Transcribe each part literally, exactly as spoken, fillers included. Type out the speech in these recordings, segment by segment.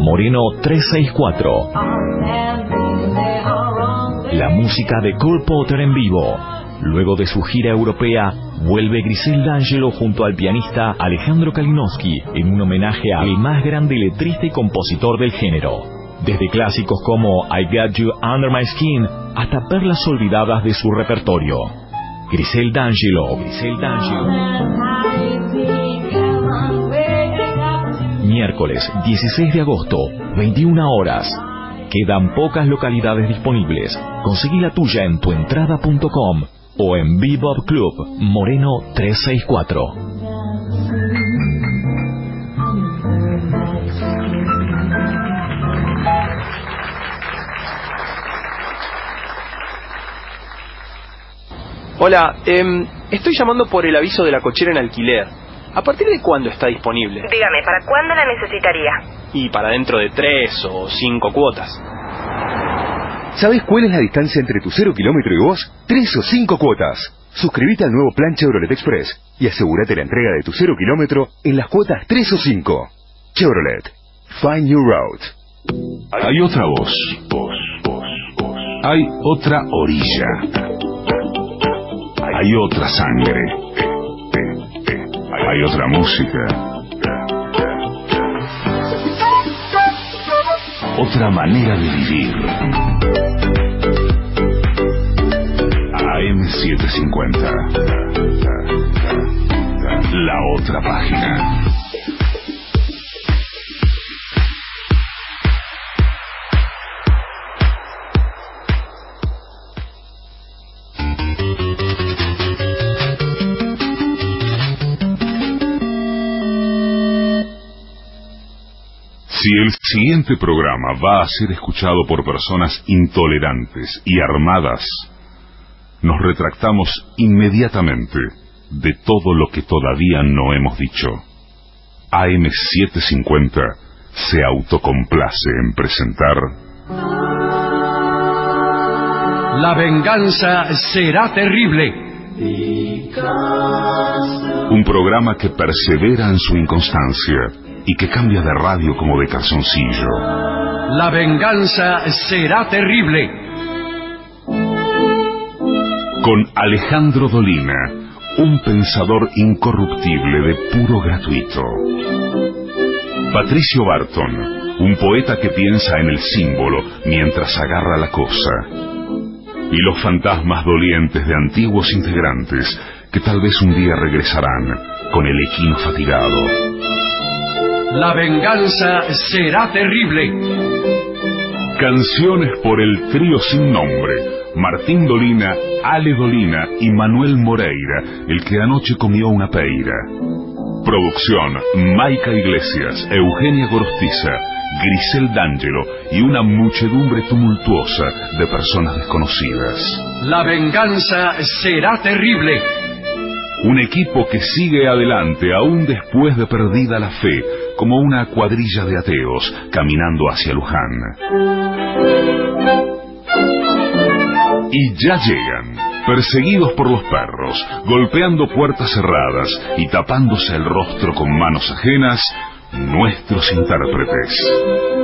Moreno trescientos sesenta y cuatro. La música de Cole Potter en vivo. Luego de su gira europea, vuelve Grisel D'Angelo junto al pianista Alejandro Kalinowski en un homenaje al más grande letrista y compositor del género. Desde clásicos como I Got You Under My Skin hasta perlas olvidadas de su repertorio. Grisel D'Angelo, Grisel D'Angelo. Miércoles dieciséis de agosto, veintiuna horas. Quedan pocas localidades disponibles. Conseguí la tuya en tuentrada punto com o en Bebop Club Moreno trescientos sesenta y cuatro. Hola, eh, estoy llamando por el aviso de la cochera en alquiler. ¿A partir de cuándo está disponible? Dígame, ¿para cuándo la necesitaría? Y para dentro de tres o cinco cuotas. ¿Sabes cuál es la distancia entre tu cero kilómetro y vos? Tres o cinco cuotas. Suscríbete al nuevo plan Chevrolet Express y asegúrate la entrega de tu cero kilómetro en las cuotas tres o cinco. Chevrolet. Find your route. Hay otra voz. Voz, voz, voz. Hay otra orilla. Hay otra sangre. Hay otra música. Otra manera de vivir. A M setecientos cincuenta. La otra página. Si el siguiente programa va a ser escuchado por personas intolerantes y armadas, nos retractamos inmediatamente de todo lo que todavía no hemos dicho. A M setecientos cincuenta se autocomplace en presentar... La venganza será terrible. Un programa que persevera en su inconstancia y que cambia de radio como de calzoncillo. La venganza será terrible. Con Alejandro Dolina, un pensador incorruptible de puro gratuito. Patricio Barton, un poeta que piensa en el símbolo mientras agarra la cosa. Y los fantasmas dolientes de antiguos integrantes que tal vez un día regresarán con el equino fatigado. La venganza será terrible. Canciones por el trío sin nombre: Martín Dolina, Ale Dolina y Manuel Moreira, el que anoche comió una peira. Producción: Maica Iglesias, Eugenia Gorostiza, Grisel D'Angelo y una muchedumbre tumultuosa de personas desconocidas. La venganza será terrible. Un equipo que sigue adelante aún después de perdida la fe, como una cuadrilla de ateos caminando hacia Luján. Y ya llegan, perseguidos por los perros, golpeando puertas cerradas y tapándose el rostro con manos ajenas, nuestros intérpretes.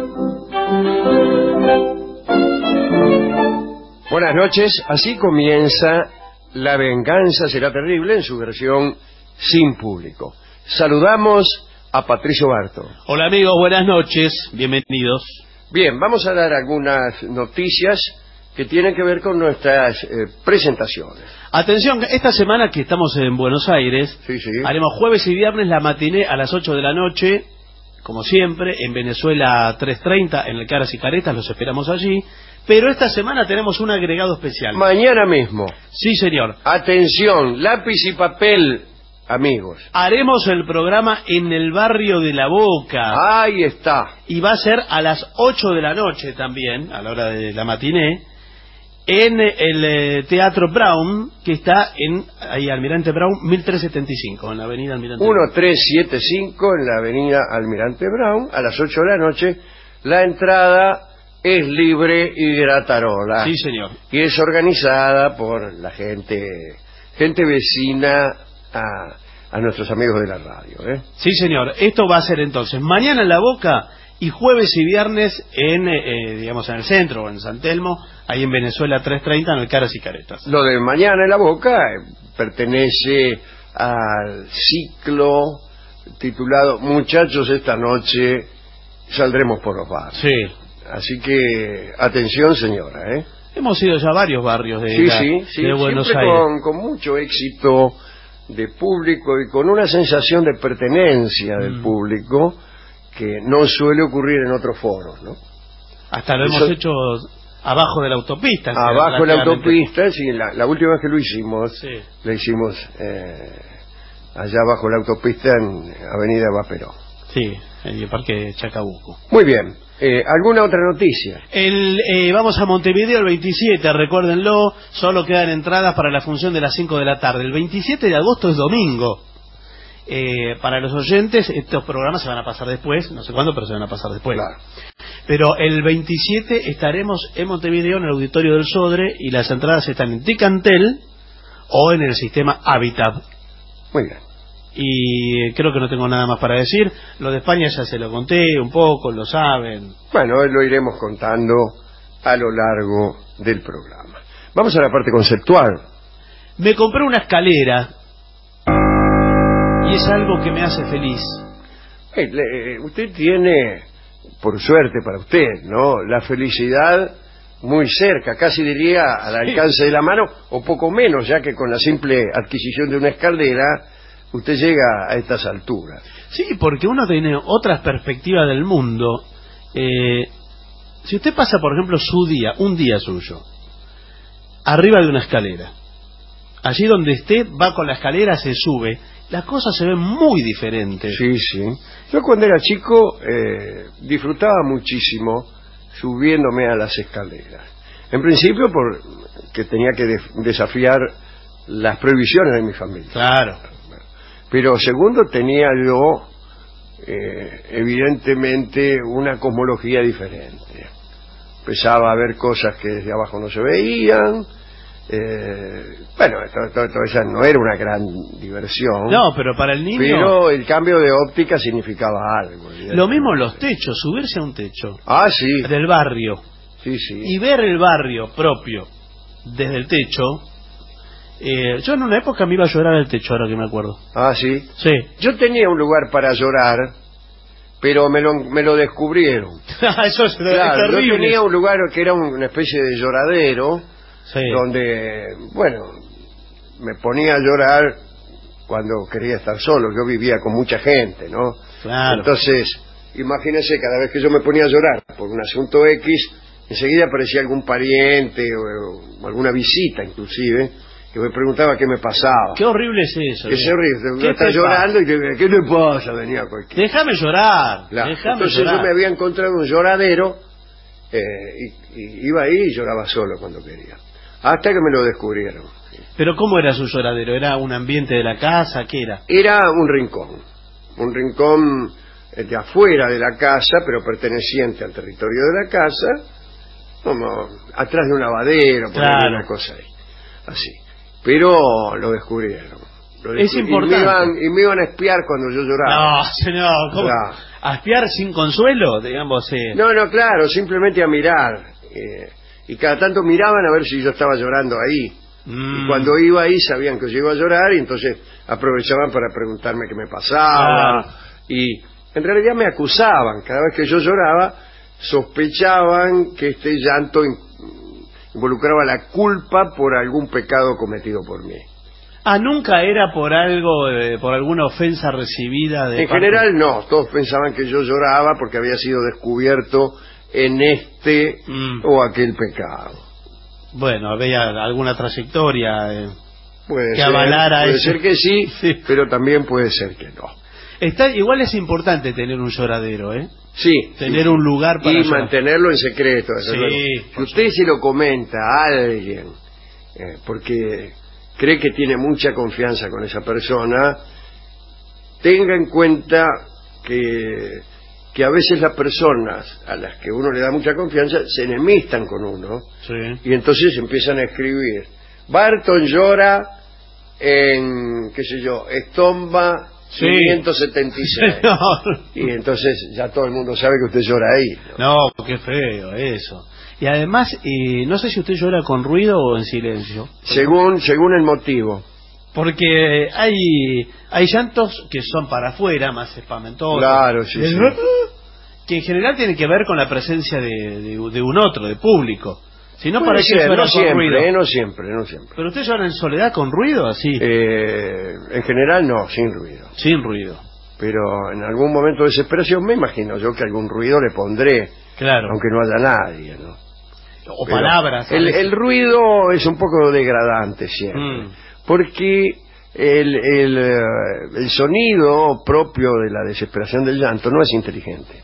Buenas noches, así comienza La venganza será terrible en su versión sin público. Saludamos a Patricio Barton. Hola amigos, buenas noches, bienvenidos. Bien, vamos a dar algunas noticias que tienen que ver con nuestras eh, presentaciones. Atención, esta semana que estamos en Buenos Aires, sí, sí. haremos jueves y viernes la matiné a las ocho de la noche, como siempre, en Venezuela tres treinta, en el Caras y Caretas, los esperamos allí. Pero esta semana tenemos un agregado especial. Mañana mismo. Sí, señor. Atención, lápiz y papel, amigos. Haremos el programa en el barrio de La Boca. Ahí está. Y va a ser a las ocho de la noche también, a la hora de la matiné, en el eh, Teatro Brown, que está en ahí Almirante Brown, mil trescientos setenta y cinco, en la avenida Almirante Brown. mil trescientos setenta y cinco, en la avenida Almirante Brown, a las ocho de la noche. La entrada es libre y gratarola. Sí, señor. Y es organizada por la gente, gente vecina a, a nuestros amigos de la radio, ¿eh? Sí, señor. Esto va a ser entonces mañana en La Boca y jueves y viernes en, eh, digamos, en el centro, o en San Telmo, ahí en Venezuela trescientos treinta, en el Caras y Caretas. Lo de Mañana en la Boca eh, pertenece al ciclo titulado Muchachos, esta noche saldremos por los barrios. Sí. Así que, atención señora, ¿eh? Hemos ido ya a varios barrios de, sí, la, sí, sí, de Buenos siempre Aires. Con, con mucho éxito de público y con una sensación de pertenencia del Mm. público que no suele ocurrir en otros foros, ¿no? Hasta lo Eso- hemos hecho abajo de la autopista. Abajo de la relativamente. autopista, sí, la, la última vez que lo hicimos, Sí. lo hicimos eh, allá abajo de la autopista en Avenida Vaperón. Sí, en el Parque Chacabuco. Muy bien, eh, ¿alguna otra noticia? El, eh, vamos a Montevideo el veintisiete, recuérdenlo, solo quedan entradas para la función de las cinco de la tarde. El veintisiete de agosto es domingo. Eh, para los oyentes, estos programas se van a pasar después, no sé cuándo, pero se van a pasar después. Claro. Pero el veintisiete estaremos en Montevideo, en el auditorio del Sodre, y las entradas están en Ticantel o en el sistema Habitat. Muy bien. Y creo que no tengo nada más para decir. Lo de España ya se lo conté un poco, lo saben. Bueno, lo iremos contando a lo largo del programa. Vamos a la parte conceptual. Me compré una escalera y es algo que me hace feliz. Eh, le- usted tiene, por suerte para usted, ¿no?, la felicidad muy cerca, casi diría al alcance de la mano, o poco menos, ya que con la simple adquisición de una escalera usted llega a estas alturas. Sí, porque uno tiene otras perspectivas del mundo. Eh, si usted pasa, por ejemplo, su día, un día suyo, arriba de una escalera, allí donde esté, va con la escalera, se sube, las cosas se ven muy diferentes. Sí, sí. Yo cuando era chico eh, disfrutaba muchísimo subiéndome a las escaleras. En principio porque tenía que de- desafiar las prohibiciones de mi familia. Claro. Pero segundo, tenía yo eh, evidentemente una cosmología diferente. Empezaba a ver cosas que desde abajo no se veían. Eh, bueno, todo, todo, todo eso no era una gran diversión. No, pero para el niño... Pero el cambio de óptica significaba algo. Lo mismo los techos, subirse a un techo Ah, sí. del barrio Sí, sí. y ver el barrio propio desde el techo. Eh, yo en una época me iba a llorar al techo, ahora que me acuerdo. Ah, sí. Sí. Yo tenía un lugar para llorar, pero me lo, me lo descubrieron. Eso es, Claro, es yo terrible. tenía un lugar que era una especie de lloradero, Sí. donde, bueno, me ponía a llorar cuando quería estar solo. Yo vivía con mucha gente, ¿no? Claro. Entonces, imagínense, cada vez que yo me ponía a llorar por un asunto X, enseguida aparecía algún pariente o, o alguna visita inclusive, que me preguntaba qué me pasaba. Qué horrible es eso. Que ¿eh? es horrible, ¿Qué uno está te llorando y te dice, ¿qué te pasa? Venía cualquiera. Déjame llorar. Claro. Déjame Entonces llorar. yo me había encontrado un lloradero eh, y, y iba ahí y lloraba solo cuando quería. Hasta que me lo descubrieron. Pero ¿cómo era su lloradero? ¿Era un ambiente de la casa? ¿Qué era? Era un rincón, un rincón eh, de afuera de la casa, pero perteneciente al territorio de la casa, como atrás de un lavadero, por Claro. alguna cosa ahí, así. Pero lo descubrieron. Lo Es descu- importante. Y me, iban, y me iban a espiar cuando yo lloraba. No, señor. ¿Cómo? Claro. ¿A espiar sin consuelo? Digamos. Eh... No, no, claro, simplemente a mirar. eh, y cada tanto miraban a ver si yo estaba llorando ahí. Mm. Y cuando iba ahí sabían que yo iba a llorar y entonces aprovechaban para preguntarme qué me pasaba. Claro. Y en realidad me acusaban. Cada vez que yo lloraba, sospechaban que este llanto in- involucraba la culpa por algún pecado cometido por mí. Ah, nunca era por algo, eh, por alguna ofensa recibida de En parte- general no, todos pensaban que yo lloraba porque había sido descubierto en este Mm. o aquel pecado. Bueno, había alguna trayectoria. eh. Puede Que ser, avalara puede eso. ser que sí, Sí. pero también puede ser que no. Está, igual es importante tener un lloradero, ¿eh? Sí. Tener sí. un lugar para y llorar. mantenerlo en secreto. desde Sí, luego. Si usted se lo comenta a alguien, eh, porque cree que tiene mucha confianza con esa persona, tenga en cuenta que, que a veces las personas a las que uno le da mucha confianza se enemistan con uno Sí. y entonces empiezan a escribir. Barton llora en, qué sé yo, Estomba Sí. quinientos setenta y seis. Señor. Y entonces ya todo el mundo sabe que usted llora ahí. No, no, qué feo eso. Y además, eh, no sé si usted llora con ruido o en silencio. Según, según el motivo. Porque hay hay llantos que son para afuera, más espamentosos. Claro, sí, El- sí. Que en general tienen que ver con la presencia de, de, de un otro, de público. Si no, Puede para qué ser, llora no con siempre, ruido. eh, no siempre, no siempre. Pero usted llora en soledad con ruido, así. Eh, en general no, sin ruido. Sin ruido. Pero en algún momento de desesperación me imagino yo que algún ruido le pondré, Claro. aunque no haya nadie, ¿no? O Pero palabras. El, a veces. el ruido es un poco degradante siempre, Mm. porque el, el, eh, el sonido propio de la desesperación del llanto no es inteligente.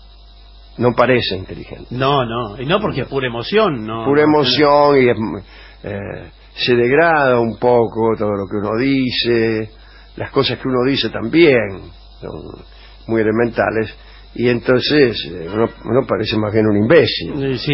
No parece inteligente. No, no. Y no porque es pura emoción, no. Pura no, emoción y es, eh, se degrada un poco todo lo que uno dice, las cosas que uno dice también son muy elementales, y entonces eh, uno, uno parece más bien un imbécil. Eh, Sí.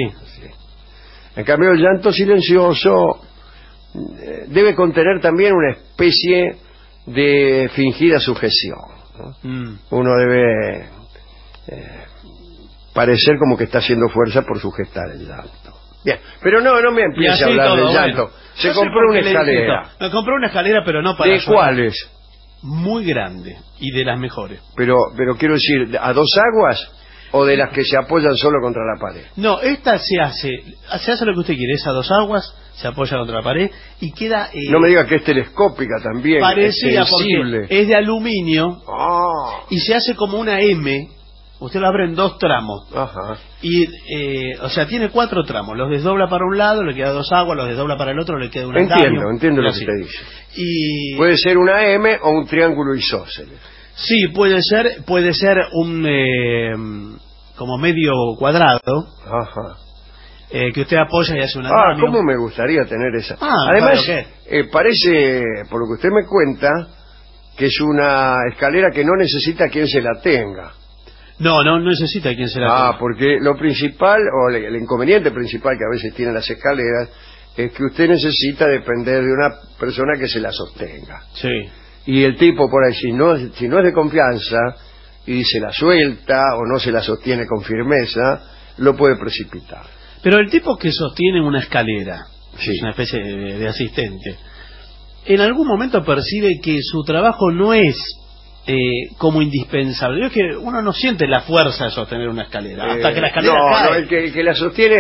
En cambio, el llanto silencioso eh, debe contener también una especie de fingida sujeción, ¿no? Mm. Uno debe eh, parecer como que está haciendo fuerza por sujetar el llanto. Bien, pero no, no me Y empiece así a hablar todo, del bueno. llanto. Se No sé compró por una qué le dije escalera. esto. Me compró una escalera, pero no para ¿De llorar. cuáles? Muy grande y de las mejores. Pero, pero quiero decir, ¿a dos aguas o de las que se apoyan solo contra la pared? No, esta se hace, se hace lo que usted quiere, es a dos aguas, se apoya contra la pared y queda eh, No me diga que es telescópica también, parecida extensible. porque es de aluminio Ah, y se hace como una M. Usted lo abre en dos tramos ajá. y, eh, o sea, tiene cuatro tramos. Los desdobla para un lado, le queda dos aguas, los desdobla para el otro, le queda un andamio. Entiendo, entiendo y lo así. que usted dice. Y Puede ser una M o un triángulo isósceles. sí, puede ser, puede ser un eh, como medio cuadrado Ajá. eh, que usted apoya y hace un Ah, andamio. cómo me gustaría tener esa. Ah, Además, claro, eh, parece, por lo que usted me cuenta, que es una escalera que no necesita quien se la tenga. No, no necesita quien se la Ah, tenga. porque lo principal, o el, el inconveniente principal que a veces tienen las escaleras, es que usted necesita depender de una persona que se la sostenga. Sí. Y el tipo por ahí, si no, si no es de confianza, y se la suelta o no se la sostiene con firmeza, lo puede precipitar. Pero el tipo que sostiene una escalera, Sí. es una especie de, de asistente, en algún momento percibe que su trabajo no es eh, como indispensable. Es que uno no siente la fuerza de sostener una escalera, hasta Eh, que la escalera no, cae. no, el que, el que la sostiene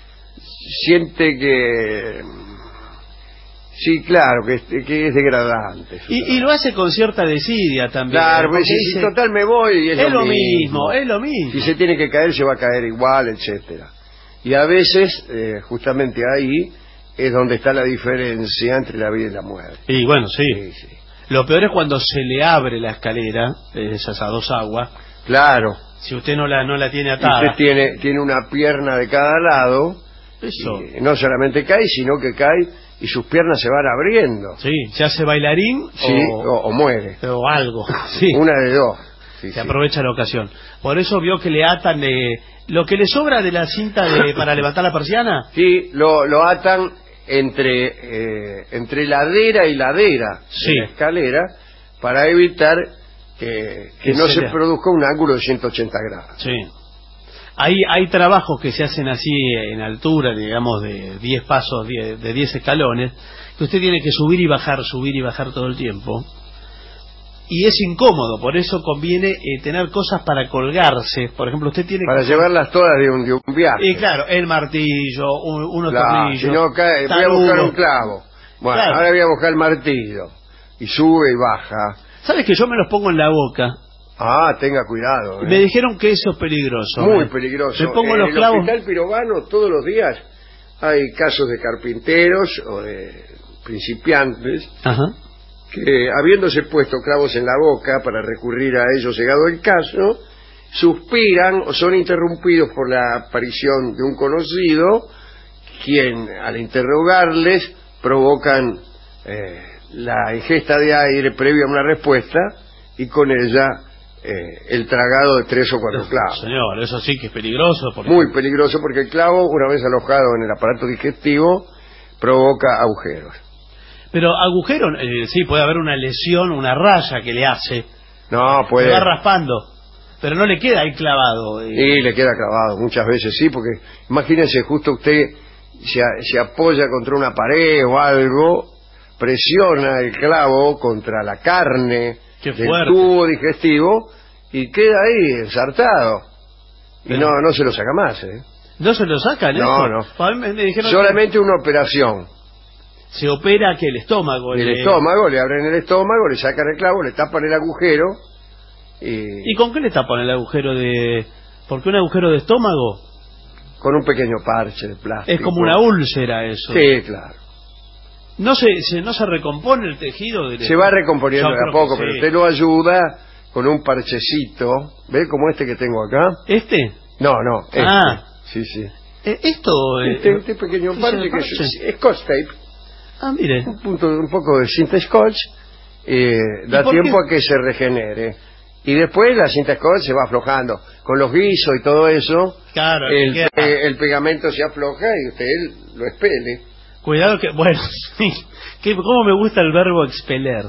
siente que... Sí, claro, que, es- que es degradante. su Y, y trabajo. lo hace con cierta desidia también. Claro, pues porque si, si dice, total me voy y es, es lo mismo, es lo mismo. Si se tiene que caer, se va a caer igual, etcétera. Y a veces, eh, justamente ahí, es donde está la diferencia entre la vida y la muerte. Y bueno, sí. Sí, sí. Lo peor es cuando se le abre la escalera, esas a dos aguas, Claro. si usted no la no la tiene Y atada. usted tiene, tiene una pierna de cada lado, Eso. y no solamente cae, sino que cae y sus piernas se van abriendo. Sí, se hace bailarín Sí, o, o, o muere. o algo. Sí. Una de dos. Sí, Se sí. aprovecha la ocasión. Por eso vio que le atan eh, lo que le sobra de la cinta de, para levantar la persiana. Sí, lo, lo atan entre, eh, entre ladera y ladera Sí. de la escalera para evitar que, que Que no se se le- produzca un ángulo de ciento ochenta grados. Sí. Hay, hay trabajos que se hacen así en altura, digamos, de diez pasos, diez- de diez escalones, que usted tiene que subir y bajar, subir y bajar todo el tiempo. Y es incómodo, por eso conviene eh, tener cosas para colgarse. Por ejemplo, usted tiene Para que... llevarlas todas de un, de un viaje. Y claro, el martillo, un- unos Claro, tornillos. si no cae, voy a tarugo. buscar un clavo. Bueno, Claro. ahora voy a buscar el martillo. Y sube y baja. ¿Sabes que yo me los pongo en la boca? Ah, tenga cuidado. Y ¿eh? me dijeron que eso es peligroso. Muy Me- peligroso. Me pongo en los el clavos. Hospital Pirovano todos los días hay casos de carpinteros o de principiantes Ajá. que, habiéndose puesto clavos en la boca para recurrir a ellos llegado el caso, suspiran o son interrumpidos por la aparición de un conocido, quien al interrogarles provocan eh, la ingesta de aire previa a una respuesta y con ella eh, el tragado de tres o cuatro clavos. Señor, eso sí que es peligroso. Porque... Muy peligroso porque el clavo, una vez alojado en el aparato digestivo, provoca agujeros. Pero agujero, eh, sí, puede haber una lesión, una raya que le hace. No, puede. Se va raspando, pero no le queda ahí clavado. Eh. Sí, le queda clavado, muchas veces sí, porque imagínense, justo usted se, se apoya contra una pared o algo, presiona el clavo contra la carne Qué del fuerte. tubo digestivo y queda ahí ensartado. Y Pero- no, no se lo saca más, ¿eh? ¿No se lo sacan? No, eso? no. A mí me- me dijeron Solamente una operación. que se opera que el estómago. El le- estómago, le abren el estómago, le sacan el clavo, le tapan el agujero y, ¿Y con qué le tapan el agujero de...? Porque un agujero de estómago con un pequeño parche de plástico. es como una úlcera eso. Sí, claro. No se, se- no se recompone el tejido del Se va recomponiendo Yo de a creo que poco, sí. pero usted lo ayuda con un parchecito. ¿Ve? Como este que tengo acá. ¿Este? No, no, este. Ah. Sí, sí. Eh, esto... eh, Este, este pequeño ¿qué parche es el que es, parche? es Scotch tape. Ah, mire. Un, punto, un poco de cinta Scotch. eh, da por tiempo qué? a que se regenere. Y después la cinta Scotch se va aflojando. Con los guisos y todo eso, Claro, el, queda- pe- el pegamento se afloja y usted lo expele. Cuidado que... Bueno, sí. Que, ¿cómo me gusta el verbo expeler?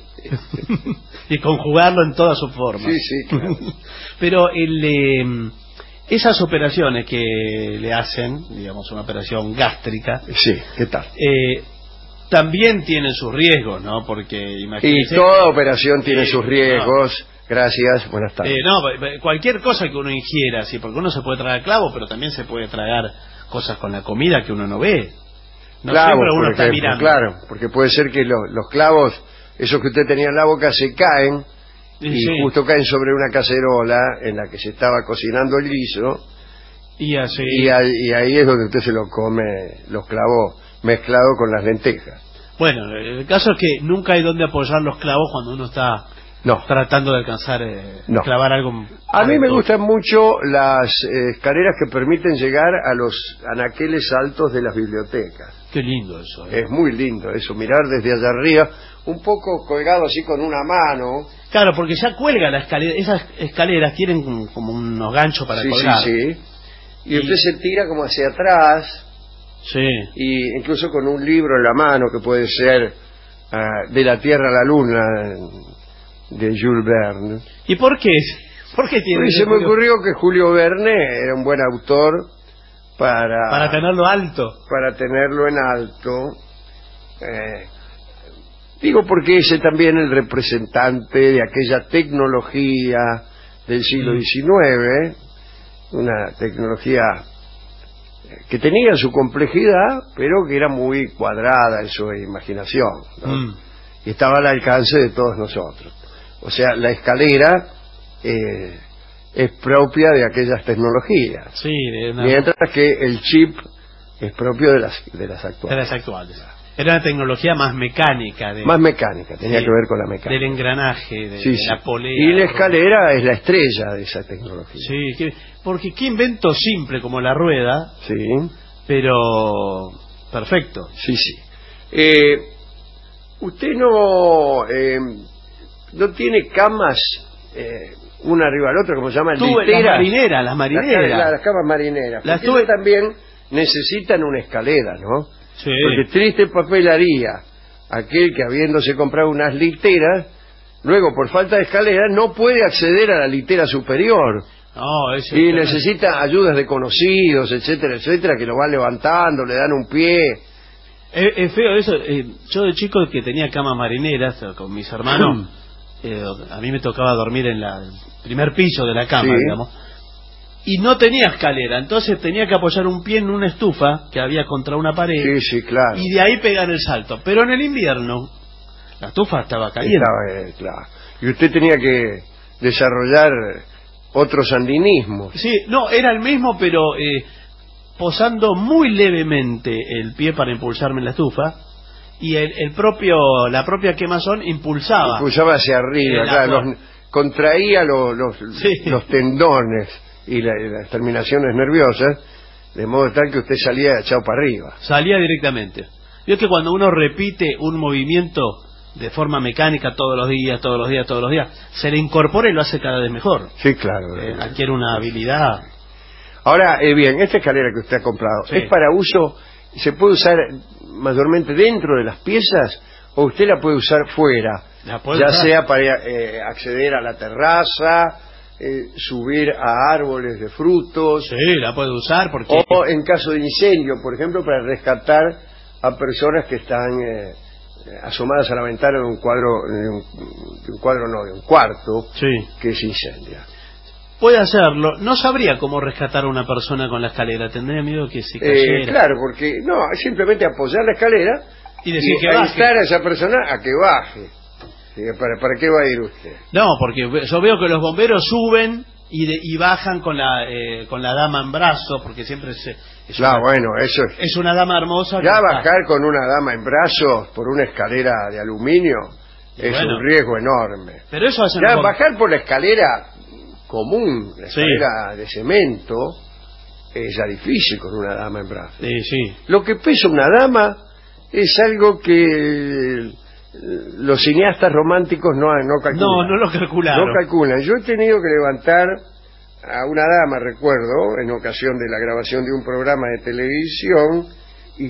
Y conjugarlo en todas sus formas. Sí, sí, claro. Pero el, eh, esas operaciones que le hacen, digamos una operación gástrica, Sí, ¿qué tal? eh, también tienen sus riesgos, ¿no? Porque Y imagínese... toda operación tiene Sí, sus riesgos. Gracias, buenas tardes. Eh, no, b- b- cualquier cosa que uno ingiera, sí, porque uno se puede tragar clavo, pero también se puede tragar cosas con la comida que uno no ve. No Clavos, siempre uno por está ejemplo, mirando. claro, porque puede ser que lo- los clavos, esos que usted tenía en la boca, se caen Y, y sí, justo caen sobre una cacerola en la que se estaba cocinando el guiso y así. y, ahí, y ahí es donde usted se lo come, los clavos mezclados con las lentejas. Bueno, el caso es que nunca hay donde apoyar los clavos cuando uno está No, tratando de alcanzar, eh, No. clavar algo. a mí me alto. gustan mucho las eh, escaleras que permiten llegar a los anaqueles altos de las bibliotecas. Qué lindo eso. eh. Es muy lindo eso, mirar desde allá arriba, un poco colgado así con una mano. Claro, porque ya cuelga la escalera. Esas escaleras tienen como- como unos ganchos para Sí, colgar. sí, sí. Y Y- usted se tira como hacia atrás, Sí. y incluso con un libro en la mano que puede ser ah, De la Tierra a la Luna, de Jules Verne. ¿Y por qué? ¿Por qué tiene Y ese se me Julio? ocurrió que Julio Verne era un buen autor para, Para tenerlo alto. para tenerlo en alto. Eh, digo porque ese también el representante de aquella tecnología del siglo Mm. diecinueve, una tecnología que tenía su complejidad, pero que era muy cuadrada en su imaginación, ¿no? Mm. Y estaba al alcance de todos nosotros. O sea, la escalera eh, es propia de aquellas tecnologías, Sí, de, una- mientras que el chip es propio de las, de las de actuales. las actuales. Era una tecnología más mecánica. De, Más mecánica, tenía Sí, que ver con la mecánica. del engranaje, de, Sí, de sí. la polea. Y la escalera es la estrella de esa tecnología. Sí, que- porque qué invento simple como la rueda, Sí, pero perfecto. sí, sí. Eh, usted no eh, no tiene camas eh, una arriba del otro, como se llama, Tuve las literas. marineras, las marineras. Las, ca- las camas marineras. Las Porque tuve- ellas también necesitan una escalera, ¿no? Sí. Porque triste papel haría aquel que, habiéndose comprado unas literas, luego por falta de escalera no puede acceder a la litera superior No, ese- y necesita ayudas de conocidos, etcétera, etcétera, que lo van levantando, le dan un pie. Es, es feo eso. eh, yo de chico que tenía camas marineras eh, con mis hermanos, eh, a mí me tocaba dormir en la- el primer piso de la cama, Sí. digamos, y no tenía escalera, entonces tenía que apoyar un pie en una estufa que había contra una pared Sí, sí, claro. y de ahí pegar el salto. Pero en el invierno la estufa estaba caliente. Estaba, eh, claro. Y usted tenía que desarrollar otros andinismos. Sí, no, era el mismo, pero eh, posando muy levemente el pie para impulsarme en la estufa y el, el propio la propia quemazón impulsaba. Impulsaba hacia arriba, El claro, agua. los- contraía los, los, Sí. los tendones y, la- y las terminaciones nerviosas, de modo tal que usted salía echado para arriba. Salía directamente. Yo es que cuando uno repite un movimiento de forma mecánica todos los días, todos los días, todos los días, se le incorpora y lo hace cada vez mejor. Sí, claro. Eh, adquiere una habilidad. Ahora, eh, bien, esta escalera que usted ha comprado, Sí. ¿es para uso, se puede usar mayormente dentro de las piezas o usted la puede usar fuera, La puede ya usar. sea para eh, acceder a la terraza, eh, subir a árboles de frutos, Sí, la puede usar porque... o en caso de incendio, por ejemplo, para rescatar a personas que están eh, asomadas a la ventana de un cuadro, de un, de un cuadro no, de un cuarto Sí. que se incendia. Puede hacerlo. No sabría cómo rescatar a una persona con la escalera. Tendría miedo que se Eh, cayera. claro, porque no, es simplemente apoyar la escalera Y decir que a baje. instar a esa persona a que baje. Sí, ¿Para, ¿Para qué va a ir usted? No, porque ve- yo veo que los bomberos suben y, de- y bajan con la eh, con la dama en brazos, porque siempre se, es, Ya, una, bueno, eso es. es una dama hermosa. que Ya está- bajar con una dama en brazos por una escalera de aluminio Y es bueno. un riesgo enorme. Pero eso hacen Ya los bom- bajar por la escalera común, la Sí. escalera de cemento, es ya difícil con una dama en brazos. Sí, sí. Lo que pesa una dama es algo que eh, los cineastas románticos no, no calculan. No, no lo calcularon. No calculan. Yo he tenido que levantar a una dama, recuerdo, en ocasión de la grabación de un programa de televisión, y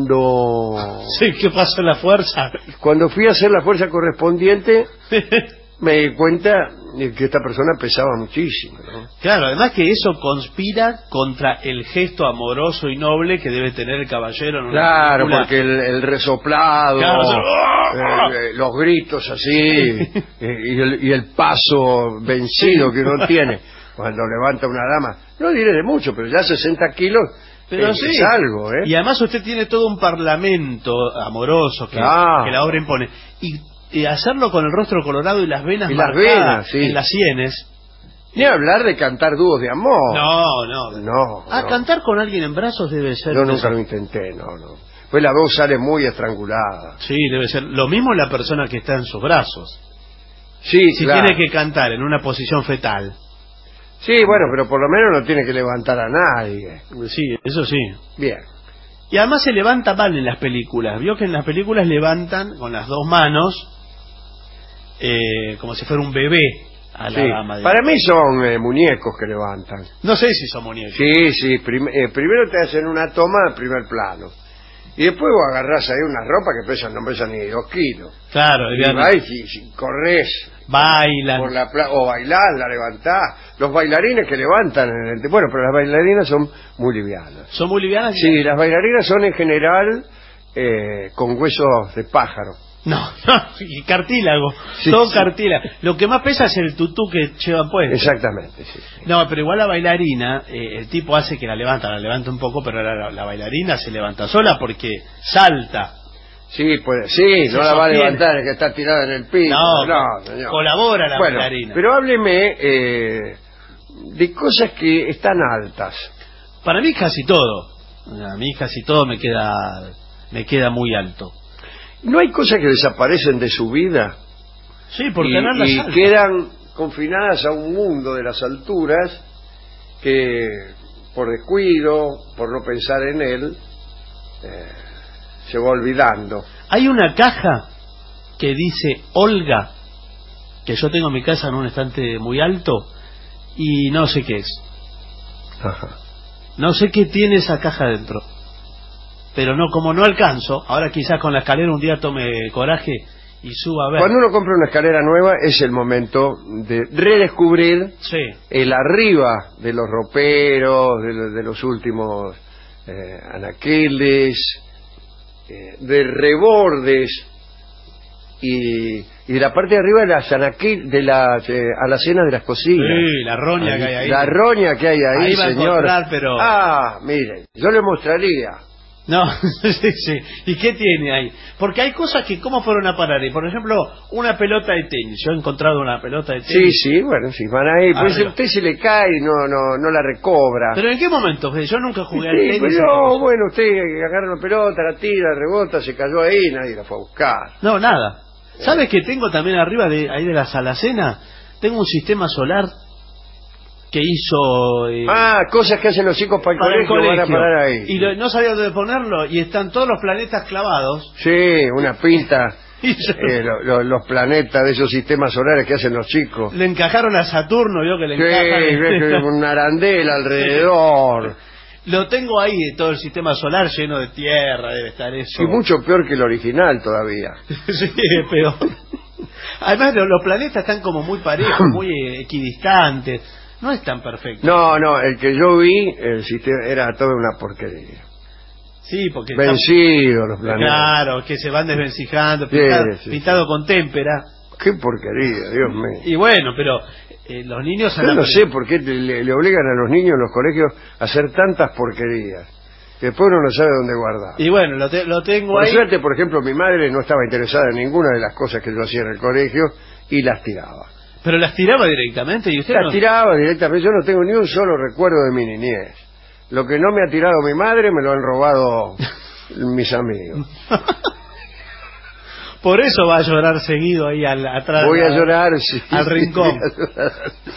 cuando Sí, ¿qué pasó en la fuerza? cuando fui a hacer la fuerza correspondiente me di cuenta de que esta persona pesaba muchísimo, ¿no? Claro, además que eso conspira contra el gesto amoroso y noble que debe tener el caballero en una Claro, película. porque el, el resoplado, Claro, eh, eh, los gritos así, eh, y, el, y el paso vencido que uno tiene cuando levanta una dama, no diré de mucho, pero ya sesenta kilos Pero eh, sí. es algo, ¿eh? Y además usted tiene todo un parlamento amoroso que, Claro. que la obra impone. Y, y hacerlo con el rostro colorado y las venas Y las marcadas venas, sí. en las sienes. Ni hablar de cantar dúos de amor. No, no. No, Ah, no. cantar con alguien en brazos debe ser... Yo nunca lo intenté, no, no. Pues la voz sale muy estrangulada. Sí, debe ser. Lo mismo la persona que está en sus brazos. Sí, Si claro. tiene que cantar en una posición fetal. Sí, bueno, pero por lo menos no tiene que levantar a nadie. Sí, eso sí. Bien. Y además se levanta mal en las películas. Vio que en las películas levantan con las dos manos eh, como si fuera un bebé a la Sí. dama. Para mí son eh, muñecos que levantan. No sé si son muñecos. Sí, sí. prim- eh, primero te hacen una toma de primer plano. Y después vos agarrás ahí una ropa que pesan, no pesan ni dos kilos. Claro, Y digamos, vas y, y corres bailan. por la pla- o bailás, la levantás. Los bailarines que levantan, en el, bueno, pero las bailarinas son muy livianas. Son muy livianas. y- Sí, las bailarinas son en general eh, con huesos de pájaro. No, no, y cartílago. Sí, son sí. cartílago. Lo que más pesa es el tutú que llevan puesto. Exactamente, sí. sí. No, pero igual la bailarina, eh, el tipo hace que la levanta, la levanta un poco, pero la, la bailarina se levanta sola porque salta. Sí, puede, sí, Se no la va a sostiene. levantar, es que está tirada en el piso. No, No, señor. colabora la Bueno, bailarina. pero hábleme eh, de cosas que están altas. Para mí casi todo. A mí casi todo me queda me queda muy alto. ¿No hay cosas que desaparecen de su vida Sí, porque y, no las y altas. quedan confinadas a un mundo de las alturas que por descuido, por no pensar en él, eh, se va olvidando? Hay una caja que dice Olga, que yo tengo en mi casa en un estante muy alto, y no sé qué es. Ajá. No sé qué tiene esa caja dentro. Pero no, como no alcanzo, ahora quizás con la escalera un día tome coraje y suba a ver. Cuando uno compra una escalera nueva es el momento de redescubrir Sí, el arriba de los roperos, de, lo- de los últimos eh, anaqueles, eh, de rebordes y, y de la parte de arriba de las anaquel, de las eh, alacenas de las cocinas. sí, la roña que hay ahí. La roña que hay ahí, Ahí va a señor. encontrar, pero- Ah, mire, yo le mostraría. No, sí, sí. ¿Y qué tiene ahí? Porque hay cosas que, ¿cómo fueron a parar ahí? Por ejemplo, una pelota de tenis. Yo he encontrado una pelota de Sí, tenis. sí, bueno, sí, van ahí. Pues Arriba. usted se le cae y no, no, no la recobra. ¿Pero en qué momento? Yo nunca jugué al Sí, tenis. pero entonces- bueno, usted agarra una pelota, la tira, rebota, se cayó ahí, nadie la fue a buscar. No, nada. ¿Sabes que tengo también arriba de ahí de la Salacena? Tengo un sistema solar que hizo... eh, Ah, cosas que hacen los chicos para el para el colegio, van a colegio. parar ahí. Y lo- no sabía dónde ponerlo y están todos los planetas clavados. Sí, una pinta, Y yo- eh, lo- lo- los planetas de esos sistemas solares que hacen los chicos. Le encajaron a Saturno, vio que le Sí, encajan. ves que un arandel alrededor. Lo tengo ahí, todo el sistema solar lleno de tierra, debe estar eso. Y mucho peor que el original todavía. Sí, pero... Además, los, los planetas están como muy parejos, muy equidistantes. No es tan perfecto. No, no, el que yo vi, el sistema era toda una porquería. Sí, porque... Vencidos los planetas. Claro, que se van desvencijando, Sí, pintado, sí, pintado con témpera. Qué porquería, Dios mío. Y bueno, pero eh, los niños... Yo no sé por qué le, le obligan a los niños en los colegios a hacer tantas porquerías, que después uno no sabe dónde guardar. Y bueno, lo, te, lo tengo Por ahí... suerte, por ejemplo, mi madre no estaba interesada en ninguna de las cosas que yo hacía en el colegio y las tiraba. Pero las tiraba directamente y usted Las no... tiraba directamente. Yo no tengo ni un solo recuerdo de mi niñez. Lo que no me ha tirado mi madre me lo han robado mis amigos. Por eso va a llorar seguido ahí al, atrás. Voy a llorar, sí. Al rincón. Voy a llorar.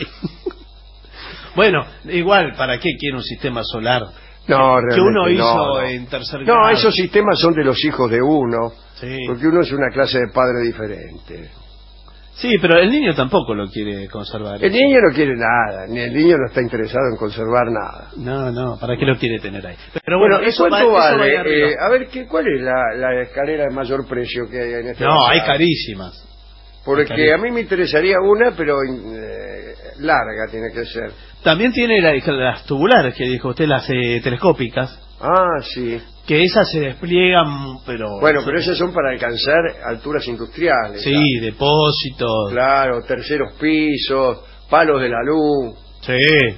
Bueno, igual, ¿para qué quiere un sistema solar? No, que, realmente que uno hizo no, no. en tercer grado. No, esos sistemas son de los hijos de uno, Sí. porque uno es una clase de padre diferente. Sí, pero el niño tampoco lo quiere conservar. El niño no quiere nada, ni el niño no está interesado en conservar nada. No, no, ¿para qué lo quiere tener ahí? Pero Bueno, bueno, ¿y eso cuánto va, eso vale? va ahí arriba. Eh, a ver, ¿qué, ¿cuál es la, la escalera de mayor precio que hay en este No, hay bazar? carísimas. Porque a mí me interesaría una, pero eh, larga tiene que ser. También tiene la- las tubulares, que dijo usted, las eh, telescópicas, Ah, sí. que esas se despliegan, pero... Bueno, pero esas son para alcanzar alturas industriales. Sí, ¿sabes? depósitos. Claro, terceros pisos, palos de la luz. Sí,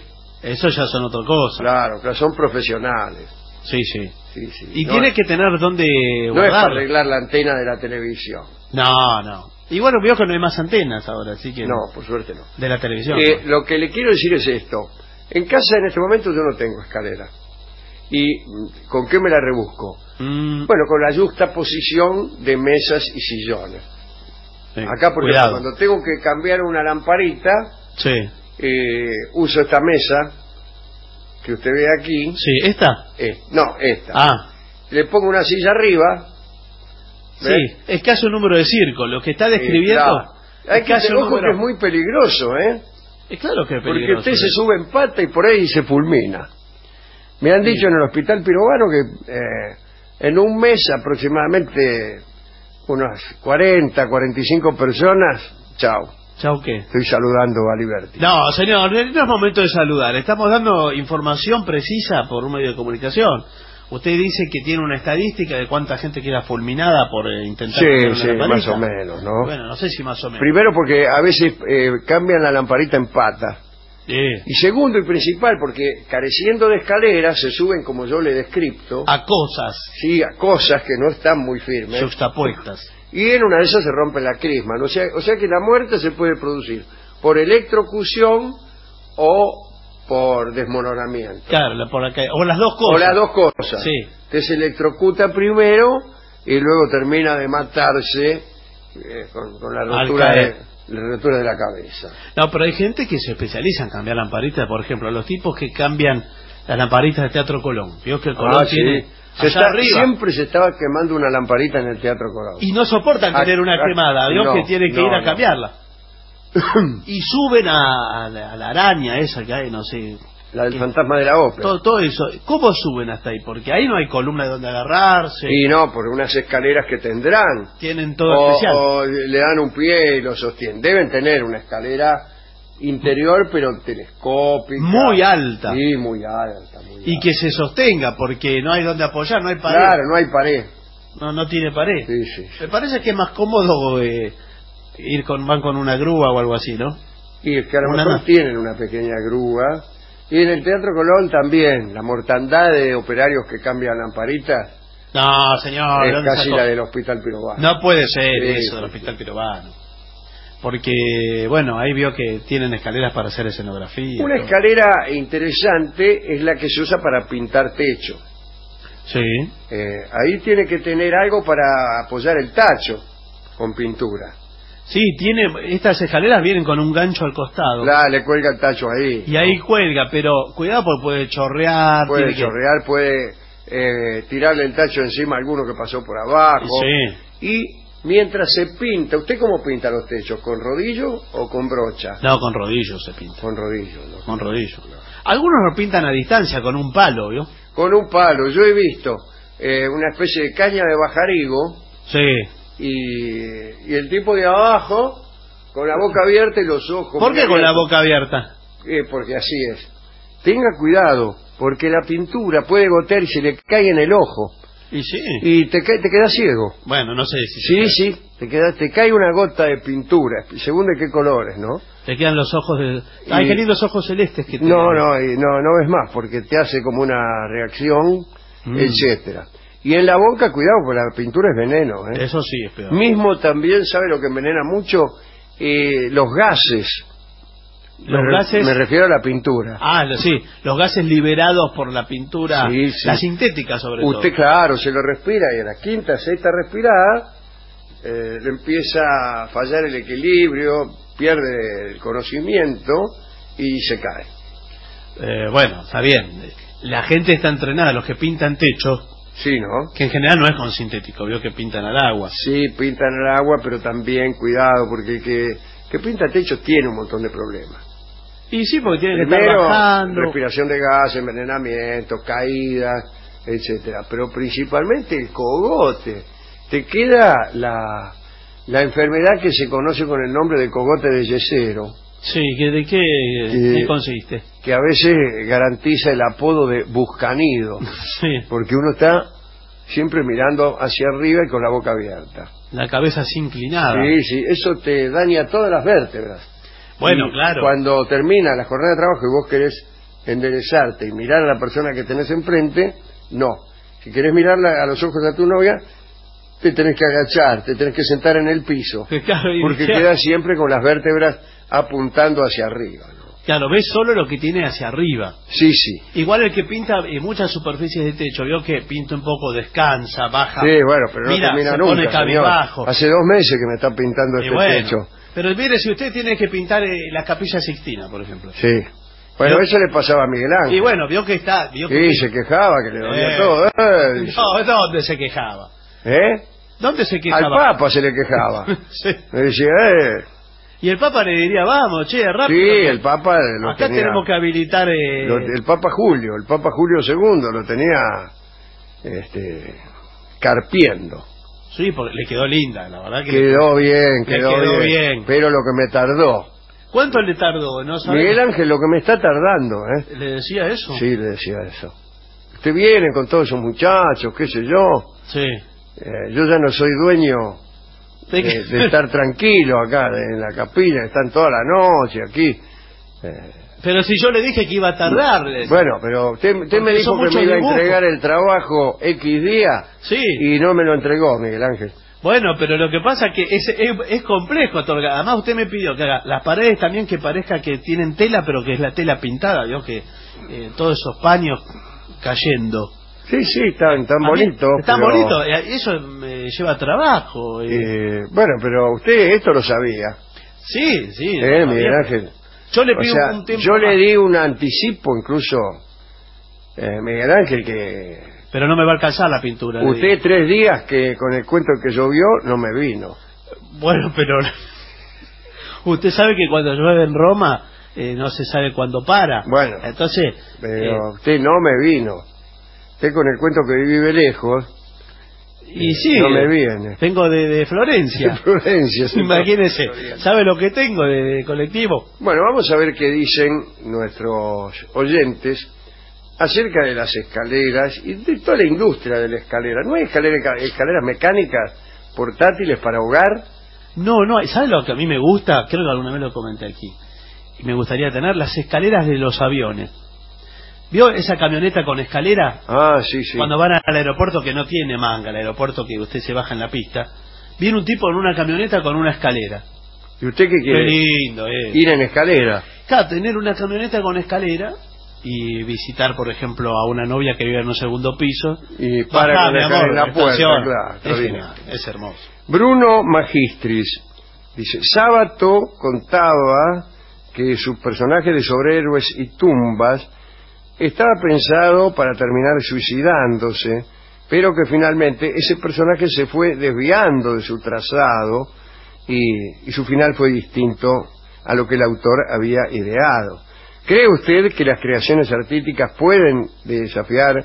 eso ya son otra cosa. Claro, claro, son profesionales. Sí, sí. Sí, sí. Y No tiene es- que tener dónde No es para guardarlo. arreglar la antena de la televisión. No, no. Y bueno, veo que no hay más antenas ahora, así que... No, por suerte no. De la televisión. Eh, ¿no? Lo que le quiero decir es esto. En casa en este momento yo no tengo escalera. ¿Y mm, con qué me la rebusco? Mm, Bueno, con la justa posición de mesas y sillones. sí, Acá, por cuidado. ejemplo, cuando tengo que cambiar una lamparita, Sí, eh, uso esta mesa que usted ve aquí. sí, ¿esta? Eh, no, esta. Ah, Le pongo una silla arriba. sí, ¿ves? es casi un número de circo. Lo que está Eh, describiendo... claro. Hay es que casi tener un ojo número- que es muy peligroso, ¿eh? Es claro que es Porque peligroso. usted se sube en pata y por ahí se fulmina. Me han dicho en el hospital pirobano que eh, en un mes aproximadamente unas cuarenta, cuarenta y cinco personas, chao, ¿Chao qué? estoy saludando a Liberty. No, señor, no es momento de saludar. Estamos dando información precisa por un medio de comunicación. Usted dice que tiene una estadística de cuánta gente queda fulminada por eh, intentar... Sí, poner una sí, lamparita. más o menos, ¿no? Bueno, no sé si más o menos. Primero porque a veces eh, cambian la lamparita en pata. Sí. Y segundo y principal porque careciendo de escaleras se suben como yo le he descrito, A cosas sí, a cosas que no están muy firmes. juxtapuestas. Y en una de esas se rompe la crisma. O sea, o sea que la muerte se puede producir por electrocución o por desmoronamiento. Claro, la- por acá. O las dos cosas. O las dos cosas. Sí. Usted se electrocuta primero y luego termina de matarse eh, con, con la, Al rotura caer. de, la rotura de la cabeza. No, pero hay gente que se especializa en cambiar lamparitas. Por ejemplo, los tipos que cambian las lamparitas de Teatro Colón. Vio que el Colón Ah, sí. tiene Se allá está- arriba. siempre se estaba quemando una lamparita en el Teatro Colón. Y no soportan Ah, tener una ah, quemada. Vio no, que tienen que no, ir a no. cambiarla. Y suben a, a la, a la araña esa que hay, no sé. La del que- fantasma de la ópera. Todo, todo eso. ¿Cómo suben hasta ahí? Porque ahí no hay columna de donde agarrarse. Y no, por unas escaleras que tendrán. Tienen todo o, especial. o le dan un pie y lo sostienen. Deben tener una escalera interior, pero telescópica. Muy alta. Sí, muy alta. Muy Y alta. que se sostenga, porque no hay donde apoyar, no hay pared. Claro, no hay pared. No, no tiene pared. Sí, sí. Me parece que es más cómodo eh, ir con van con una grúa o algo así, ¿no? Y es que a lo Una mejor no. tienen una pequeña grúa. Y en el Teatro Colón también, la mortandad de operarios que cambian lamparitas No, señor. es ¿dónde casi sacó? la del Hospital Pirobano. No puede ser Sí, eso del sí, Hospital Pirobano. Porque, bueno, ahí vio que tienen escaleras para hacer escenografía. Una todo. escalera interesante es la que se usa para pintar techo. Sí. Eh, ahí tiene que tener algo para apoyar el tacho con pintura. Sí, tiene, estas escaleras vienen con un gancho al costado. La, le cuelga el tacho ahí. Y ahí cuelga, pero cuidado porque puede chorrear. Puede tiene que- chorrear, puede eh, tirarle el tacho encima a alguno que pasó por abajo. Sí. Y mientras se pinta, ¿usted cómo pinta los techos? ¿Con rodillo o con brocha? No, con rodillos se pinta. Con rodillo, ¿no? Con rodillos. Algunos lo pintan a distancia con un palo, ¿vio? con un palo. Yo he visto eh, una especie de caña de bajarigo. Sí. Y, y el tipo de abajo con la boca abierta y los ojos. ¿Por qué con la boca abierta? Eh, porque así es. Tenga cuidado, porque la pintura puede gotear y se le cae en el ojo. Y sí. Y te, te quedas ciego. Bueno, no sé si... Sí, sí, te, queda, te cae una gota de pintura, según de qué colores, ¿no? Te quedan los ojos de... Ay, qué lindos ojos celestes que tienen. No, no, y no, no ves más, porque te hace como una reacción, mm. etcétera. Y en la boca, cuidado, porque la pintura es veneno, ¿eh? Eso sí, es peor. Mismo también, ¿sabe lo que envenena mucho? Eh, los gases. Los me, gases... me refiero a la pintura. Ah, sí, los gases liberados por la pintura, sí, sí. La sintética sobre Usted, todo. Usted, claro, se lo respira y a la quinta, sexta respirada eh, le empieza a fallar el equilibrio, pierde el conocimiento y se cae. Eh, bueno, está bien. La gente está entrenada, los que pintan techos. Sí, ¿no? Que en general no es con sintético, veo que pintan al agua. Sí, pintan al agua, pero también, cuidado, porque el que, que pinta techos tiene un montón de problemas. Y sí, porque tiene Primero, que estar bajando. Respiración de gas, envenenamiento, caídas, etcétera. Pero principalmente el cogote. Te queda la, la enfermedad que se conoce con el nombre de cogote de yesero. Sí, ¿que ¿de qué, que, qué consiste? Que a veces garantiza el apodo de buscanido. Sí. Porque uno está siempre mirando hacia arriba y con la boca abierta. La cabeza así inclinada. Sí, sí, eso te daña todas las vértebras. Bueno, y claro. Cuando termina la jornada de trabajo y vos querés enderezarte y mirar a la persona que tenés enfrente, no. Si querés mirarla a los ojos a tu novia, te tenés que agachar, te tenés que sentar en el piso. Claro, porque claro. quedas siempre con las vértebras apuntando hacia arriba, ¿no? Claro, ves solo lo que tiene hacia arriba. Sí, sí. Igual el que pinta en muchas superficies de techo, veo que pinta un poco, descansa, baja. Sí, bueno, pero no mira, termina se nunca, pone cabizbajo. Hace dos meses que me está pintando y este bueno, techo. Pero mire, si usted tiene que pintar eh, la Capilla Sixtina, por ejemplo. Sí. Bueno, ¿Vio? eso le pasaba a Miguel Ángel. Y bueno, vio que está... Vio sí, que... se quejaba, que le dolía eh, todo. Eh, no, ¿dónde se quejaba? ¿Eh? ¿Dónde se quejaba? Al Papa se le quejaba. Sí. Me decía, eh... Y el Papa le diría, vamos, che, rápido. Sí, el Papa lo acá tenía, tenemos que habilitar... Eh... Lo, el Papa Julio, el Papa Julio segundo lo tenía este, carpiendo. Sí, porque le quedó linda, la verdad que... Quedó le... bien, quedó, le quedó bien, bien. Pero lo que me tardó. ¿Cuánto le tardó? ¿No sabe? Miguel Ángel, lo que me está tardando, ¿eh? ¿Le decía eso? Sí, le decía eso. Usted viene con todos esos muchachos, qué sé yo. Sí. Eh, yo ya no soy dueño de, de estar tranquilo acá en la capilla, están toda la noche aquí. Eh, pero si yo le dije que iba a tardar. Bueno, pero usted, usted me dijo que me iba dibujo. a entregar el trabajo X día. Sí. Y no me lo entregó, Miguel Ángel. Bueno, pero lo que pasa es que es, es, es complejo, Torga. Además usted me pidió que haga las paredes también que parezca que tienen tela, pero que es la tela pintada, ¿vio? Que eh, todos esos paños cayendo. Sí, sí, están tan bonitos. Están pero... bonitos, eso me lleva trabajo. Eh. Eh, bueno, pero usted esto lo sabía. Sí, sí. Eh, Miguel Ángel. Yo le pido o sea, un tiempo yo más. le di un anticipo, incluso, eh, Miguel Ángel, que... Pero no me va a alcanzar la pintura. Usted tres días que con el cuento que llovió no me vino. Bueno, pero... Usted sabe que cuando llueve en Roma eh, no se sabe cuándo para. Bueno. Entonces... Pero eh, usted no me vino. Usted con el cuento que vive lejos... Y sí, no me viene. Vengo de, de Florencia. De Florencia. Imagínese, ¿sabe lo que tengo de, de colectivo? Bueno, vamos a ver qué dicen nuestros oyentes acerca de las escaleras y de toda la industria de la escalera. ¿No hay escalera, escaleras mecánicas portátiles para hogar? No, no, ¿sabe lo que a mí me gusta? Creo que alguna vez lo comenté aquí. Y me gustaría tener las escaleras de los aviones. ¿Vio esa camioneta con escalera? Ah, sí, sí. Cuando van al aeropuerto, que no tiene manga, el aeropuerto que usted se baja en la pista, viene un tipo en una camioneta con una escalera. ¿Y usted qué quiere? Qué lindo, eh. Ir en escalera. Claro, tener una camioneta con escalera y visitar, por ejemplo, a una novia que vive en un segundo piso. Y para Bajá, con la amor, en la puerta, estación. claro. Es genial, es hermoso. Bruno Magistris dice, Sábato contaba que su personaje de Sobrehéroes y Tumbas estaba pensado para terminar suicidándose, pero que finalmente ese personaje se fue desviando de su trazado y, y su final fue distinto a lo que el autor había ideado. ¿Cree usted que las creaciones artísticas pueden desafiar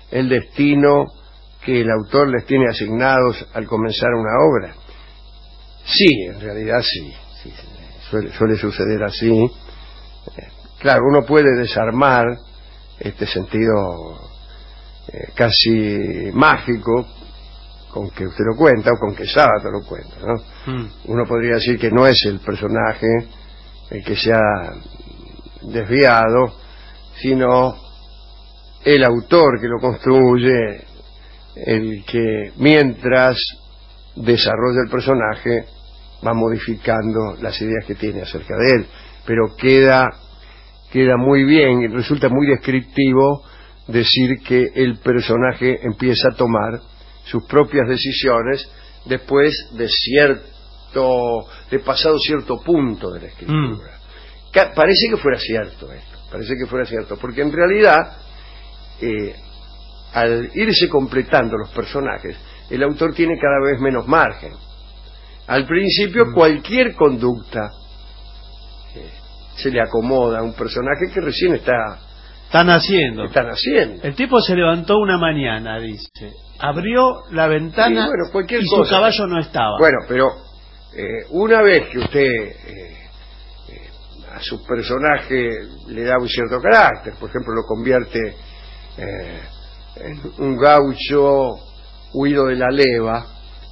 el destino que el autor les tiene asignados al comenzar una obra? Sí, en realidad sí, sí suele, suele suceder así. Claro, uno puede desarmar este sentido eh, casi mágico con que usted lo cuenta o con que Sábato lo cuenta, ¿no? Mm. Uno podría decir que no es el personaje el que se ha desviado, sino el autor que lo construye, el que mientras desarrolla el personaje va modificando las ideas que tiene acerca de él, pero queda queda muy bien y resulta muy descriptivo decir que el personaje empieza a tomar sus propias decisiones después de cierto, de pasado cierto punto de la escritura. Mm. Parece que fuera cierto esto, parece que fuera cierto, porque en realidad, eh, al irse completando los personajes, el autor tiene cada vez menos margen. Al principio, mm. cualquier conducta eh, se le acomoda a un personaje que recién está... Están haciendo. Están haciendo. El tipo se levantó una mañana, dice, abrió la ventana sí, bueno, cualquier y cosa. Su caballo no estaba. Bueno, pero eh, una vez que usted eh, eh, a su personaje le da un cierto carácter, por ejemplo, lo convierte eh, en un gaucho huido de la leva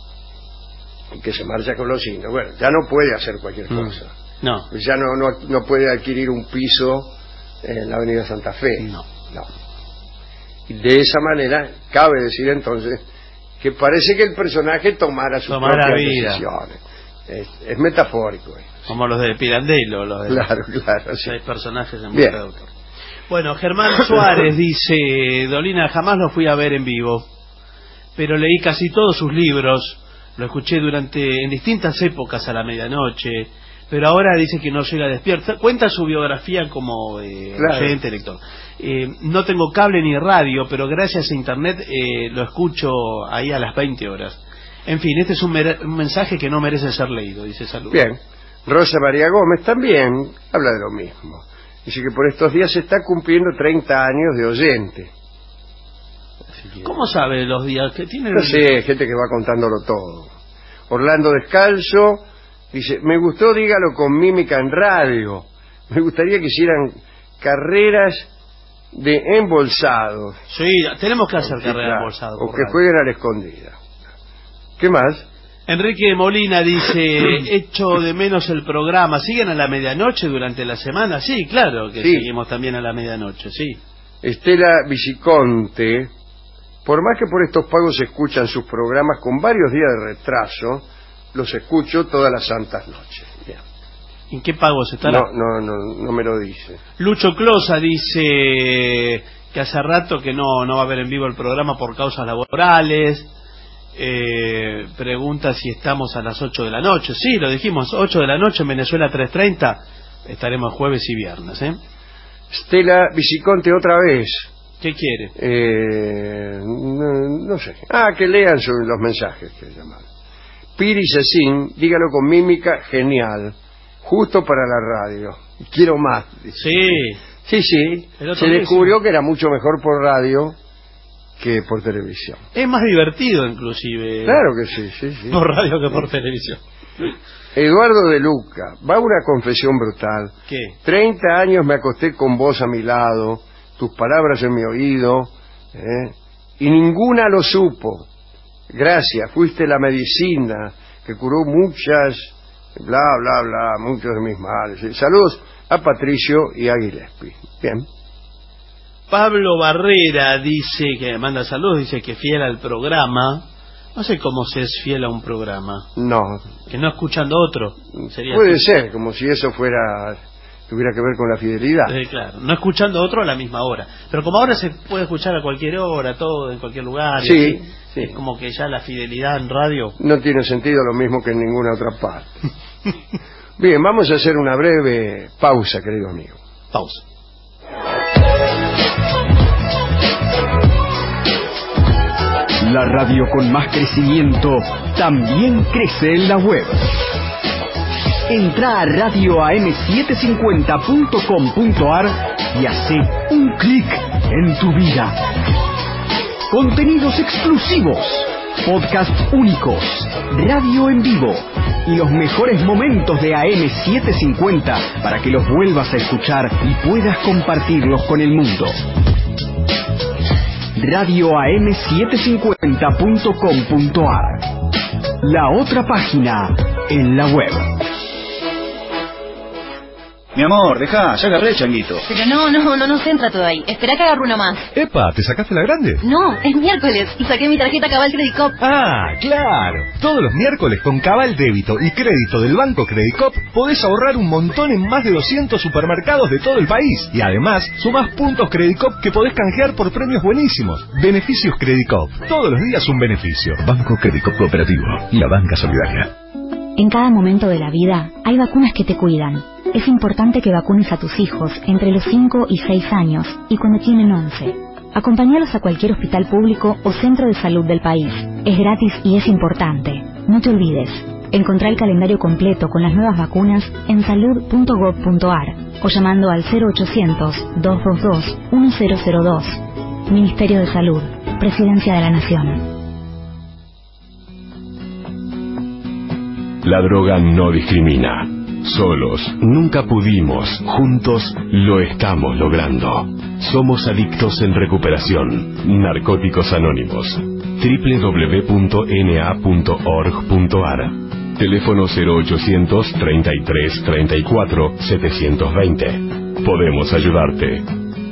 y que se marcha con los indios, bueno, ya no puede hacer cualquier mm. cosa. No. Ya no, no, no puede adquirir un piso en la avenida Santa Fe. No. No. Y de esa manera, cabe decir entonces que parece que el personaje tomara sus Tomara propias vida. decisiones. Es, es metafórico. ¿Eh? Como los de Pirandello. Los de claro, claro. Sí. Seis personajes en busca de autor. Bueno, Germán Suárez dice, Dolina, jamás lo fui a ver en vivo, pero leí casi todos sus libros, lo escuché durante en distintas épocas a la medianoche, pero ahora dice que no llega despierto. Cuenta su biografía como eh, claro. oyente, lector. Eh, no tengo cable ni radio, pero gracias a internet eh, lo escucho ahí a las veinte horas. En fin, este es un, un mensaje que no merece ser leído, dice Salud. Bien. Rosa María Gómez también habla de lo mismo. Dice que por estos días se está cumpliendo treinta años de oyente. Que... ¿Cómo sabe los días que tiene? No sé, gente que va contándolo todo. Orlando Descalzo dice, me gustó, dígalo con mímica en radio. Me gustaría que hicieran carreras de embolsados. Sí, tenemos que hacer carreras de embolsados. O que radio. Jueguen a la escondida. ¿Qué más? Enrique Molina dice, echo de menos el programa. ¿Siguen a la medianoche durante la semana? Sí, claro que sí. Seguimos también a la medianoche, sí. Estela Viciconte, por más que por estos pagos se escuchan sus programas con varios días de retraso, los escucho todas las santas noches. Bien. ¿En qué pagos estará? No, no, no, no me lo dice. Lucho Closa dice que hace rato que no, no va a haber en vivo el programa por causas laborales. Eh, pregunta si estamos a las ocho de la noche. Sí, lo dijimos, ocho de la noche en Venezuela tres treinta. Estaremos jueves y viernes, ¿eh? Estela Viciconte otra vez. ¿Qué quiere? Eh, no, no sé. Ah, que lean sobre los mensajes que llaman. Piri Cecín, dígalo con mímica, genial. Justo para la radio. Quiero más. Sí. Sí, sí. Se descubrió que era mucho mejor por radio que por televisión. Es más divertido, inclusive. Claro que sí, sí, sí. Por radio que por televisión. Eduardo de Luca, va una confesión brutal. ¿Qué? Treinta años me acosté con vos a mi lado, tus palabras en mi oído, ¿eh? y ninguna lo supo. Gracias, fuiste la medicina que curó muchas, bla, bla, bla, muchos de mis males. Saludos a Patricio y a Gillespie. Bien. Pablo Barrera dice que manda saludos, dice que fiel al programa. No sé cómo se es fiel a un programa. No. Que no escuchando otro. Sería Puede así. ser, como si eso fuera tuviera que ver con la fidelidad. Eh, claro, no escuchando otro a la misma hora. Pero como ahora se puede escuchar a cualquier hora, todo, en cualquier lugar. Sí, y así, sí. Es como que ya la fidelidad en radio... No tiene sentido lo mismo que en ninguna otra parte. Bien, vamos a hacer una breve pausa, querido amigo. Pausa. La radio con más crecimiento también crece en la web. Entra a radio a m setecientos cincuenta punto com punto a r y hace un clic en tu vida. contenidos exclusivos, podcasts únicos, radio en vivo y los mejores momentos de A M setecientos cincuenta para que los vuelvas a escuchar y puedas compartirlos con el mundo. radio a m setecientos cincuenta punto com punto a r, la otra página en la web. Mi amor, dejá, ya agarré el changuito. Pero no, no, no nos entra todo ahí. Espera que agarro uno más. Epa, ¿te sacaste la grande? No, es miércoles y saqué mi tarjeta Cabal Credit Cop. Ah, claro. Todos los miércoles con Cabal Débito y Crédito del Banco Credit Cop podés ahorrar un montón en más de doscientos supermercados de todo el país. Y además, sumás puntos Credit Cop que podés canjear por premios buenísimos. Beneficios Credit Cop. Todos los días un beneficio. Banco Credit Cop Cooperativo. La banca solidaria. En cada momento de la vida hay vacunas que te cuidan. Es importante que vacunes a tus hijos entre los cinco y seis años y cuando tienen once. Acompáñalos a cualquier hospital público o centro de salud del país. Es gratis y es importante. No te olvides. Encontrá el calendario completo con las nuevas vacunas en salud punto gob punto a r o llamando al cero ochocientos, dos dos dos, uno cero cero dos. Ministerio de Salud. Presidencia de la Nación. La droga no discrimina. Solos nunca pudimos, juntos lo estamos logrando. Somos adictos en recuperación. Narcóticos Anónimos. doble u doble u doble u punto n a punto org punto a r. Teléfono cero ochocientos, treinta y tres, treinta y cuatro, setecientos veinte. Podemos ayudarte.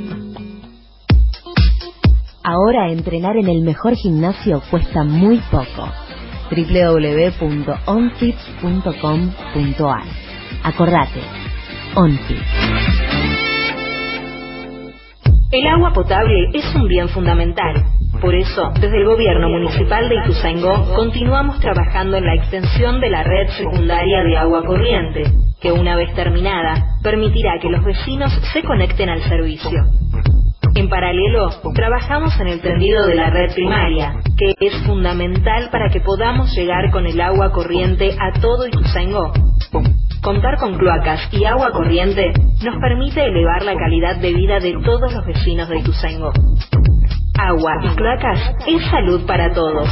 Ahora entrenar en el mejor gimnasio cuesta muy poco. doble u doble u doble u punto onfit punto com punto a r. Acordate, OnFit. El agua potable es un bien fundamental. Por eso, desde el Gobierno Municipal de Ituzaingó, continuamos trabajando en la extensión de la red secundaria de agua corriente, que una vez terminada, permitirá que los vecinos se conecten al servicio. En paralelo, trabajamos en el tendido de la red primaria, que es fundamental para que podamos llegar con el agua corriente a todo Ituzaingó. Contar con cloacas y agua corriente nos permite elevar la calidad de vida de todos los vecinos de Ituzaingó. Agua y cloacas es salud para todos.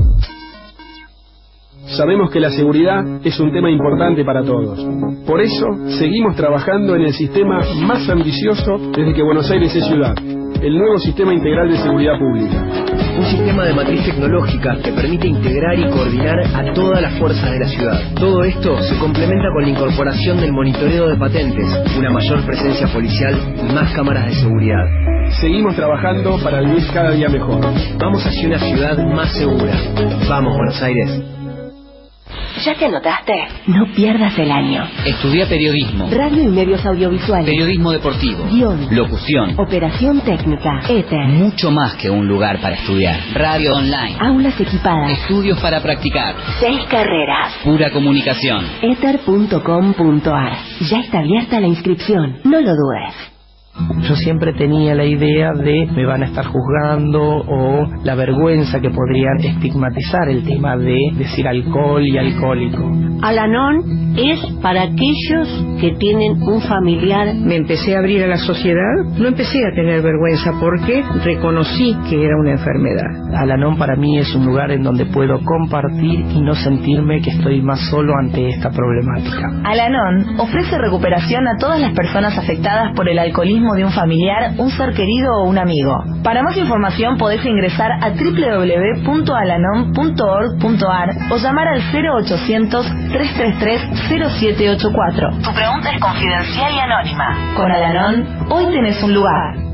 Sabemos que la seguridad es un tema importante para todos. Por eso, seguimos trabajando en el sistema más ambicioso desde que Buenos Aires es ciudad, el nuevo Sistema Integral de Seguridad Pública. Un sistema de matriz tecnológica que permite integrar y coordinar a todas las fuerzas de la ciudad. Todo esto se complementa con la incorporación del monitoreo de patentes, una mayor presencia policial y más cámaras de seguridad. Seguimos trabajando para vivir cada día mejor. Vamos hacia una ciudad más segura. Vamos, Buenos Aires. ¿Ya te anotaste? No pierdas el año. Estudia periodismo, Radio y medios audiovisuales, periodismo deportivo, guión, locución, operación técnica, éter. Mucho más que un lugar para estudiar. Radio online, aulas equipadas, estudios para practicar, seis carreras, pura comunicación. éter punto com punto a r. Ya está abierta la inscripción. No lo dudes. Yo siempre tenía la idea de me van a estar juzgando o la vergüenza que podrían estigmatizar el tema de decir alcohol y alcohólico. Al-Anon es para aquellos que tienen un familiar. Me empecé a abrir a la sociedad, no empecé a tener vergüenza porque reconocí que era una enfermedad. Al-Anon para mí es un lugar en donde puedo compartir y no sentirme que estoy más solo ante esta problemática. Al-Anon ofrece recuperación a todas las personas afectadas por el alcoholismo de un familiar, un ser querido o un amigo. Para más información podés ingresar a doble u doble u doble u punto alanon punto org punto a r o llamar al cero ochocientos, tres tres tres, cero siete ocho cuatro. Tu pregunta es confidencial y anónima. Con Al-Anon, hoy tenés un lugar.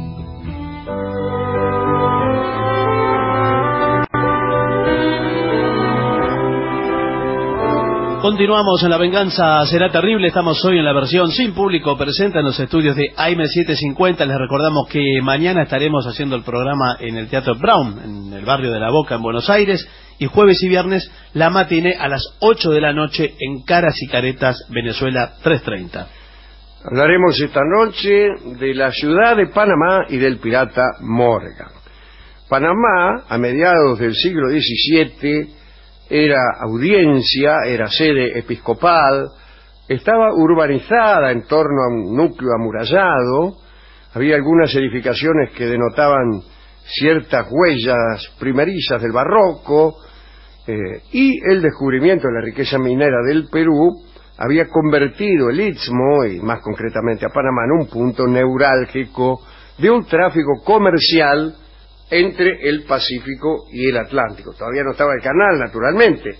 Continuamos en La Venganza Será Terrible. Estamos hoy en la versión sin público presente en los estudios de A M setecientos cincuenta. Les recordamos que mañana estaremos haciendo el programa en el Teatro Brown, en el barrio de La Boca, en Buenos Aires. Y jueves y viernes la matiné a las ocho de la noche en Caras y Caretas, Venezuela trescientos treinta. Hablaremos esta noche de la ciudad de Panamá y del pirata Morgan. Panamá, a mediados del siglo diecisiete, era audiencia, era sede episcopal, estaba urbanizada en torno a un núcleo amurallado, había algunas edificaciones que denotaban ciertas huellas primerizas del barroco, eh, y el descubrimiento de la riqueza minera del Perú había convertido el Istmo, y más concretamente a Panamá, en un punto neurálgico de un tráfico comercial entre el Pacífico y el Atlántico. Todavía no estaba el canal, naturalmente,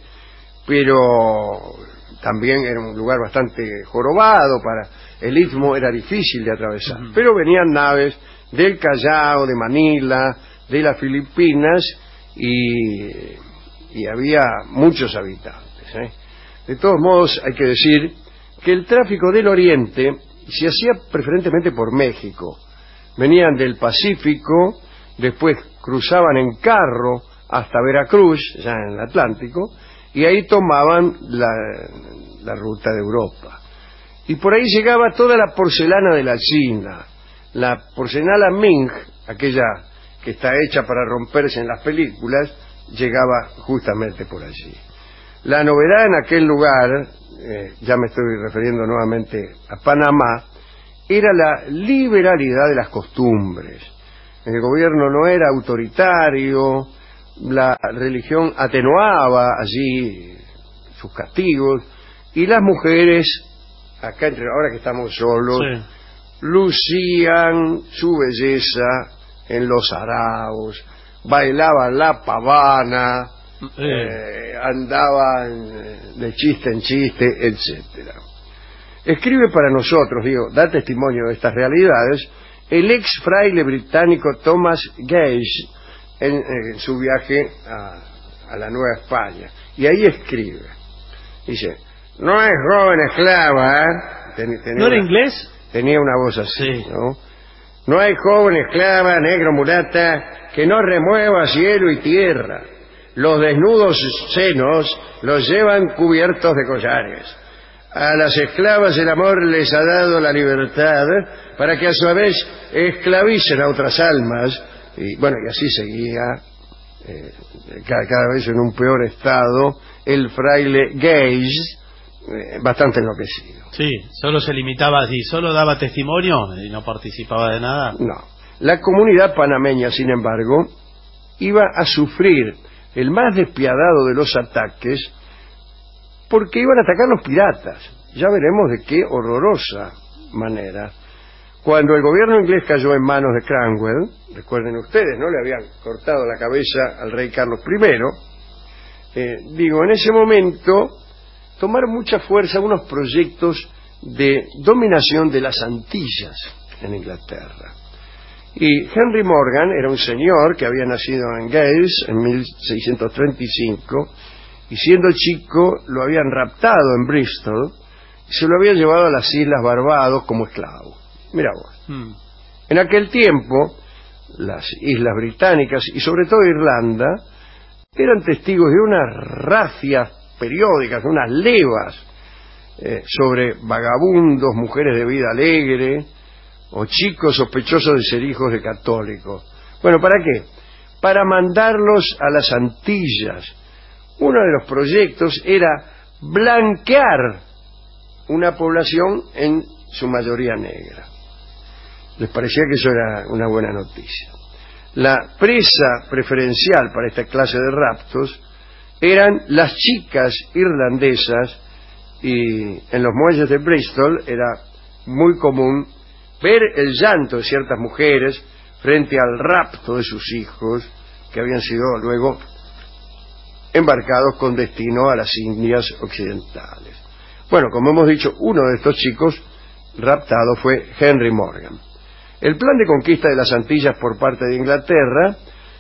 pero también era un lugar bastante jorobado, para el Istmo era difícil de atravesar. Uh-huh. Pero venían naves del Callao, de Manila, de las Filipinas, y, y había muchos habitantes, ¿eh? De todos modos, hay que decir que el tráfico del Oriente se hacía preferentemente por México. Venían del Pacífico, después cruzaban en carro hasta Veracruz, ya en el Atlántico, y ahí tomaban la, la ruta de Europa. Y por ahí llegaba toda la porcelana de la China, la porcelana Ming, aquella que está hecha para romperse en las películas, llegaba justamente por allí. La novedad en aquel lugar, eh, ya me estoy refiriendo nuevamente a Panamá, era la liberalidad de las costumbres. El gobierno no era autoritario, la religión atenuaba allí sus castigos, y las mujeres, acá entre ahora que estamos solos, sí, lucían su belleza en los araos, bailaban la pavana, eh, andaban de chiste en chiste, etcétera. Escribe para nosotros, digo, da testimonio de estas realidades, el ex fraile británico Thomas Gage en, en su viaje a, a la Nueva España, y ahí escribe, dice: no es joven esclava, ¿eh? Ten, tenía ¿No era una, inglés? Tenía una voz así, sí. ¿no? No hay joven esclava, negro, mulata, que no remueva cielo y tierra. Los desnudos senos los llevan cubiertos de collares. A las esclavas el amor les ha dado la libertad para que a su vez esclavicen a otras almas. Y bueno, y así seguía, eh, cada, cada vez en un peor estado, el fraile Gage, eh, bastante enloquecido. Sí, solo se limitaba así, solo daba testimonio y no participaba de nada. No. La comunidad panameña, sin embargo, iba a sufrir el más despiadado de los ataques, porque iban a atacar los piratas. Ya veremos de qué horrorosa manera. Cuando el gobierno inglés cayó en manos de Cromwell, recuerden ustedes, ¿no? Le habían cortado la cabeza al rey Carlos primero. Eh, digo, en ese momento tomaron mucha fuerza unos proyectos de dominación de las Antillas en Inglaterra. Y Henry Morgan era un señor que había nacido en Gales en mil seiscientos treinta y cinco, y siendo chico lo habían raptado en Bristol y se lo habían llevado a las Islas Barbados como esclavo. Mira vos. Hmm. En aquel tiempo, las Islas Británicas y sobre todo Irlanda eran testigos de unas razias periódicas, de unas levas eh, sobre vagabundos, mujeres de vida alegre o chicos sospechosos de ser hijos de católicos. Bueno, ¿para qué? Para mandarlos a las Antillas. Uno de los proyectos era blanquear una población en su mayoría negra. Les parecía que eso era una buena noticia. La presa preferencial para esta clase de raptos eran las chicas irlandesas, y en los muelles de Bristol era muy común ver el llanto de ciertas mujeres frente al rapto de sus hijos, que habían sido luego embarcados con destino a las Indias Occidentales. Bueno, como hemos dicho, uno de estos chicos raptados fue Henry Morgan. El plan de conquista de las Antillas por parte de Inglaterra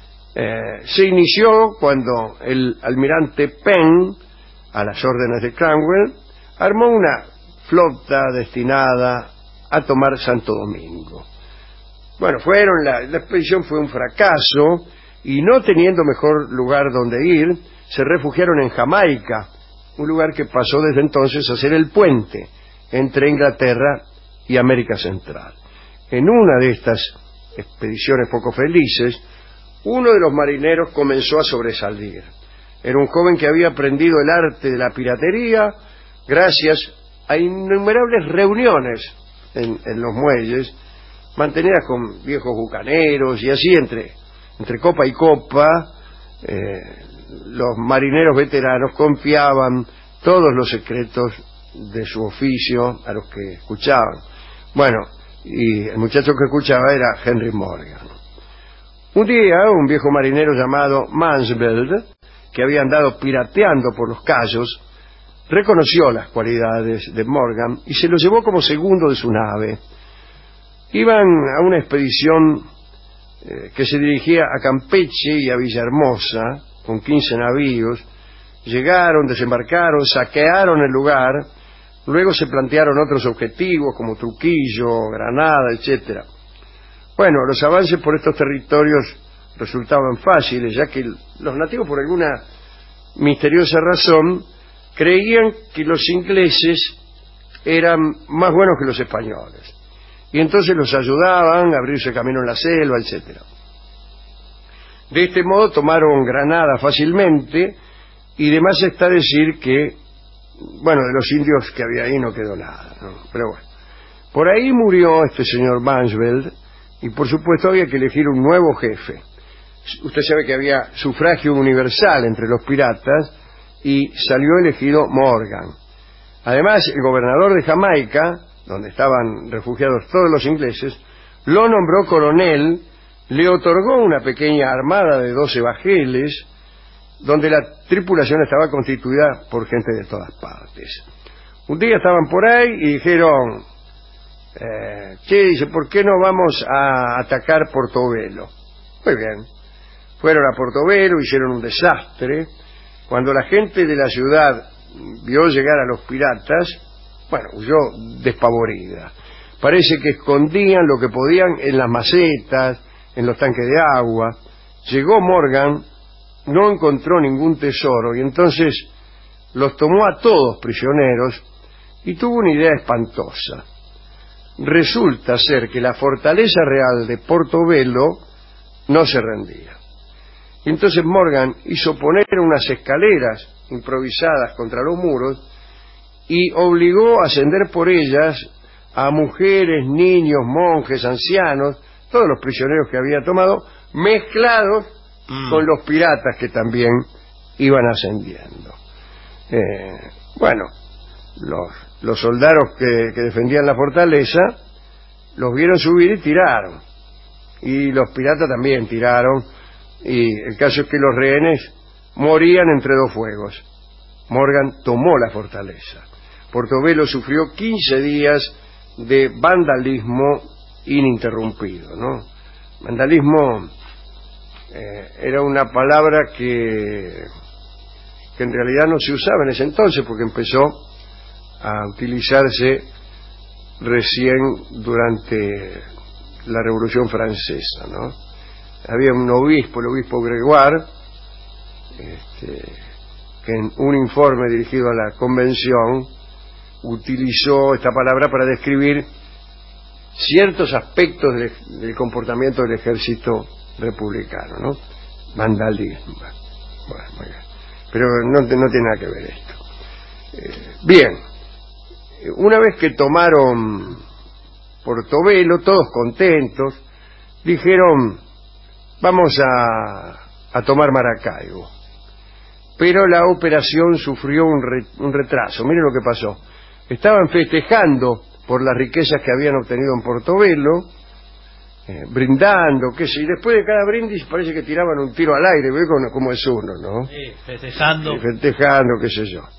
eh, se inició cuando el almirante Penn, a las órdenes de Cromwell, armó una flota destinada a tomar Santo Domingo. Bueno, fueron la, la expedición fue un fracaso, y no teniendo mejor lugar donde ir, se refugiaron en Jamaica, un lugar que pasó desde entonces a ser el puente entre Inglaterra y América Central. En una de estas expediciones poco felices, uno de los marineros comenzó a sobresalir. Era un joven que había aprendido el arte de la piratería gracias a innumerables reuniones en, en los muelles, mantenidas con viejos bucaneros, y así entre, entre copa y copa, eh, los marineros veteranos confiaban todos los secretos de su oficio a los que escuchaban. Bueno, y el muchacho que escuchaba era Henry Morgan. Un día, un viejo marinero llamado Mansveld, que había andado pirateando por los cayos, reconoció las cualidades de Morgan y se lo llevó como segundo de su nave. Iban a una expedición eh, que se dirigía a Campeche y a Villahermosa, con quince navíos. Llegaron, desembarcaron, saquearon el lugar, luego se plantearon otros objetivos como Truquillo, Granada, etcétera. Bueno, los avances por estos territorios resultaban fáciles, ya que los nativos, por alguna misteriosa razón, creían que los ingleses eran más buenos que los españoles, y entonces los ayudaban a abrirse camino en la selva, etcétera. De este modo tomaron Granada fácilmente, y demás está decir que, bueno, de los indios que había ahí no quedó nada, ¿no? Pero bueno, por ahí murió este señor Mansveld, y por supuesto había que elegir un nuevo jefe. Usted sabe que había sufragio universal entre los piratas, y salió elegido Morgan. Además, el gobernador de Jamaica, donde estaban refugiados todos los ingleses, lo nombró coronel, le otorgó una pequeña armada de doce bajeles, donde la tripulación estaba constituida por gente de todas partes. Un día estaban por ahí y dijeron, eh, che, dice, ¿por qué no vamos a atacar Portobelo? Muy bien. Fueron a Portobelo, hicieron un desastre. Cuando la gente de la ciudad vio llegar a los piratas, bueno, huyó despavorida. Parece que escondían lo que podían en las macetas, en los tanques de agua. Llegó Morgan, no encontró ningún tesoro, y entonces los tomó a todos prisioneros y tuvo una idea espantosa. Resulta ser que la fortaleza real de Portobelo no se rendía. Entonces Morgan hizo poner unas escaleras improvisadas contra los muros y obligó a ascender por ellas a mujeres, niños, monjes, ancianos, todos los prisioneros que había tomado, mezclados mm. con los piratas que también iban ascendiendo. Eh, bueno, los, los soldados que, que defendían la fortaleza los vieron subir y tiraron, y los piratas también tiraron, y el caso es que los rehenes morían entre dos fuegos. Morgan tomó la fortaleza. Portobelo sufrió quince días de vandalismo ininterrumpido, ¿no? Vandalismo eh, era una palabra que, que en realidad no se usaba en ese entonces, porque empezó a utilizarse recién durante la Revolución Francesa, ¿no? Había un obispo, el obispo Gregoire, este, que en un informe dirigido a la convención utilizó esta palabra para describir ciertos aspectos del, del comportamiento del ejército republicano, ¿no? Vandalismo. Bueno, muy bien. Pero no, no tiene nada que ver esto. Eh, bien, una vez que tomaron Portobelo, todos contentos, dijeron, vamos a, a tomar Maracaibo. Pero la operación sufrió un, re, un retraso. Miren lo que pasó. Estaban festejando por las riquezas que habían obtenido en Portobelo, eh, brindando, qué sé, y después de cada brindis parece que tiraban un tiro al aire, ¿ve? Como, como es uno, ¿no? Sí, festejando. Sí, festejando, qué sé yo.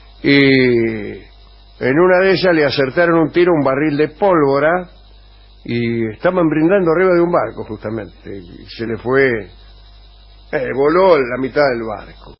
Y en una de ellas le acertaron un tiro a un barril de pólvora y estaban brindando arriba de un barco, justamente, y se le fue, eh, voló la mitad del barco.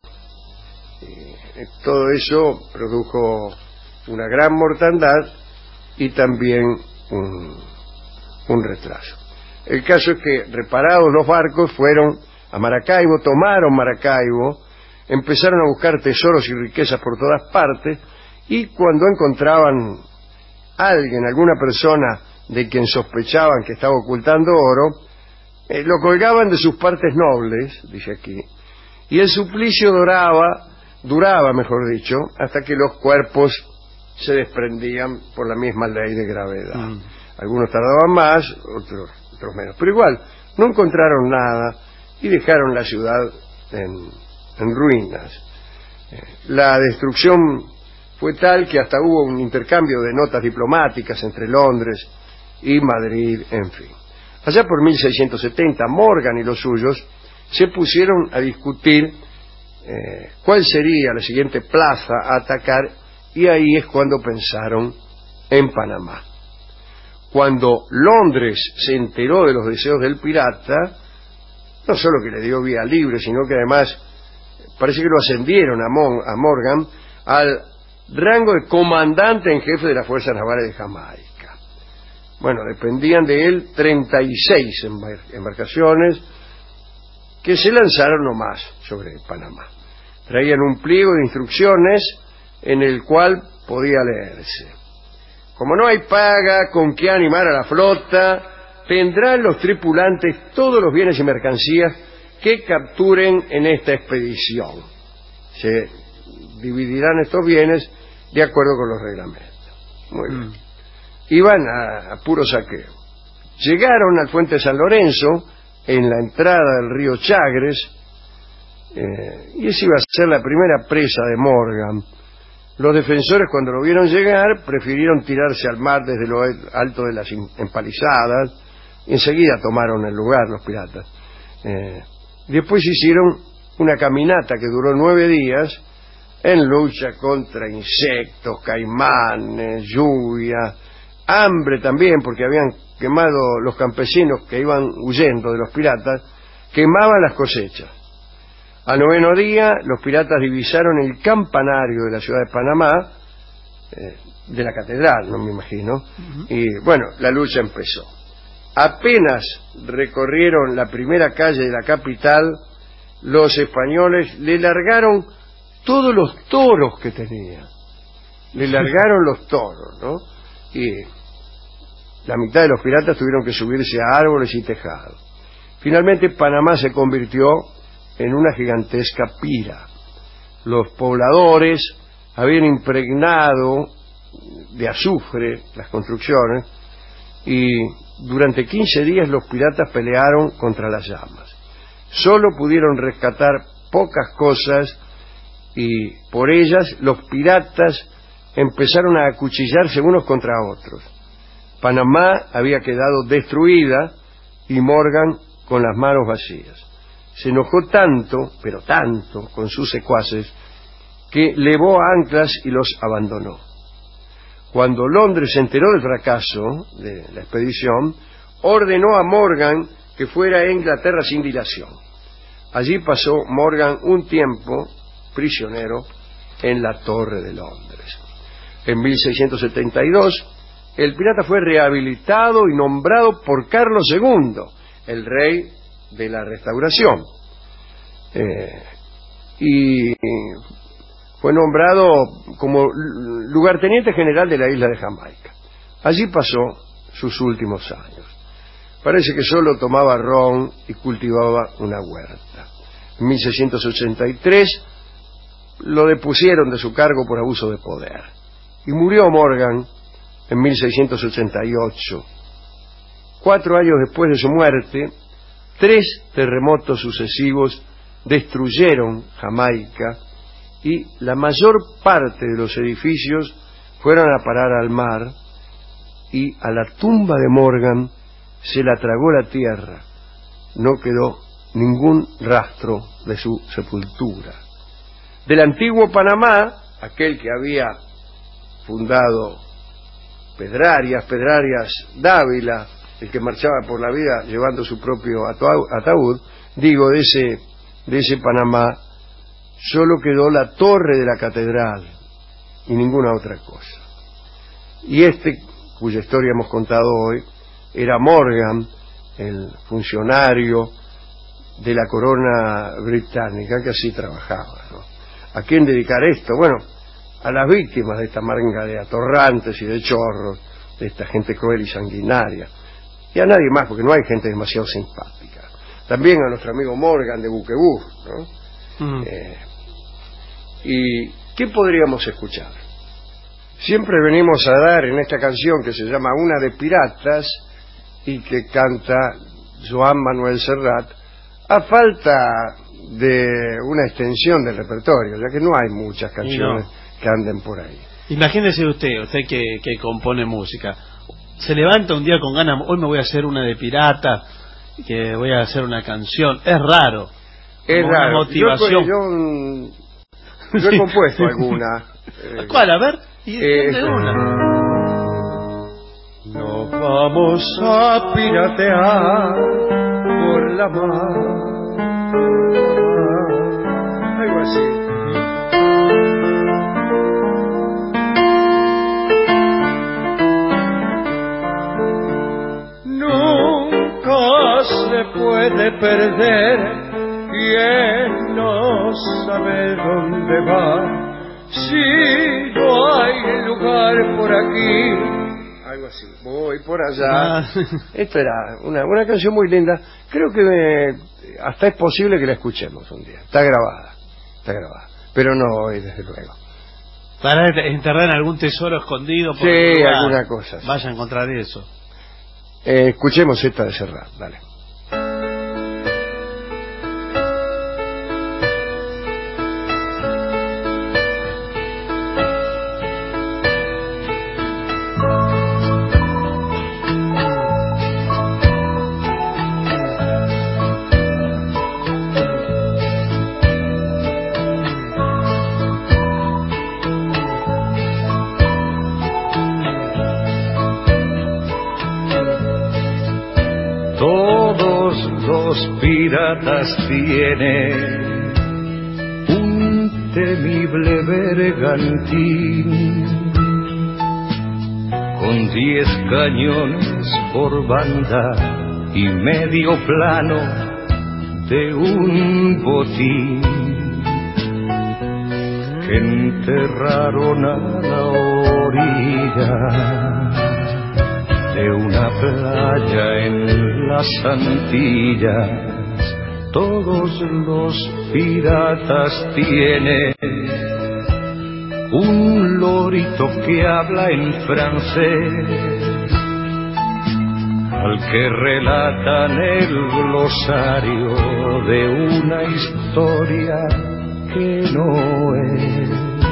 Y todo eso produjo una gran mortandad y también un, un retraso. El caso es que, reparados los barcos, fueron a Maracaibo, tomaron Maracaibo, empezaron a buscar tesoros y riquezas por todas partes, y cuando encontraban a alguien, alguna persona de quien sospechaban que estaba ocultando oro, eh, lo colgaban de sus partes nobles, dice aquí, y el suplicio duraba, duraba, mejor dicho, hasta que los cuerpos se desprendían por la misma ley de gravedad. Mm. Algunos tardaban más, otros, otros menos, pero igual, no encontraron nada, y dejaron la ciudad en, en ruinas. Eh, la destrucción fue tal que hasta hubo un intercambio de notas diplomáticas entre Londres y Madrid, en fin. Allá por mil seiscientos setenta, Morgan y los suyos se pusieron a discutir eh, cuál sería la siguiente plaza a atacar, y ahí es cuando pensaron en Panamá. Cuando Londres se enteró de los deseos del pirata, no solo que le dio vía libre, sino que además parece que lo ascendieron a, Mon, a Morgan al rango de comandante en jefe de las fuerzas navales de Jamaica. Bueno, dependían de él treinta y seis embar embarcaciones que se lanzaron nomás sobre Panamá. Traían un pliego de instrucciones en el cual podía leerse: como no hay paga con que animar a la flota, tendrán los tripulantes todos los bienes y mercancías que capturen en esta expedición. Se dividirán estos bienes de acuerdo con los reglamentos. Muy bien. Mm. Iban a, a puro saqueo. Llegaron al Fuerte San Lorenzo, en la entrada del río Chagres, eh, y esa iba a ser la primera presa de Morgan. Los defensores, cuando lo vieron llegar, prefirieron tirarse al mar desde lo alto de las empalizadas, y enseguida tomaron el lugar los piratas. Eh, después hicieron una caminata que duró nueve días, en lucha contra insectos, caimanes, lluvia, hambre también, porque habían quemado los campesinos que iban huyendo de los piratas, quemaban las cosechas. Al noveno día, los piratas divisaron el campanario de la ciudad de Panamá, eh, de la catedral, no me imagino, uh-huh. Y bueno, la lucha empezó. Apenas recorrieron la primera calle de la capital, los españoles le largaron todos los toros que tenían. Le largaron los toros, ¿no? Y la mitad de los piratas tuvieron que subirse a árboles y tejados. Finalmente Panamá se convirtió en una gigantesca pira. Los pobladores habían impregnado de azufre las construcciones y durante quince días los piratas pelearon contra las llamas. Solo pudieron rescatar pocas cosas y por ellas los piratas empezaron a acuchillarse unos contra otros. Panamá había quedado destruida y Morgan con las manos vacías. Se enojó tanto, pero tanto, con sus secuaces, que levó anclas y los abandonó. Cuando Londres se enteró del fracaso de la expedición, ordenó a Morgan que fuera a Inglaterra sin dilación. Allí pasó Morgan un tiempo prisionero en la Torre de Londres. En mil seiscientos setenta y dos, el pirata fue rehabilitado y nombrado por Carlos segundo, el rey de la Restauración. Eh, y fue nombrado como lugarteniente general de la isla de Jamaica. Allí pasó sus últimos años. Parece que solo tomaba ron y cultivaba una huerta. En mil seiscientos ochenta y tres lo depusieron de su cargo por abuso de poder. Y murió Morgan en mil seiscientos ochenta y ocho. Cuatro años después de su muerte, tres terremotos sucesivos destruyeron Jamaica y la mayor parte de los edificios fueron a parar al mar y a la tumba de Morgan se la tragó la tierra. No quedó ningún rastro de su sepultura. Del antiguo Panamá, aquel que había fundado Pedrarias, Pedrarias Dávila, el que marchaba por la vida llevando su propio ataúd, digo, de ese, de ese Panamá, solo quedó la torre de la catedral y ninguna otra cosa. Y este, cuya historia hemos contado hoy, era Morgan, el funcionario de la corona británica que así trabajaba, ¿no? ¿A quién dedicar esto? Bueno, a las víctimas de esta manga de atorrantes y de chorros, de esta gente cruel y sanguinaria. Y a nadie más, porque no hay gente demasiado simpática. También a nuestro amigo Morgan de Buquebus, ¿no? Mm. Eh, ¿Y qué podríamos escuchar? Siempre venimos a dar en esta canción que se llama Una de Piratas y que canta Joan Manuel Serrat a falta de una extensión del repertorio, ya que no hay muchas canciones no. que anden por ahí. Imagínese usted, usted que, que compone música, se levanta un día con ganas, hoy me voy a hacer una de pirata, que voy a hacer una canción, es raro. Es una raro. motivación. Yo, yo, yo he compuesto alguna. Eh, ¿Cuál? A ver. ¿Y eh, de una? Nos vamos a piratear por la mar. Algo así. Nunca se puede perder quien no sabe dónde va. Si no hay lugar por aquí, algo así, voy por allá. Ah. Esto era una, una canción muy linda. Creo que me, hasta es posible que la escuchemos un día. Está grabada, está grabada, pero no hoy, desde luego. Para enterrar en algún tesoro escondido. Por sí, lugar. Alguna cosa. Sí. Vaya a encontrar eso. Eh, escuchemos esta de Serrat, dale. Piratas tiene un temible bergantín con diez cañones por banda y medio plano de un botín que enterraron a la orilla de una playa en las Antillas. Todos los piratas tienen un lorito que habla en francés, al que relatan el glosario de una historia que no es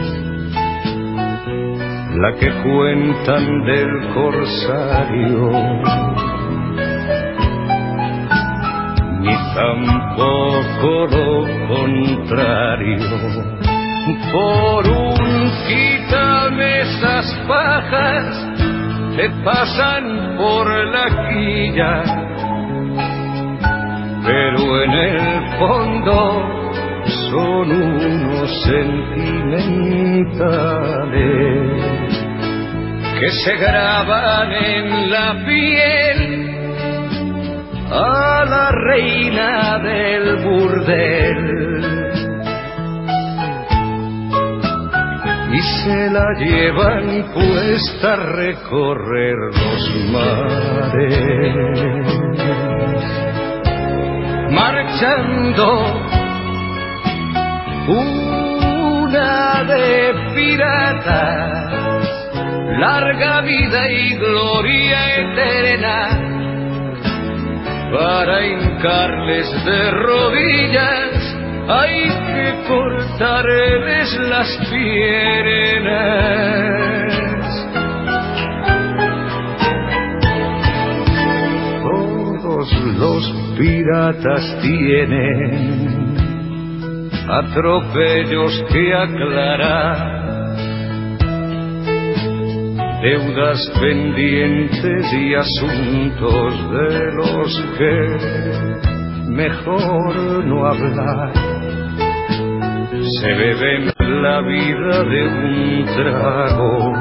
la que cuentan del corsario, ni tampoco lo contrario. Por un quítame esas pajas que pasan por la quilla, pero en el fondo son unos sentimentales que se graban en la piel a la reina del burdel y se la llevan puesta a recorrer los mares, marchando una de piratas, larga vida y gloria eterna, para hincarles de rodillas hay que cortarles las piernas. Todos los piratas tienen atropellos que aclarar, deudas pendientes y asuntos de los que mejor no hablar. Se beben la vida de un trago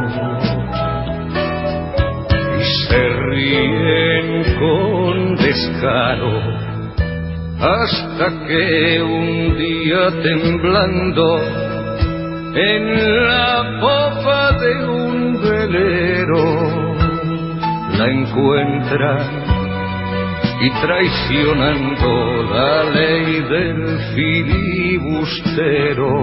y se ríen con descaro, hasta que un día temblando en la popa de un velero la encuentran y traicionando la ley del filibustero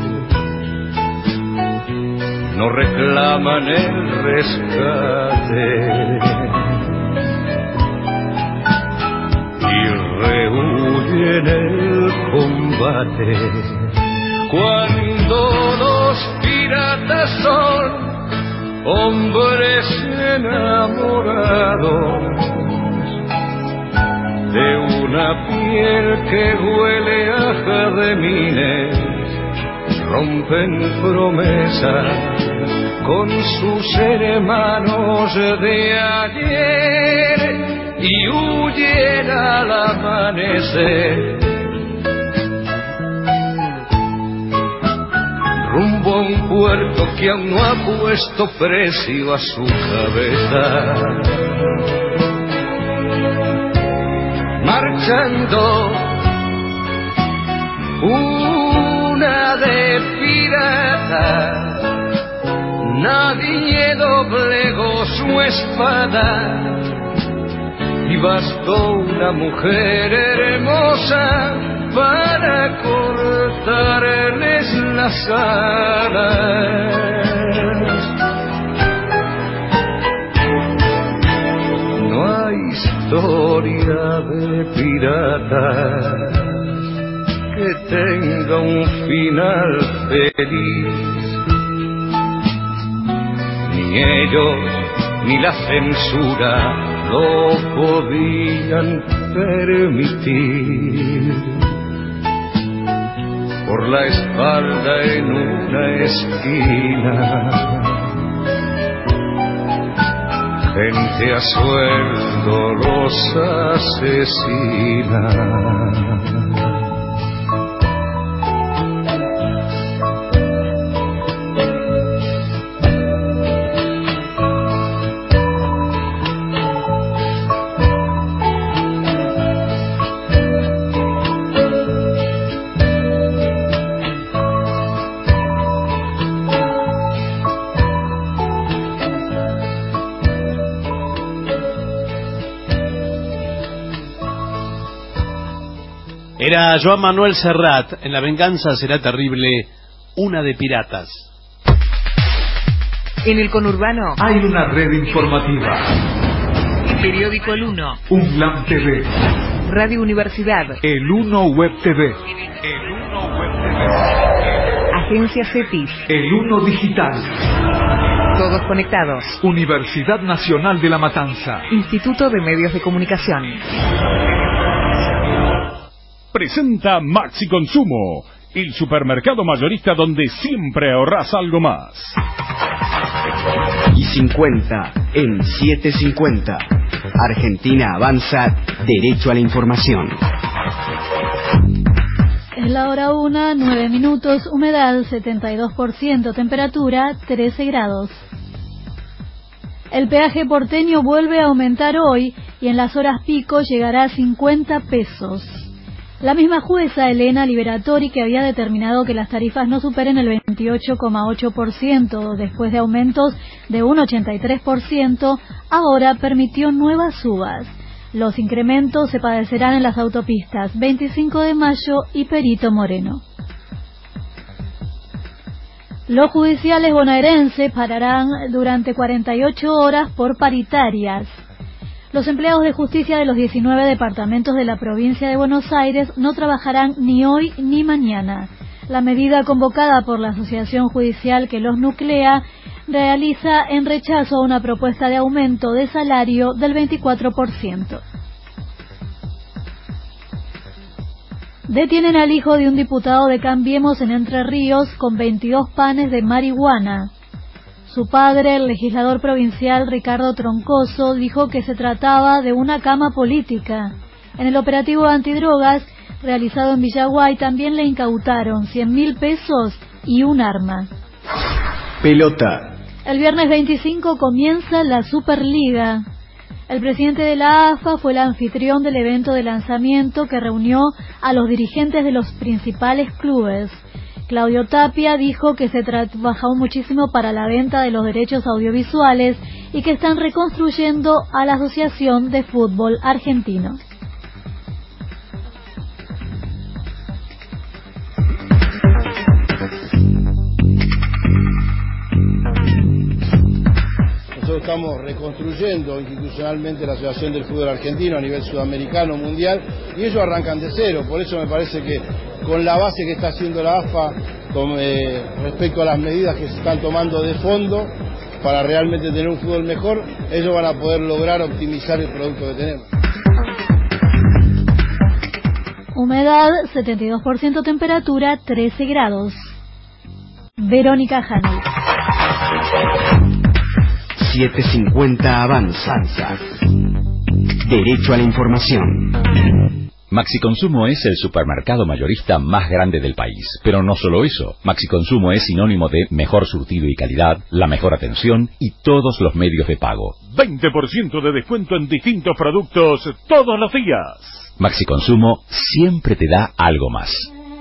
no reclaman el rescate y rehuyen en el combate. Cuando los piratas son hombres enamorados de una piel que huele a jazmines, rompen promesas con sus hermanos de ayer y huyen al amanecer, rumbo a un puerto que aún no ha puesto precio a su cabeza. Marchando una de piratas, nadie doblegó su espada y bastó una mujer hermosa para cortarles las alas. No hay historia de piratas que tenga un final feliz. Ni ellos ni la censura lo podían permitir. Por la espalda en una esquina, gente a sueldo los asesina. Era Joan Manuel Serrat, en La venganza será terrible, una de piratas. En el conurbano hay una red informativa. Periódico El Uno, UNLAM T V, Radio Universidad, El Uno Web T V, El Uno Web T V, Agencia CETIS, El Uno Digital. Todos conectados. Universidad Nacional de La Matanza, Instituto de Medios de Comunicación. Presenta Maxi Consumo, el supermercado mayorista donde siempre ahorras algo más. Y cincuenta en setecientos cincuenta. Argentina avanza derecho a la información. Es la hora una, nueve minutos, humedad setenta y dos por ciento, temperatura trece grados. El peaje porteño vuelve a aumentar hoy y en las horas pico llegará a cincuenta pesos. La misma jueza Elena Liberatori, que había determinado que las tarifas no superen el veintiocho coma ocho por ciento después de aumentos de un ochenta y tres por ciento, ahora permitió nuevas subas. Los incrementos se padecerán en las autopistas veinticinco de mayo y Perito Moreno. Los judiciales bonaerenses pararán durante cuarenta y ocho horas por paritarias. Los empleados de justicia de los diecinueve departamentos de la provincia de Buenos Aires no trabajarán ni hoy ni mañana. La medida convocada por la asociación judicial que los nuclea realiza en rechazo a una propuesta de aumento de salario del veinticuatro por ciento. Detienen al hijo de un diputado de Cambiemos en Entre Ríos con veintidós panes de marihuana. Su padre, el legislador provincial Ricardo Troncoso, dijo que se trataba de una cama política. En el operativo antidrogas realizado en Villaguay también le incautaron cien mil pesos y un arma. Pelota. El viernes veinticinco comienza la Superliga. El presidente de la A F A fue el anfitrión del evento de lanzamiento que reunió a los dirigentes de los principales clubes. Claudio Tapia dijo que se trabajó muchísimo para la venta de los derechos audiovisuales y que están reconstruyendo a la Asociación de Fútbol Argentino. Nosotros estamos reconstruyendo institucionalmente la Asociación del Fútbol Argentino a nivel sudamericano, mundial, y ellos arrancan de cero. Por eso me parece que con la base que está haciendo la A F A con, eh, respecto a las medidas que se están tomando de fondo para realmente tener un fútbol mejor, ellos van a poder lograr optimizar el producto que tenemos. Humedad setenta y dos por ciento, temperatura trece grados. Verónica Hanel. setecientos cincuenta Avanza. Derecho a la información. Maxi Consumo es el supermercado mayorista más grande del país. Pero no solo eso. Maxi Consumo es sinónimo de mejor surtido y calidad, la mejor atención y todos los medios de pago. veinte por ciento de descuento en distintos productos todos los días. Maxi Consumo siempre te da algo más.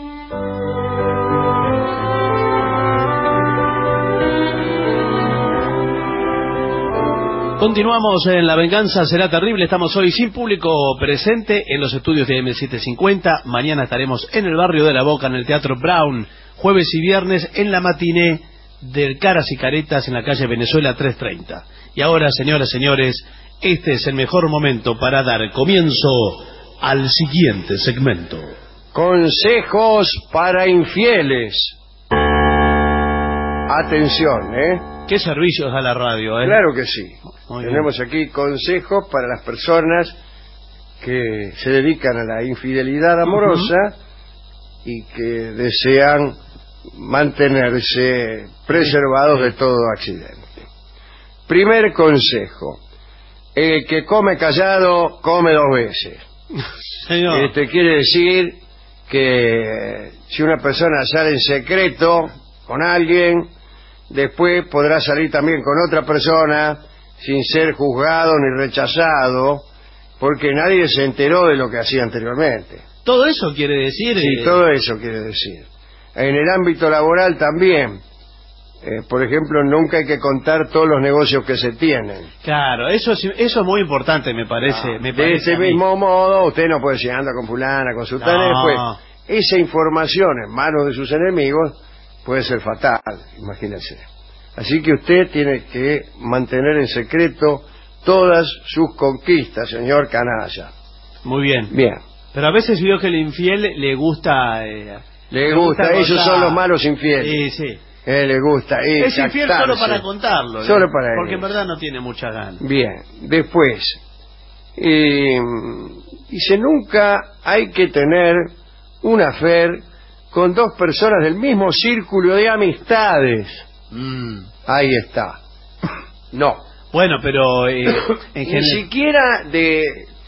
Continuamos en La Venganza Será Terrible. Estamos hoy sin público presente en los estudios de eme setecientos cincuenta. Mañana estaremos en el barrio de La Boca, en el Teatro Brown. Jueves y viernes en la matiné del Caras y Caretas en la calle Venezuela trescientos treinta. Y ahora, señoras y señores, este es el mejor momento para dar comienzo al siguiente segmento. Consejos para infieles. Atención, ¿eh? ¿Qué servicios da la radio, eh? Claro que sí. Muy Tenemos bien. aquí consejos para las personas que se dedican a la infidelidad amorosa uh-huh. y que desean mantenerse preservados de todo accidente. Primer consejo: el que come callado come dos veces. Señor. Este quiere decir que si una persona sale en secreto con alguien, después podrá salir también con otra persona sin ser juzgado ni rechazado, porque nadie se enteró de lo que hacía anteriormente. ¿Todo eso quiere decir? Sí, eh... todo eso quiere decir. En el ámbito laboral también. Eh, por ejemplo, nunca hay que contar todos los negocios que se tienen. Claro, eso es, eso es muy importante, me parece. Ah, me de parece ese mismo modo, usted no puede decir anda con fulana, con sultana, no. después. Esa información en manos de sus enemigos puede ser fatal, imagínense. Así que usted tiene que mantener en secreto todas sus conquistas, señor canalla. Muy bien. Bien. Pero a veces veo que el infiel le gusta... Eh, le, le gusta, gusta ellos son los malos infieles. Sí, sí. Eh, le gusta. Eh, es infiel solo para contarlo. Solo ¿no? para él. Porque en verdad no tiene mucha ganas. Bien. Después, eh, dice, nunca hay que tener un affair con dos personas del mismo círculo de amistades. Mm. Ahí está. No. Bueno, pero eh, en ni general... siquiera de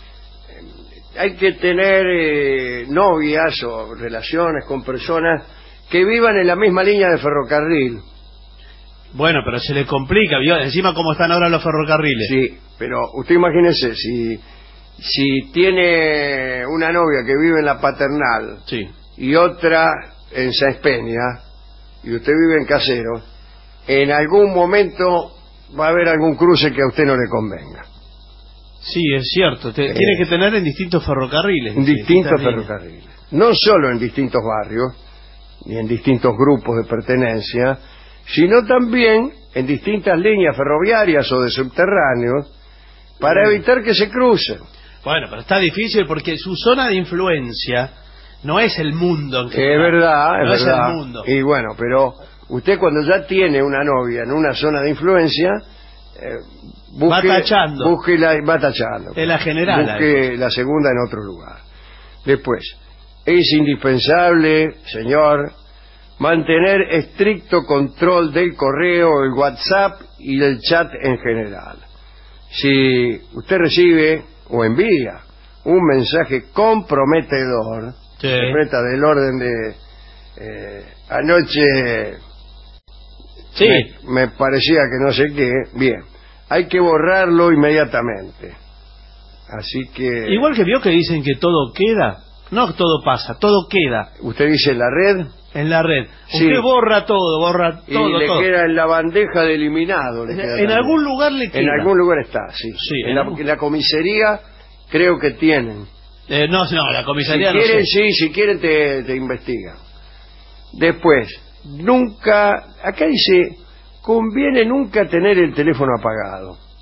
hay que tener eh, novias o relaciones con personas que vivan en la misma línea de ferrocarril. Bueno, pero se le complica, ¿vio? Encima cómo están ahora los ferrocarriles. Sí, pero usted imagínese, si si tiene una novia que vive en la Paternal sí. y otra en Sáenz Peña y usted vive en Caseros, en algún momento va a haber algún cruce que a usted no le convenga. Sí, es cierto. Te, eh, tiene que tener en distintos ferrocarriles. En distintos ferrocarriles. No solo en distintos barrios, ni en distintos grupos de pertenencia, sino también en distintas líneas ferroviarias o de subterráneos, para bueno. evitar que se crucen. Bueno, pero está difícil porque su zona de influencia no es el mundo. En general. Es verdad, es no verdad. Es el mundo. Y bueno, pero usted cuando ya tiene una novia en una zona de influencia, eh, busque, va tachando. Busque la, va tachando. Es la general. Busque la segunda en otro lugar. Después, es indispensable, señor, mantener estricto control del correo, el WhatsApp y del chat en general. Si usted recibe o envía un mensaje comprometedor, sí. se trata del orden de eh, anoche sí. me, me parecía que no sé qué, bien, hay que borrarlo inmediatamente. Así que... Igual que vio que dicen que todo queda, no todo pasa, todo queda. ¿Usted dice en la red? En la red. Sí. Usted borra todo, borra todo. Y le todo. queda en la bandeja de eliminado. Le queda en también. algún lugar le queda. En algún lugar está, sí. sí en, la, en la comisaría creo que tienen. Eh, no, no, la comisaría si quieren, no sé. Sí, si quieren te, te investigan. Después, nunca, acá dice, conviene nunca tener el teléfono apagado.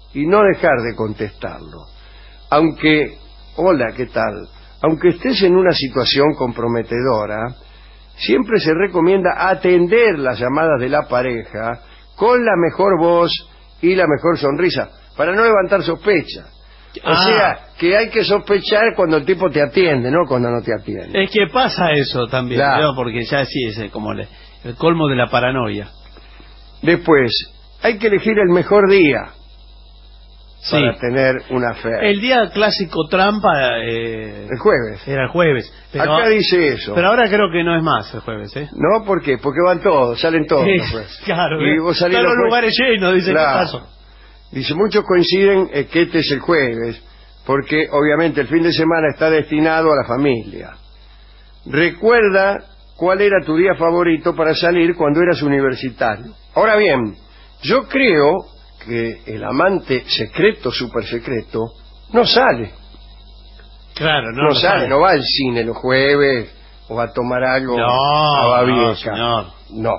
y no dejar de contestarlo. Aunque, hola, ¿qué tal? Aunque estés en una situación comprometedora, siempre se recomienda atender las llamadas de la pareja con la mejor voz y la mejor sonrisa, para no levantar sospechas. O Ah. sea, que hay que sospechar cuando el tipo te atiende, no cuando no te atiende. Es que pasa eso también, Claro. ¿no? Porque ya sí es eh, como le- el colmo de la paranoia. Después, hay que elegir el mejor día Sí. para tener una fe. El día clásico trampa... Eh, El jueves. Era el jueves. Pero, Acá dice eso. Pero ahora creo que no es más el jueves, ¿eh? ¿No? ¿Por qué? Porque van todos, salen todos Sí, los jueves. claro, Y ¿eh? vos salís Están los los jueves. lugares llenos, dice, Claro. ¿qué pasó? Dice, muchos coinciden eh, que este es el jueves, porque obviamente el fin de semana está destinado a la familia. Recuerda cuál era tu día favorito para salir cuando eras universitario. Ahora bien, yo creo que el amante secreto, super secreto, no sale. Claro, no, No, no sale, sale. no va al cine los jueves o a tomar algo No, a no, Babieca. señor. No.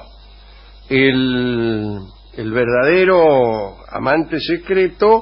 El, el verdadero amante secreto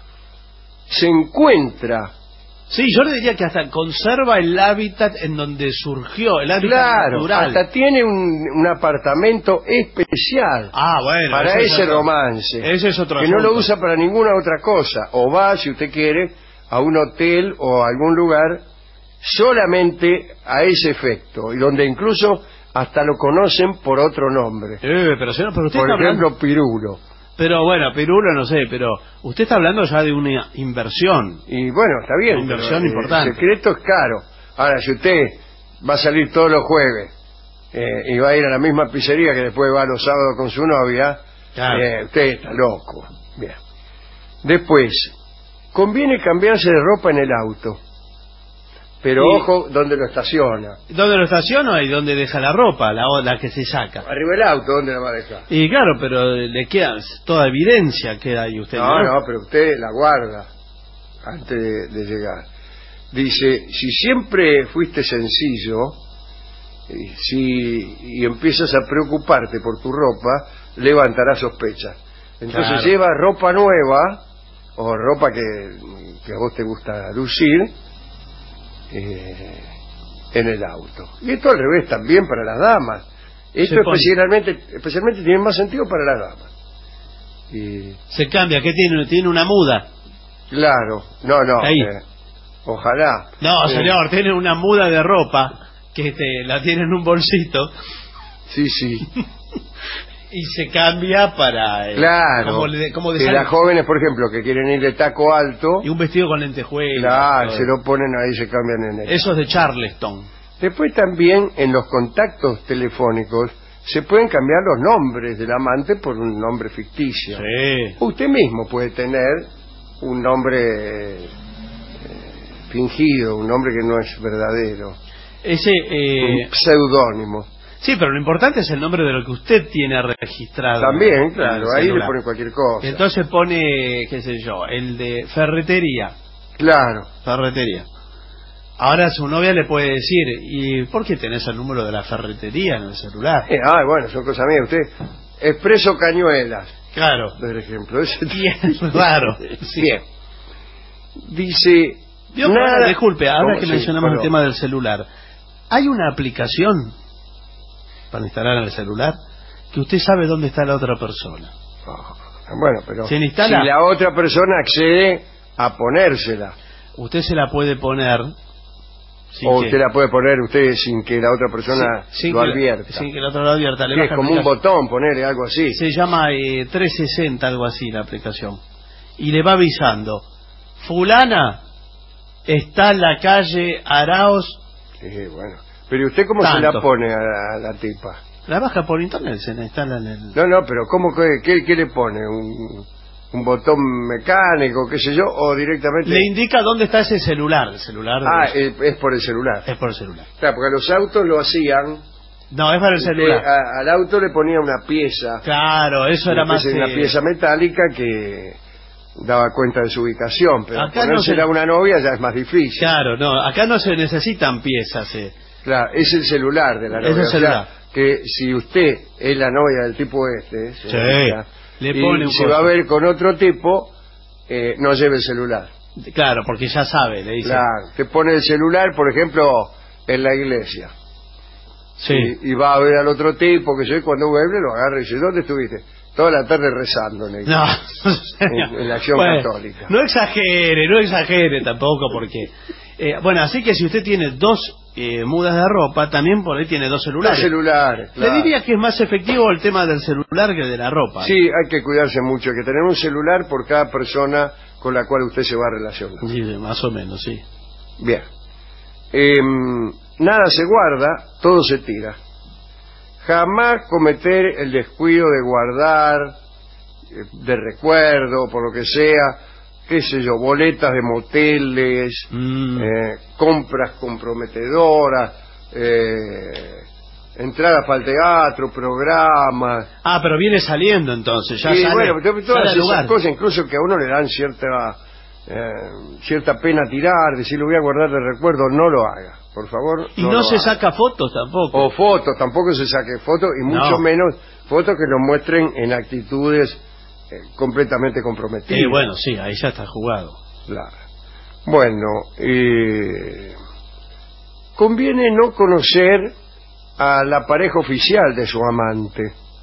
se encuentra. Sí, yo le diría que hasta conserva el hábitat en donde surgió, el hábitat Claro, natural. hasta tiene un, un apartamento especial Ah, bueno. para ese es ese otro- romance. Ese es otro que no lo asunto. usa para ninguna otra cosa. O va, si usted quiere, a un hotel o a algún lugar solamente a ese efecto. Y donde incluso hasta lo conocen por otro nombre. Eh, pero, señor, pero usted Por está ejemplo, hablando... Pirulo. Pero bueno, Pirulo no sé, pero usted está hablando ya de una inversión. Y bueno, está bien. Una inversión pero, eh, importante. El secreto es caro. Ahora, si usted va a salir todos los jueves eh, y va a ir a la misma pizzería que después va los sábados con su novia, Claro. eh, usted está loco. Bien. Después, conviene cambiarse de ropa en el auto. Pero Y- ojo donde lo estaciona. ¿Dónde lo estaciona y dónde deja la ropa, la, o- la que se saca? Arriba del auto, ¿dónde la va a dejar? Y claro, pero le queda toda evidencia, queda ahí usted. No, no, pero usted la guarda antes de, de llegar. Dice, si siempre fuiste sencillo, y, si, y empiezas a preocuparte por tu ropa, levantarás sospechas. Entonces Claro. lleva ropa nueva, o ropa que, que a vos te gusta lucir, eh, en el auto. Y esto al revés también para las damas. Esto Se pone- especialmente, especialmente tiene más sentido para las damas. Y Se cambia, ¿qué tiene? Tiene una muda. claro, no, no, Ahí. eh, ojalá. No, Eh, señor, tiene una muda de ropa que este, la tiene en un bolsito Sí, sí, y se cambia para... eh, claro. Como, le- como de que sal- las jóvenes, por ejemplo, que quieren ir de taco alto, Y un vestido con lentejuelas. claro, todo. se lo ponen ahí, se cambian en el. Eso es de Charleston. Después también en los contactos telefónicos se pueden cambiar los nombres del amante por un nombre ficticio. Sí. Usted mismo puede tener un nombre eh, fingido, un nombre que no es verdadero, Ese... eh, un seudónimo. Sí, pero lo importante es el nombre de lo que usted tiene registrado. También, en claro, el ahí le celular. pone cualquier cosa. Entonces pone, qué sé yo, el de ferretería. Claro. Ferretería. Ahora su novia le puede decir, ¿y por qué tenés el número de la ferretería en el celular? Eh, ah, bueno, son cosas mías. Usted, Expreso Cañuelas, Claro. por ejemplo. Ese- Bien, raro. Sí. Bien. Dice... Vio, nada- ahora, disculpe, ahora ¿Cómo? que Sí, mencionamos el perdón. tema del celular, ¿hay una aplicación para instalar en el celular que usted sabe dónde está la otra persona? Bueno, pero Se le instala. si la otra persona accede a ponérsela, Usted se la puede poner... sin o que- usted la puede poner usted sin que la otra persona sin- sin lo que la- advierta. sin que la otra lo advierta. Le Sí, es baja como un aplicación. botón, ponerle algo así. Se llama eh, trescientos sesenta, algo así, la aplicación. Y le va avisando, fulana está en la calle Araos. Sí, bueno. Pero ¿y usted cómo se Tanto. la pone a la, a la tipa? La baja por internet, se la instala en el... No, no, pero ¿cómo que qué, qué le pone? ¿Un, un botón mecánico, qué sé yo? ¿O directamente...? Le indica dónde está ese celular. El celular de- Ah, es, es por el celular. es por el celular. Claro, porque a los autos lo hacían... No, es para el usted celular. a- al auto le ponía una pieza... Claro, eso era una más... pieza- Una eh, pieza metálica que daba cuenta de su ubicación, pero Acá no ponérsela se- a una novia ya es más difícil. Claro, no, acá no se necesitan piezas. Eh. Claro, es el celular de la Es novia. el o sea, celular. que si usted es la novia del tipo este, señorita, le y pone un se coso. va a ver con otro tipo, eh, no lleve el celular. Claro, porque ya sabe, le dice. Claro, te pone el celular, por ejemplo, en la iglesia. Sí. Y, y va a ver al otro tipo, que yo cuando vuelve lo agarra y dice, ¿dónde estuviste? Toda la tarde rezando en la iglesia. No, en, en la acción bueno, católica. No exagere, no exagere tampoco, porque... Eh, bueno, así que si usted tiene dos eh, mudas de ropa, también por ahí tiene dos celulares. Dos celulares, claro. Le diría que es más efectivo el tema del celular que el de la ropa. Sí, hay que cuidarse mucho, hay que tener un celular por cada persona con la cual usted se va a relacionar. Sí, más o menos, sí. Bien. Eh, nada se guarda, todo se tira. Jamás cometer el descuido de guardar, eh, de recuerdo, por lo que sea, qué sé yo, boletas de moteles, mm. eh, compras comprometedoras, eh, entradas para el teatro, programas. Ah, pero viene saliendo entonces, ya sí, sale, bueno, todas esas lugar. cosas, incluso que a uno le dan cierta eh, cierta pena tirar, decir lo voy a guardar de recuerdo, no lo haga, por favor. Y no, no lo se haga. saca fotos tampoco. O fotos, tampoco se saque fotos, y mucho no. menos fotos que nos muestren en actitudes eh, completamente comprometidas. Sí, bueno, sí, ahí ya está jugado. Claro. Bueno, eh, conviene no conocer a la pareja oficial de su amante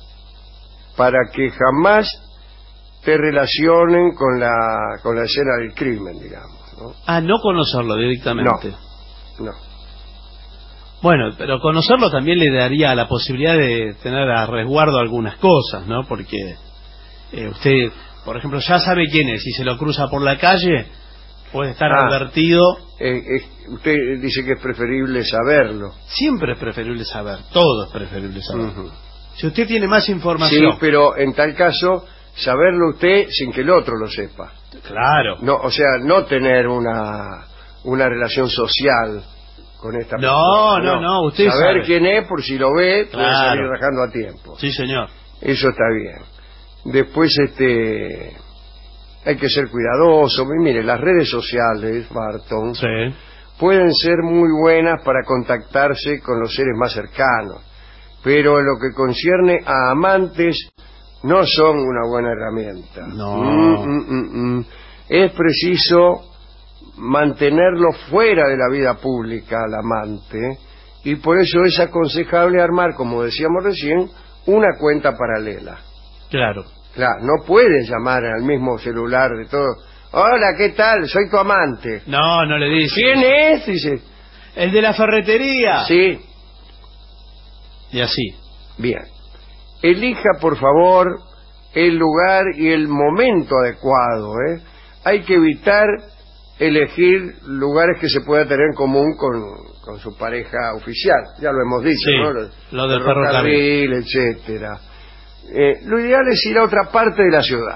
para que jamás te relacionen con la con la escena del crimen, digamos, ¿no? Ah, no conocerlo directamente. No, no. Bueno, pero conocerlo también le daría la posibilidad de tener a resguardo algunas cosas, ¿no? Porque eh, usted, por ejemplo, ya sabe quién es, si se lo cruza por la calle, puede estar ah, advertido. Eh, eh, usted dice que es preferible saberlo. Siempre es preferible saber, todo es preferible saber. Uh-huh. Si usted tiene más información. Sí, pero en tal caso, saberlo usted sin que el otro lo sepa. Claro. No, o sea, no tener una una relación social con esta persona. No, no, no, usted saber sabe quién es, por si lo ve, claro, puede salir rajando a tiempo. Sí, señor. Eso está bien. Después, este, hay que ser cuidadoso. Mire, las redes sociales, Barton, sí, pueden ser muy buenas para contactarse con los seres más cercanos, pero en lo que concierne a amantes, no son una buena herramienta. No. Mm, mm, mm, mm. Es preciso mantenerlo fuera de la vida pública al amante, y por eso es aconsejable armar, como decíamos recién, una cuenta paralela. Claro. Claro, no puedes llamar al mismo celular de todo. Hola, ¿qué tal? Soy tu amante. No, no le dice. ¿Quién es? Dice. El de la ferretería. Sí. Y así. Bien. Elija, por favor, el lugar y el momento adecuado, ¿eh? Hay que evitar elegir lugares que se pueda tener en común con, con su pareja oficial. Ya lo hemos dicho, sí, ¿no? Lo, lo del ferrocarril, etcétera. Eh, lo ideal es ir a otra parte de la ciudad.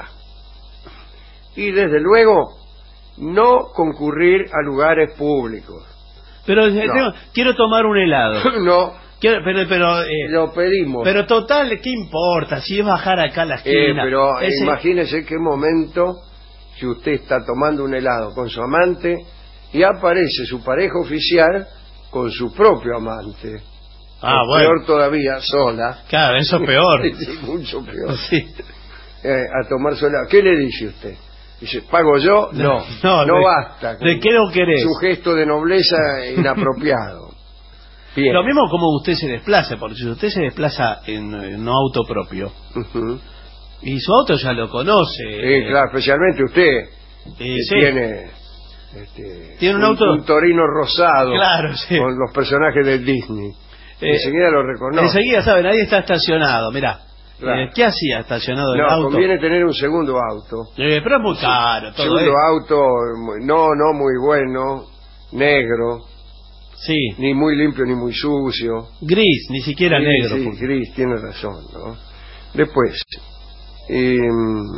Y desde luego, no concurrir a lugares públicos. Pero no. tengo, quiero tomar un helado. No. Quiero, pero pero eh, lo pedimos. Pero total, ¿qué importa? Si es bajar acá a la esquina. Eh, pero ese... imagínese qué momento, si usted está tomando un helado con su amante y aparece su pareja oficial con su propio amante. Ah, o bueno. Peor todavía, sola. Claro, eso es peor. Sí, mucho peor. Sí. Eh, a tomar su helado. ¿Qué le dice usted? Dice, ¿pago yo? No, no, no de, basta. ¿De qué lo querés? Su gesto de nobleza inapropiado. Bien. Lo mismo como usted se desplaza, porque si usted se desplaza en, en un auto propio, uh-huh, y su auto ya lo conoce. Sí, eh, claro, especialmente usted, que sí. tiene, este, tiene un, un auto un torino rosado, claro, sí, con los personajes de Disney. Eh, enseguida lo reconoce. Enseguida saben, ahí está estacionado, mirá. Claro. Eh, ¿Qué hacía estacionado el no, auto? conviene tener un segundo auto. Eh, pero es muy caro todo. Segundo eh. auto, no, no muy bueno, negro. Sí. Ni muy limpio ni muy sucio. Gris, ni siquiera sí, negro. Sí, porque... gris, tiene razón, ¿no? Después, eh,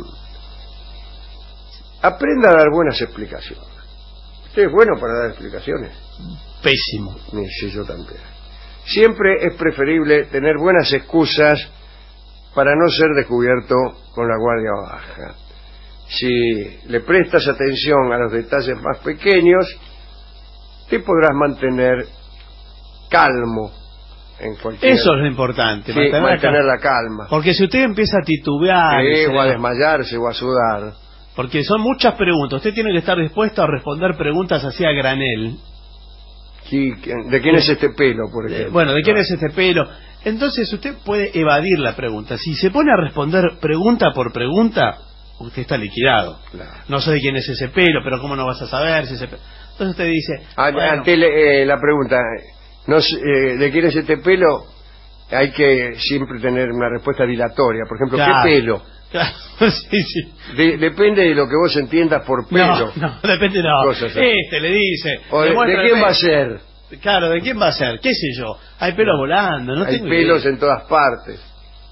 aprenda a dar buenas explicaciones. ¿Usted es bueno para dar explicaciones? Pésimo. Sí, yo también. Siempre es preferible tener buenas excusas para no ser descubierto con la guardia baja. Si le prestas atención a los detalles más pequeños, te podrás mantener calmo en cualquier... Eso es lo importante, sí, mantener, mantener la, la calma. Porque si usted empieza a titubear... Sí, se o a le... desmayarse o a sudar. Porque son muchas preguntas. Usted tiene que estar dispuesto a responder preguntas así a granel. Sí, ¿de quién es este pelo, por ejemplo? Eh, bueno, ¿de quién es este pelo? Entonces usted puede evadir la pregunta. Si se pone a responder pregunta por pregunta, usted está liquidado. Claro. No sé de quién es ese pelo, pero ¿cómo no vas a saber si ese pelo? Entonces usted dice... Ante bueno, eh, la pregunta, no sé, eh, ¿de quién es este pelo? Hay que siempre tener una respuesta dilatoria. Por ejemplo, claro, ¿qué pelo? Claro, sí, sí. De, depende de lo que vos entiendas por pelo. No, no, depende, no. Cosas así. Este le dice... O de, ¿de quién va a ser? Claro, ¿de quién va a ser? ¿Qué sé yo? Hay pelos no. volando, no Hay tengo pelos idea. en todas partes.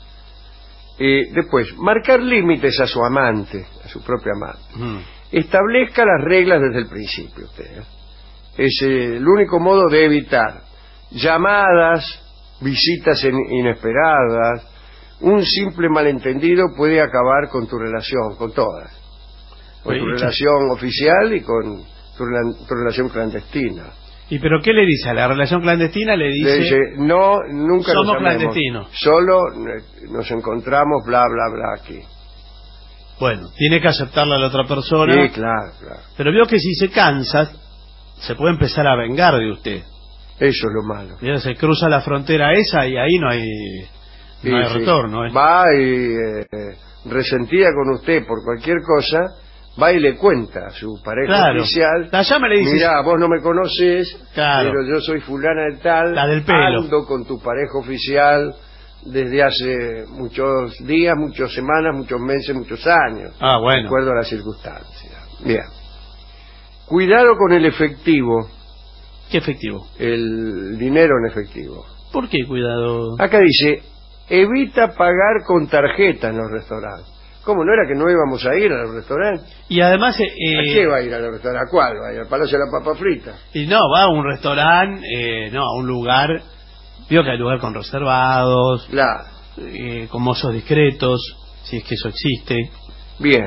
Eh, después, marcar límites a su amante, a su propia amante. Mm. Establezca las reglas desde el principio, usted. ¿eh? Es eh, el único modo de evitar llamadas, visitas inesperadas. Un simple malentendido puede acabar con tu relación, con todas. Con Oye, tu relación oficial y con tu, tu relación clandestina. ¿Y pero qué le dice? A la relación clandestina le dice... Le dice, no, nunca somos nos clandestinos. Solo nos encontramos, bla, bla, bla, aquí. Bueno, tiene que aceptarla a la otra persona. Sí, claro, claro. Pero veo que si se cansa, se puede empezar a vengar de usted. Eso es lo malo. Mira, se cruza la frontera esa y ahí no hay... Sí, no hay sí. retorno. ¿eh? Va y eh, resentida con usted por cualquier cosa, va y le cuenta a su pareja claro. oficial. La llama y le dice: mirá, vos no me conoces, claro. pero yo soy fulana de tal. La del pelo. Ando con tu pareja oficial desde hace muchos días, muchas semanas, muchos meses, muchos años. Ah, bueno. De acuerdo a las circunstancias. Bien. Cuidado con el efectivo. ¿Qué efectivo? El dinero en efectivo. ¿Por qué cuidado? Acá dice: evita pagar con tarjeta en los restaurantes. ¿Cómo no era que no íbamos a ir al restaurante? Y además... Eh, ¿A qué va a ir al restaurante? ¿A cuál va a ir? ¿Al Palacio de la Papa Frita? Y no, va a un restaurante, eh, no, a un lugar... Veo que hay lugar con reservados, claro. eh, con mozos discretos, si es que eso existe. Bien.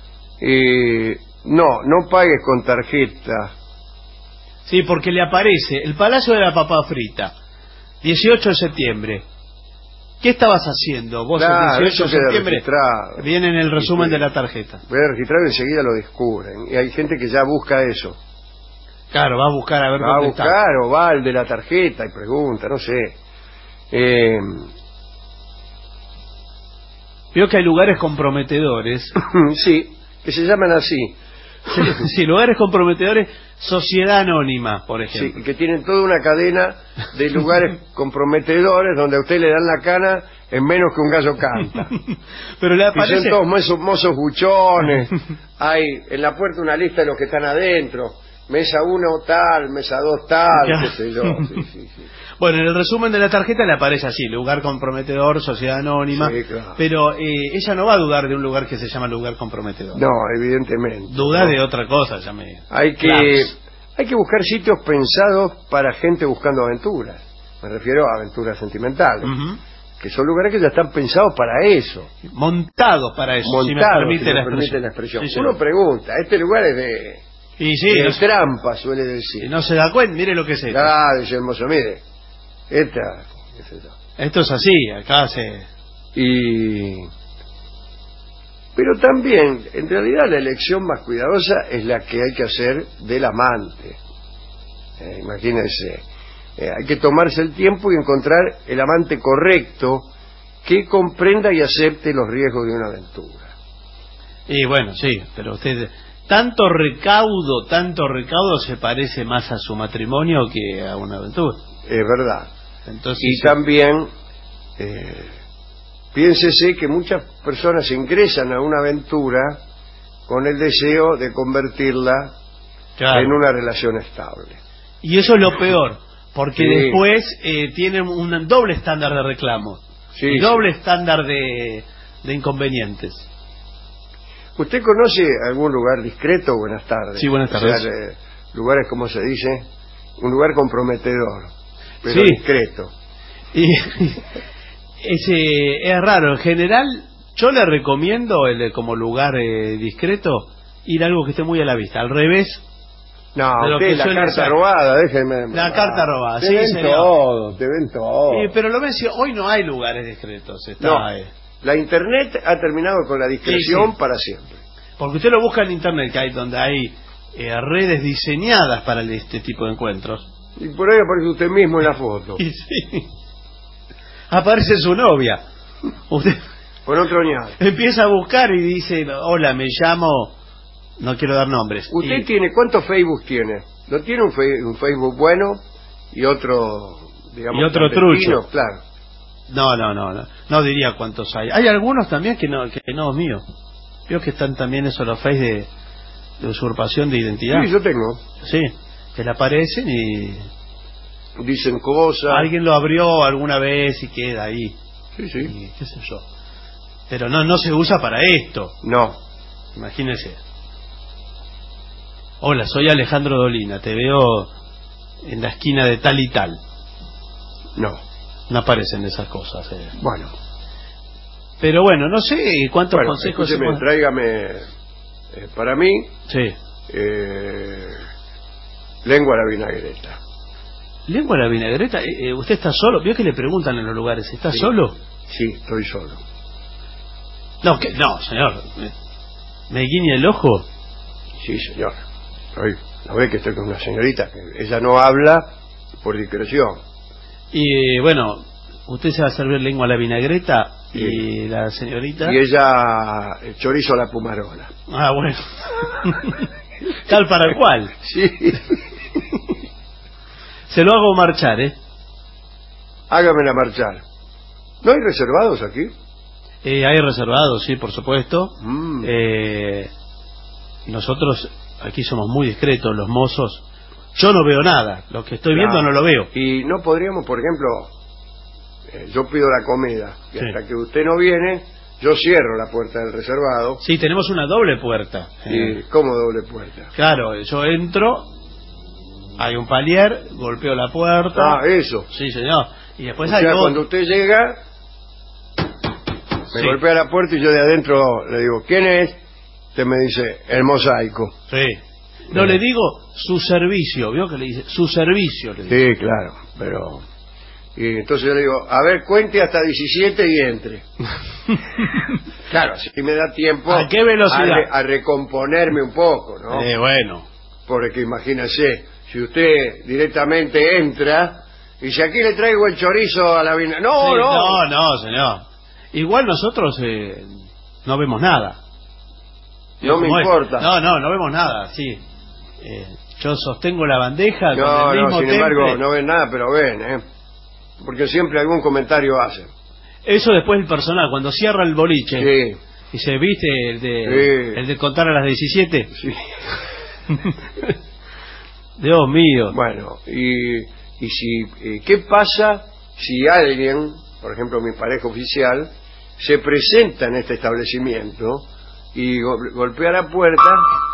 Eh, no, no pagues con tarjeta. Sí, porque le aparece el Palacio de la Papa Frita, dieciocho de septiembre. ¿Qué estabas haciendo vos claro, el dieciocho de septiembre? Registrado. Viene en el resumen de la tarjeta. Voy a registrar y enseguida lo descubren. Y hay gente que ya busca eso. Claro, va a buscar a ver va dónde a buscar está. O va al de la tarjeta y pregunta, no sé. Eh... Veo que hay lugares comprometedores. Sí, que se llaman así. Sí, sí, lugares comprometedores, sociedad anónima, por ejemplo. Sí, que tienen toda una cadena de lugares comprometedores donde a usted le dan la cana en menos que un gallo canta. Pero le aparece... Y son todos mozos, mozos buchones. Hay en la puerta una lista de los que están adentro. Mesa uno tal, mesa dos tal, qué sé yo. Sí, sí, sí. Bueno, en el resumen de la tarjeta le aparece así: lugar comprometedor, sociedad anónima. Sí, claro. Pero eh, ella no va a dudar de un lugar que se llama lugar comprometedor. No, evidentemente. Duda no. de otra cosa, ya me... Hay que, hay que buscar sitios pensados para gente buscando aventuras. Me refiero a aventuras sentimentales. Uh-huh. Que son lugares que ya están pensados para eso. Montados para eso, Montados, si me permite, si me la, permite expresión. la expresión. Sí, Uno pregunta, este lugar es de... Y sí, de no trampa, suele decir. Y no se da cuenta, mire lo que es esto. Ah, dice el mozo, mire, esta, qué sé yo. Esto es así, acá se... Y... Pero también, en realidad, la elección más cuidadosa es la que hay que hacer del amante. Eh, imagínense, eh, hay que tomarse el tiempo y encontrar el amante correcto que comprenda y acepte los riesgos de una aventura. Y bueno, sí, pero usted... Tanto recaudo, tanto recaudo se parece más a su matrimonio que a una aventura. Es verdad. Entonces, y sí. también, eh, piénsese que muchas personas ingresan a una aventura con el deseo de convertirla claro. en una relación estable. Y eso es lo peor, porque sí. después eh, tienen un doble estándar de reclamo, sí, y doble sí. estándar de, de inconvenientes. ¿Usted conoce algún lugar discreto? Buenas tardes. Sí, buenas tardes. O sea, eh, lugares, como se dice, un lugar comprometedor, pero sí. discreto. Y, ese, es raro. En general, yo le recomiendo el, como lugar eh, discreto ir a algo que esté muy a la vista. Al revés. No, de lo usted que la suele carta ser. robada, déjeme. La ah, carta robada, te sí, ven señor. todo, te ven todo. Eh, pero lo menciono, hoy no hay lugares discretos. Está, no. eh. La internet ha terminado con la discreción sí, sí. para siempre. Porque usted lo busca en internet, que hay donde hay eh, redes diseñadas para este tipo de encuentros. Y por ahí aparece usted mismo en la foto. Y sí. Aparece su novia. Usted con otro ñado. Empieza a buscar y dice, hola, me llamo... No quiero dar nombres. ¿Usted y... tiene cuántos Facebook tiene? ¿No tiene un, fe... un Facebook bueno y otro, digamos, y otro trucho? Claro. No, no, no, no. No diría cuántos hay. Hay algunos también que no, que no mío. Creo que están también esos los Face de, de usurpación de identidad. Sí, yo tengo. Sí, que le aparecen y... dicen cosas. Alguien lo abrió alguna vez y queda ahí. Sí, sí. Y qué sé yo. Pero no, no se usa para esto. No. Imagínese. Hola, soy Alejandro Dolina, te veo en la esquina de tal y tal. No. No aparecen esas cosas. Eh. Bueno. Pero bueno, no sé cuántos bueno, consejos... Escúcheme, hemos... tráigame eh, para mí... Sí. Eh, lengua a la vinagreta. ¿Lengua a la vinagreta? Eh, eh, ¿Usted está solo? ¿Vio que le preguntan en los lugares? ¿Está sí. solo? Sí, estoy solo. No, que no, señor. ¿Me, me guiña el ojo? Sí, señor. Hoy, ¿no ve que estoy con una señorita? Que ella no habla por discreción. Y bueno, usted se va a servir lengua a la vinagreta sí. y la señorita... Y ella eh, chorizo a la pumarola. Ah, bueno. Tal para cual. Sí. Se lo hago marchar, ¿eh? Hágamela marchar. ¿No hay reservados aquí? Eh, hay reservados, sí, por supuesto. Mm. Eh, nosotros aquí somos muy discretos, los mozos. Yo no veo nada, lo que estoy viendo claro. no lo veo. Y no podríamos, por ejemplo, eh, yo pido la comida y sí. hasta que usted no viene, yo cierro la puerta del reservado. Sí, tenemos una doble puerta. ¿Y eh. cómo doble puerta? Claro, yo entro, hay un palier, golpeo la puerta. Ah, eso. Sí, señor. Y después o hay sea, otro. Cuando usted llega, me sí. golpea la puerta y yo de adentro le digo, ¿quién es? Usted me dice, el mosaico. Sí. No, le digo su servicio, ¿vio que le dice? Su servicio, le digo. Sí, claro, pero... Y entonces yo le digo, a ver, cuente hasta diecisiete y entre. Claro, si me da tiempo... ¿A qué velocidad? A, re, a recomponerme un poco, ¿no? Eh, bueno. Porque imagínese, si usted directamente entra y si aquí le traigo el chorizo a la vina... No, sí, no. No, no, señor. Igual nosotros eh, no vemos nada. No me importa. Es? No, no, no vemos nada, sí. Eh, yo sostengo la bandeja no, con el mismo No, sin temple. embargo, no ven nada, pero ven, ¿eh? Porque siempre algún comentario hacen. Eso después el personal, cuando cierra el boliche. Sí. Y se viste el de, sí. el de contar a las diecisiete. Sí. Dios mío. Bueno, y, y si, eh, ¿qué pasa si alguien, por ejemplo mi pareja oficial, se presenta en este establecimiento y go golpea la puerta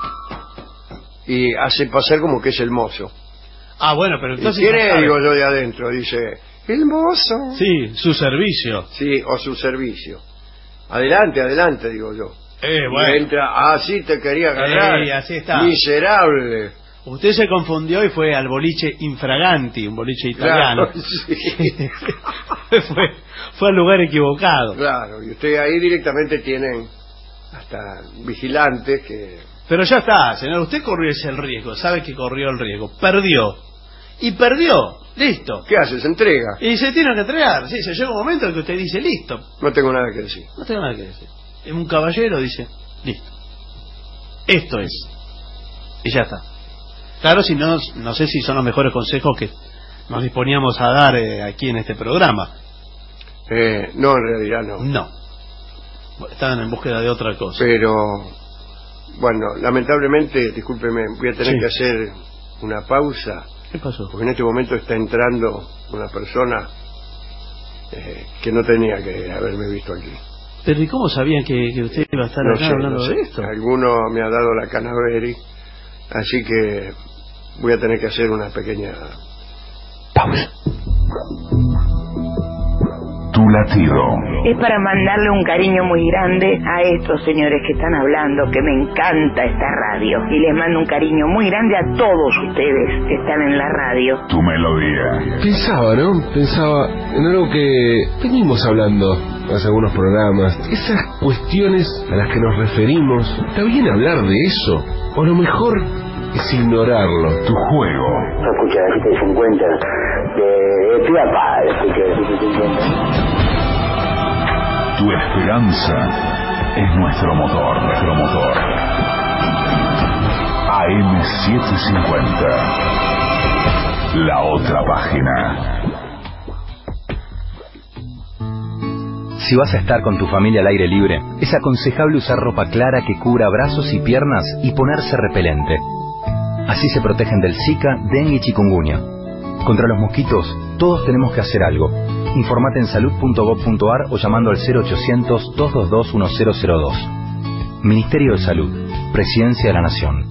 y hace pasar como que es el mozo? Ah, bueno, pero entonces... ¿Quién es? Digo yo de adentro, dice, el mozo. Sí, su servicio. Sí, o su servicio. Adelante, adelante, digo yo. Eh, bueno. Y entra, ah, sí, te quería agarrar. Eh, así está. Miserable. Usted se confundió y fue al boliche Infraganti, un boliche italiano. Claro, sí. fue, fue al lugar equivocado. Claro, y usted ahí directamente tienen hasta vigilantes que... Pero ya está, señor, usted corrió ese el riesgo, sabe que corrió el riesgo, perdió. Y perdió, listo. ¿Qué hace? ¿Se entrega? Y se tiene que entregar, sí, se llega un momento en que usted dice, listo. No tengo nada que decir. No tengo nada que decir. Es un caballero, dice, listo. Esto es. Y ya está. Claro, si no, no sé si son los mejores consejos que nos disponíamos a dar eh, aquí en este programa. Eh, no, en realidad no. No. Estaban en búsqueda de otra cosa. Pero, bueno, lamentablemente, discúlpeme, voy a tener sí. que hacer una pausa. ¿Qué pasó? Porque en este momento está entrando una persona eh, que no tenía que haberme visto aquí. Pero ¿y cómo sabían que, que usted iba a estar no acá sé, hablando no sé. de esto? Alguno me ha dado la Canaveri, así que voy a tener que hacer una pequeña pausa. Tu latido. Es para mandarle un cariño muy grande a estos señores que están hablando, que me encanta esta radio. Y les mando un cariño muy grande a todos ustedes que están en la radio. Tu melodía. Pensaba, ¿no? Pensaba en algo que venimos hablando hace algunos programas. Esas cuestiones a las que nos referimos, ¿está bien hablar de eso? O lo mejor es ignorarlo. Tu juego. Escucha, decirte cincuenta. De Piapa, escucha, decirte cincuenta. Tu esperanza es nuestro motor, nuestro motor. A M setecientos cincuenta. La otra página. Si vas a estar con tu familia al aire libre, es aconsejable usar ropa clara que cubra brazos y piernas y ponerse repelente. Así se protegen del Zika, dengue y chikungunya. Contra los mosquitos, todos tenemos que hacer algo. Informate en salud punto gob punto ar o llamando al cero ochocientos, dos dos dos, uno cero cero dos. Ministerio de Salud, Presidencia de la Nación.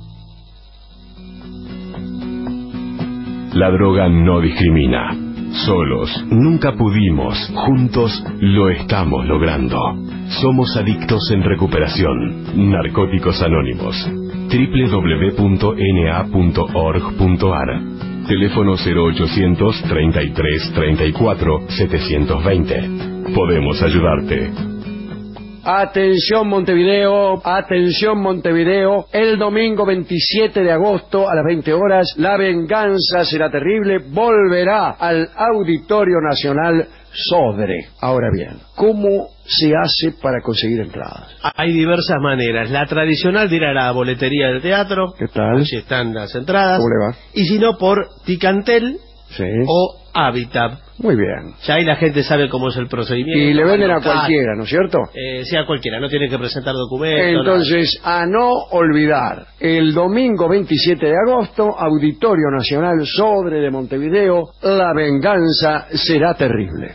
La droga no discrimina. Solos nunca pudimos, juntos lo estamos logrando. Somos adictos en recuperación. Narcóticos Anónimos. doble u doble u doble u punto ene a punto org punto ar. Teléfono cero ochocientos, treinta y tres, treinta y cuatro, setecientos veinte. Podemos ayudarte. Atención Montevideo, atención Montevideo, el domingo veintisiete de agosto a las veinte horas, La Venganza Será Terrible volverá al Auditorio Nacional Sodre. Ahora bien, ¿cómo se hace para conseguir entradas? Hay diversas maneras. La tradicional de ir a la boletería del teatro. ¿Qué tal? Si están las entradas. ¿Cómo le va? Y si no, por Ticantel sí. o Habitat. Muy bien. Ya ahí la gente sabe cómo es el procedimiento. Y le venden a cualquiera, ¿no es cierto? Eh, sí, a cualquiera, no tiene que presentar documentos. Entonces, nada. A no olvidar, el domingo veintisiete de agosto, Auditorio Nacional Sodre de Montevideo, La Venganza Será Terrible.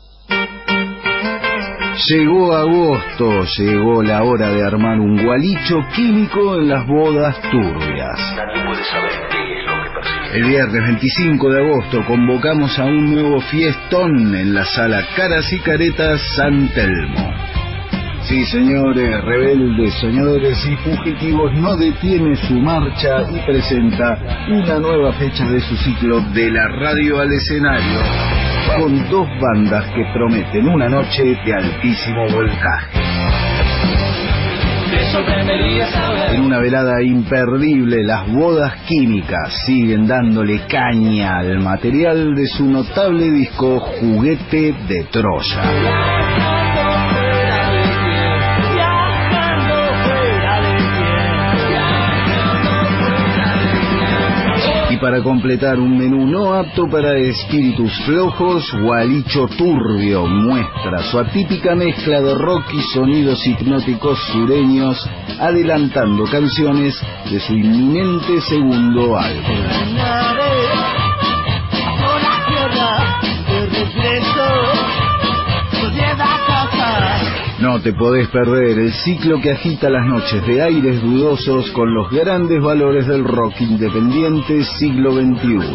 Llegó agosto, llegó la hora de armar un gualicho químico en las bodas turbias. Nadie puede saber qué es lo que persigue. El viernes veinticinco de agosto convocamos a un nuevo fiestón en la sala Caras y Caretas San Telmo. Sí, señores, rebeldes, soñadores y fugitivos no detiene su marcha y presenta una nueva fecha de su ciclo De la Radio al Escenario, con dos bandas que prometen una noche de altísimo voltaje. En una velada imperdible, las Bodas Químicas siguen dándole caña al material de su notable disco Juguete de Troya. Y para completar un menú no apto para espíritus flojos, Gualicho Turbio muestra su atípica mezcla de rock y sonidos hipnóticos sureños, adelantando canciones de su inminente segundo álbum. No te podés perder el ciclo que agita las noches de aires dudosos con los grandes valores del rock independiente siglo veintiuno.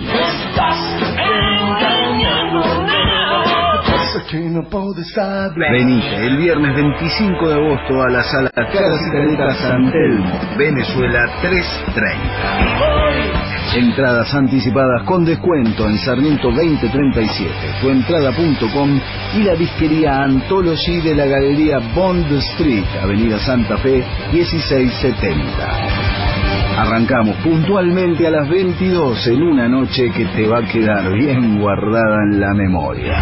Venite el viernes veinticinco de agosto a la sala Caras y Caretas San Telmo, Venezuela trescientos treinta. Entradas anticipadas con descuento en Sarmiento veinte treinta y siete, tuentrada punto com y la disquería Anthology de la Galería Bond Street, Avenida Santa Fe dieciséis setenta. Arrancamos puntualmente a las veintidós en una noche que te va a quedar bien guardada en la memoria.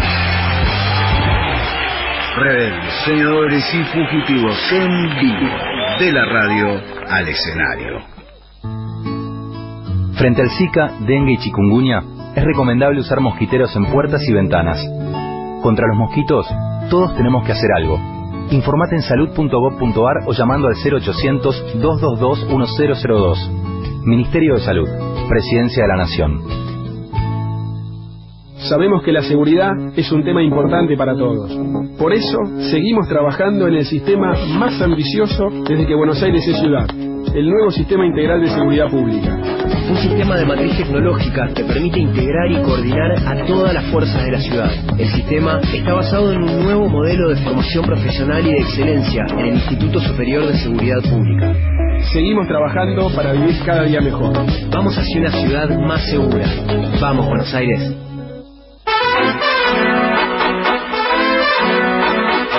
Rebeldes, soñadores y fugitivos en vivo, de la radio al escenario. Frente al Zika, dengue y chikungunya, es recomendable usar mosquiteros en puertas y ventanas. Contra los mosquitos, todos tenemos que hacer algo. Informate en salud punto gob punto ar o llamando al cero ochocientos, dos dos dos, uno cero cero dos. Ministerio de Salud, Presidencia de la Nación. Sabemos que la seguridad es un tema importante para todos. Por eso, seguimos trabajando en el sistema más ambicioso desde que Buenos Aires es ciudad, el nuevo Sistema Integral de Seguridad Pública. Un sistema de matriz tecnológica que permite integrar y coordinar a todas las fuerzas de la ciudad. El sistema está basado en un nuevo modelo de formación profesional y de excelencia en el Instituto Superior de Seguridad Pública. Seguimos trabajando para vivir cada día mejor. Vamos hacia una ciudad más segura. Vamos, Buenos Aires.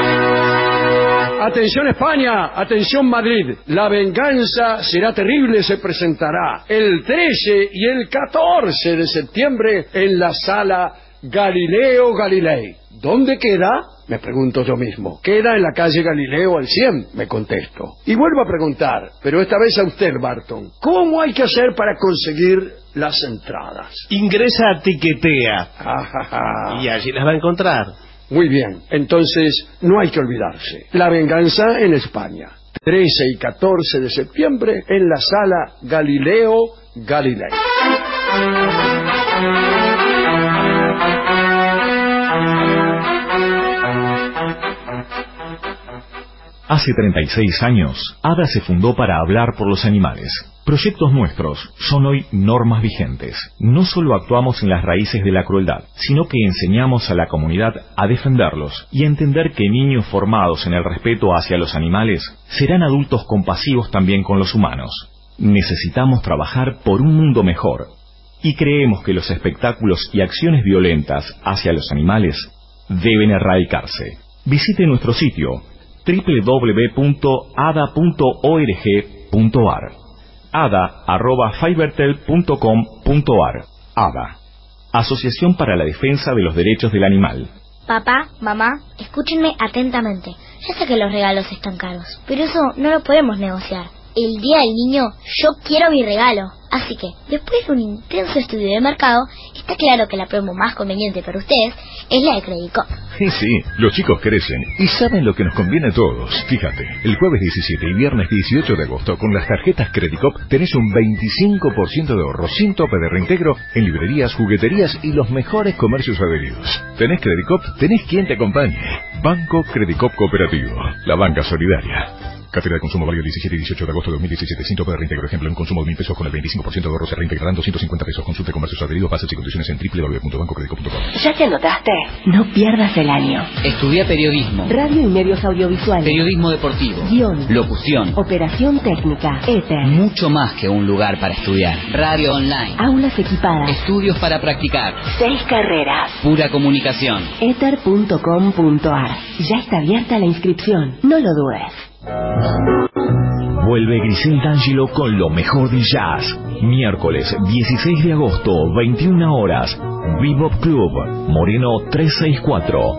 Atención España, atención Madrid. La venganza será terrible, se presentará el trece y el catorce de septiembre en la sala Galileo Galilei. ¿Dónde queda? Me pregunto yo mismo. Queda en la calle Galileo al cien, me contesto. Y vuelvo a preguntar, pero esta vez a usted, Barton. ¿Cómo hay que hacer para conseguir las entradas? Ingresa a Tiquetea. Y allí las va a encontrar. Muy bien, entonces no hay que olvidarse. La venganza en España. trece y catorce de septiembre en la sala Galileo Galilei. Hace treinta y seis años, ADA se fundó para hablar por los animales. Proyectos nuestros son hoy normas vigentes. No solo actuamos en las raíces de la crueldad, sino que enseñamos a la comunidad a defenderlos y a entender que niños formados en el respeto hacia los animales serán adultos compasivos también con los humanos. Necesitamos trabajar por un mundo mejor y creemos que los espectáculos y acciones violentas hacia los animales deben erradicarse. Visite nuestro sitio doble u doble u doble u punto a d a punto org punto a r ada arroba fibertel punto com punto a r. ADA, Asociación para la Defensa de los Derechos del Animal. Papá, mamá, escúchenme atentamente. Ya sé que los regalos están caros, pero eso no lo podemos negociar. El día del niño, yo quiero mi regalo. Así que, después de un intenso estudio de mercado, está claro que la promo más conveniente para ustedes es la de Credicop. Sí, sí, los chicos crecen y saben lo que nos conviene a todos. Fíjate, el jueves diecisiete y viernes dieciocho de agosto con las tarjetas Credicop tenés un veinticinco por ciento de ahorro sin tope de reintegro en librerías, jugueterías y los mejores comercios adheridos. ¿Tenés Credicop? Tenés quien te acompañe. Banco Credicop Cooperativo, la banca solidaria. Cátedra de consumo válido diecisiete y dieciocho de agosto de dos mil diecisiete. Sin tope de reintegro. Ejemplo, en consumo de mil pesos con el veinticinco por ciento de ahorro se reintegrarán doscientos cincuenta pesos. Consulte comercios adheridos, bases y condiciones en doble u doble u doble u punto banco credicop punto com. ¿Ya te anotaste? No pierdas el año. Estudia periodismo, Radio y medios audiovisuales, periodismo deportivo, guión, locución, operación técnica, éter. Mucho más que un lugar para estudiar. Radio online, aulas equipadas, estudios para practicar, seis carreras, pura comunicación. éter punto com punto a r. Ya está abierta la inscripción. No lo dudes. Vuelve Grisel D'Angelo con lo mejor del jazz. Miércoles dieciséis de agosto, veintiuna horas. Bebop Club, Moreno trescientos sesenta y cuatro.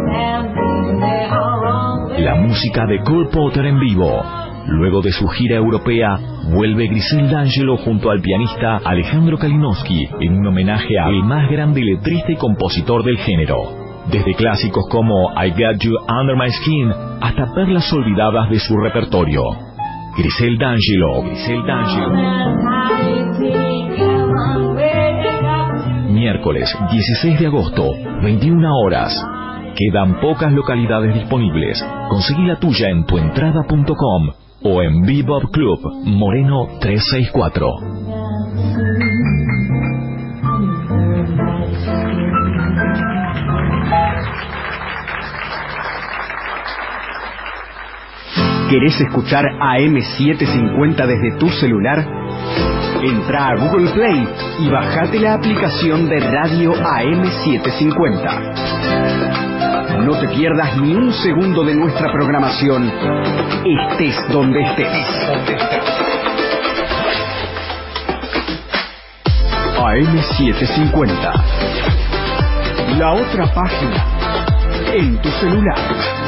La música de Cole Porter en vivo. Luego de su gira europea, vuelve Grisel D'Angelo junto al pianista Alejandro Kalinowski en un homenaje al más grande letrista y compositor del género. Desde clásicos como I Got You Under My Skin hasta perlas olvidadas de su repertorio. Grisel D'Angelo, Grisel D'Angelo. Miércoles dieciséis de agosto, veintiuna horas. Quedan pocas localidades disponibles. Conseguí la tuya en tuentrada punto com o en Bebop Club, Moreno trescientos sesenta y cuatro. ¿Querés escuchar A M setecientos cincuenta desde tu celular? Entra a Google Play y bajate la aplicación de Radio A M setecientos cincuenta. No te pierdas ni un segundo de nuestra programación, estés donde estés. A M setecientos cincuenta. La otra página en tu celular.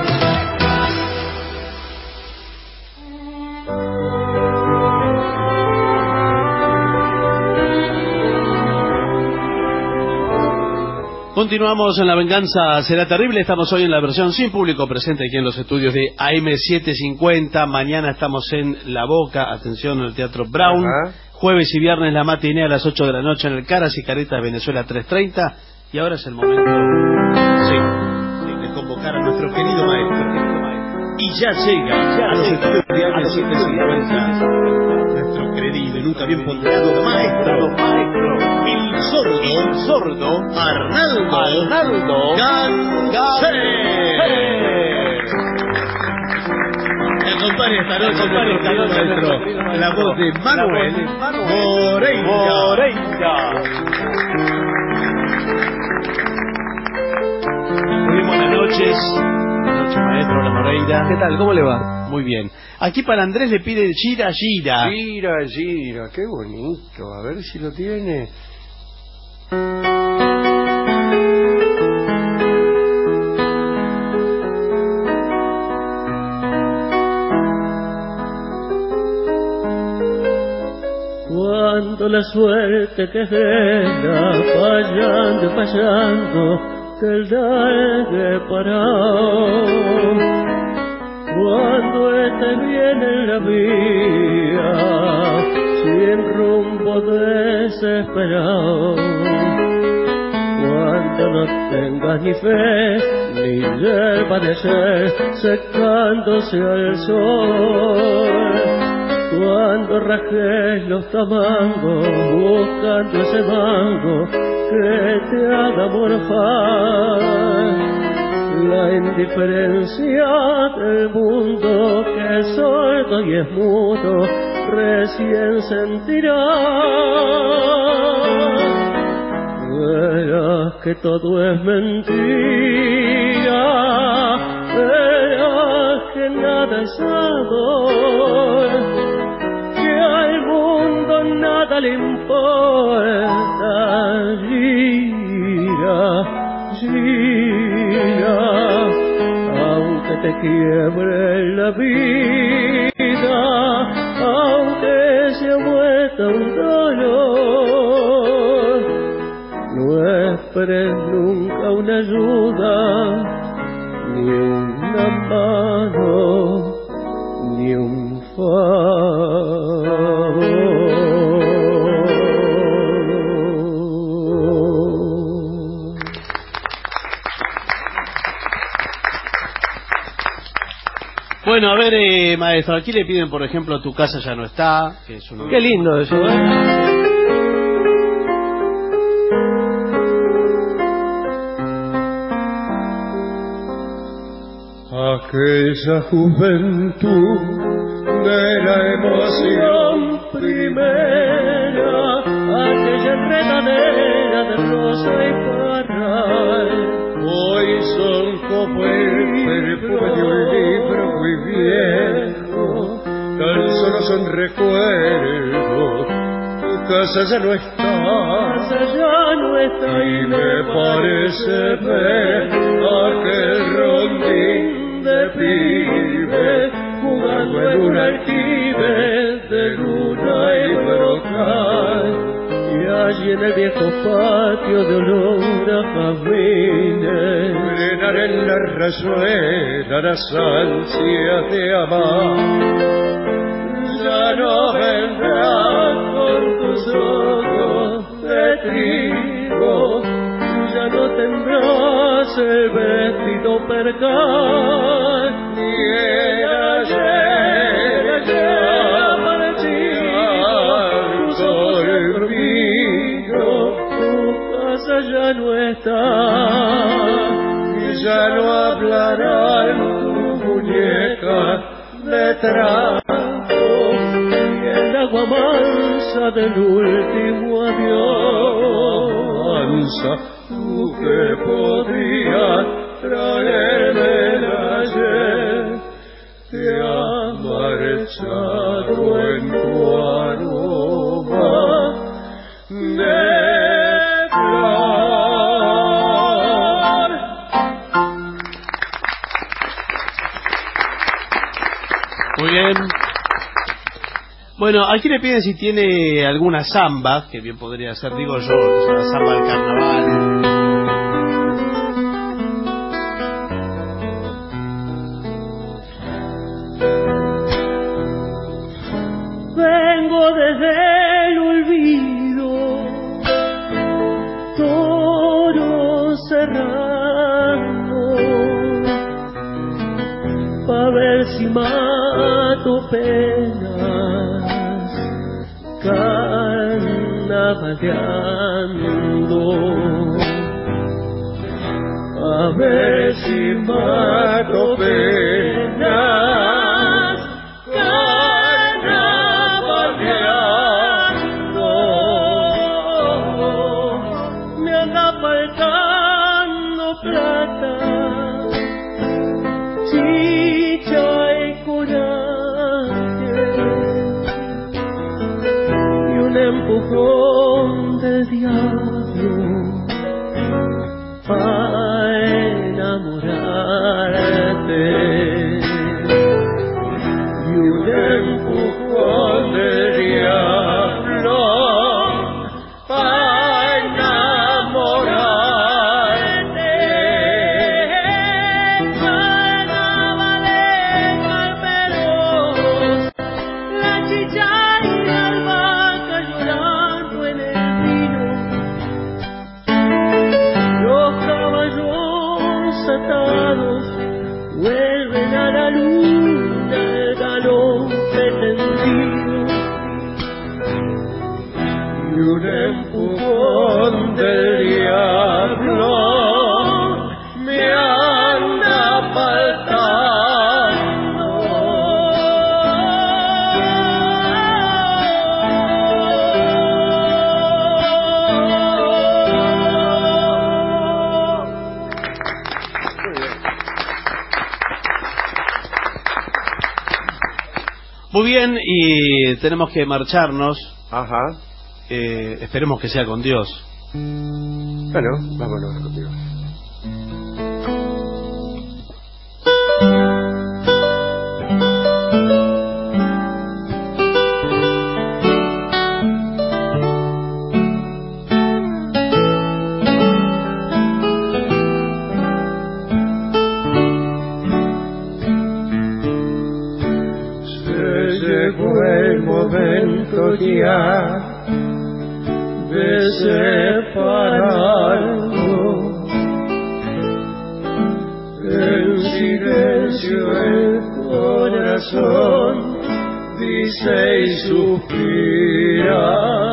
Continuamos en La Venganza Será Terrible. Estamos hoy en la versión sin público presente aquí en los estudios de A M setecientos cincuenta. Mañana estamos en La Boca, atención, en el Teatro Brown. Ajá. Jueves y viernes la matiné a las ocho de la noche en el Caras y Caretas Venezuela trescientos treinta. Y ahora es el momento sí, sí, de convocar a nuestro querido maestro. Y ya llega ya a los estudios de A M setecientos cincuenta nuestro querido y nunca bien ponderado maestro, maestro. El sordo, el sordo, Arnaldo, Arnaldo Ganser. Me acompaña esta noche, acompaña esta noche nuestro, la voz de Manuel Moreira. Muy buenas noches, noches maestro La Moreira. ¿Qué tal? ¿Cómo le va? Muy bien. Aquí para Andrés le pide Gira Gira. Gira Gira, qué bonito. A ver si lo tiene. Cuando la suerte que venga fallando, fallando, que el darle parado. Cuando esté bien en la vía, sin rumbo desesperado. Cuando no tengas ni fe, ni hierba de ser, secándose al sol. Cuando rajes los tamangos, buscando ese mango que te haga morfar. La indiferencia del mundo que es sordo y es mudo, recién sentirás. Verás que todo es mentira, verás que nada es amor, al mundo nada le importa. Gira, gira, aunque te quiebre la vida, aunque se vuelta un dolor, no esperes nunca una ayuda, ni una mano, ni un Bueno, a ver, eh, maestro, aquí le piden, por ejemplo, Tu casa ya no está, que es uno... Qué lindo eso, ¿eh? Aquella juventud de la emoción primera, aquella enredadera de rosa y parral, hoy son como el perfume de un libro muy viejo, tan solo son recuerdos. Tu casa ya no está, casa ya no está, y me parece ver aquel rondín de pibe jugando en un aljibe de luna y brocal, y allí en el viejo patio de olor a jazmines frenar en la rayuela las ansias de amar. Ya no vendrás con tus ojos de trigo, ya no tendrás el vestido percal, ni el ayer, ayer amanecido, conmigo, tu casa ya no está, y ya no hablarán tus muñecas de trato, y el agua mansa del último adiós. Mansa, tú que podrías traerme el ayer, te has marchado en tu aroma de flor. Muy bien. Bueno, aquí le piden si tiene alguna samba, que bien podría ser, digo yo, la samba del carnaval. Vengo desde el olvido, toro cerrando, pa' ver si mato penas, carnavaleando, a ver si mato penas, carnavaleando. Me anda faltando plata, si atados vuelven a la luna el galón pretendido y un empujón del diablo me anda faltando. Muy bien, y tenemos que marcharnos. Ajá. Eh, esperemos que sea con Dios. Bueno, vámonos con Dios. Ya de separarnos, en silencio el corazón dice y suspira.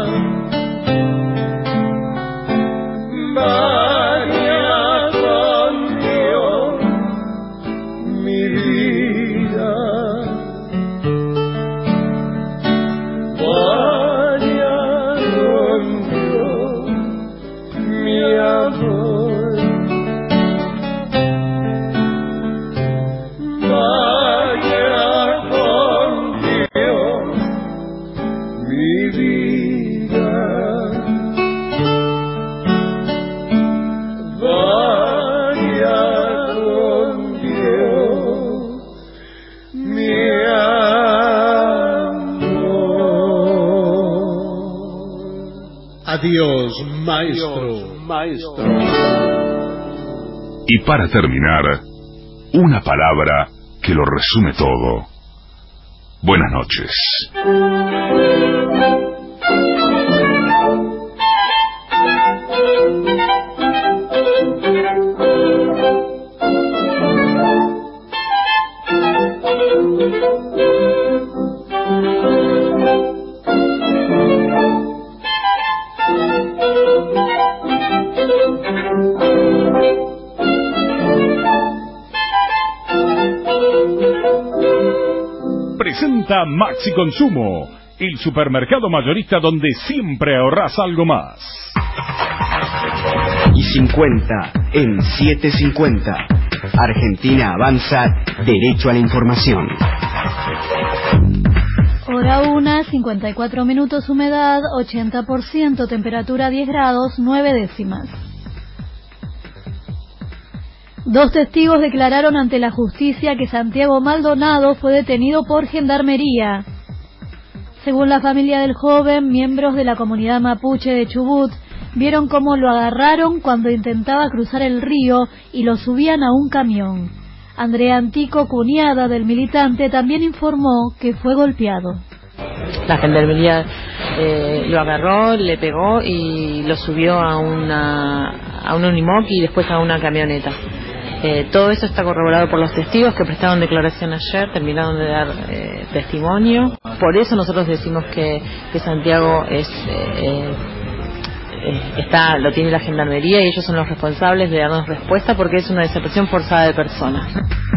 Vaya con Dios mi vida. Adiós, maestro. Adiós, maestro. Y para terminar, una palabra que lo resume todo. Buenas noches. Presenta Maxi Consumo, el supermercado mayorista donde siempre ahorras algo más. Y cincuenta en setecientos cincuenta. Argentina avanza derecho a la información. Hora una, cincuenta y cuatro minutos, humedad ochenta por ciento, temperatura diez grados, nueve décimas. Dos testigos declararon ante la justicia que Santiago Maldonado fue detenido por gendarmería. Según la familia del joven, miembros de la comunidad mapuche de Chubut vieron cómo lo agarraron cuando intentaba cruzar el río y lo subían a un camión. Andrea Antico, cuñada del militante, también informó que fue golpeado. La gendarmería eh, lo agarró, le pegó y lo subió a una a un unimoc y después a una camioneta. Eh, todo eso está corroborado por los testigos que prestaron declaración ayer, terminaron de dar eh, testimonio. Por eso nosotros decimos que, que Santiago es eh, eh, está lo tiene la gendarmería y ellos son los responsables de darnos respuesta porque es una desaparición forzada de personas.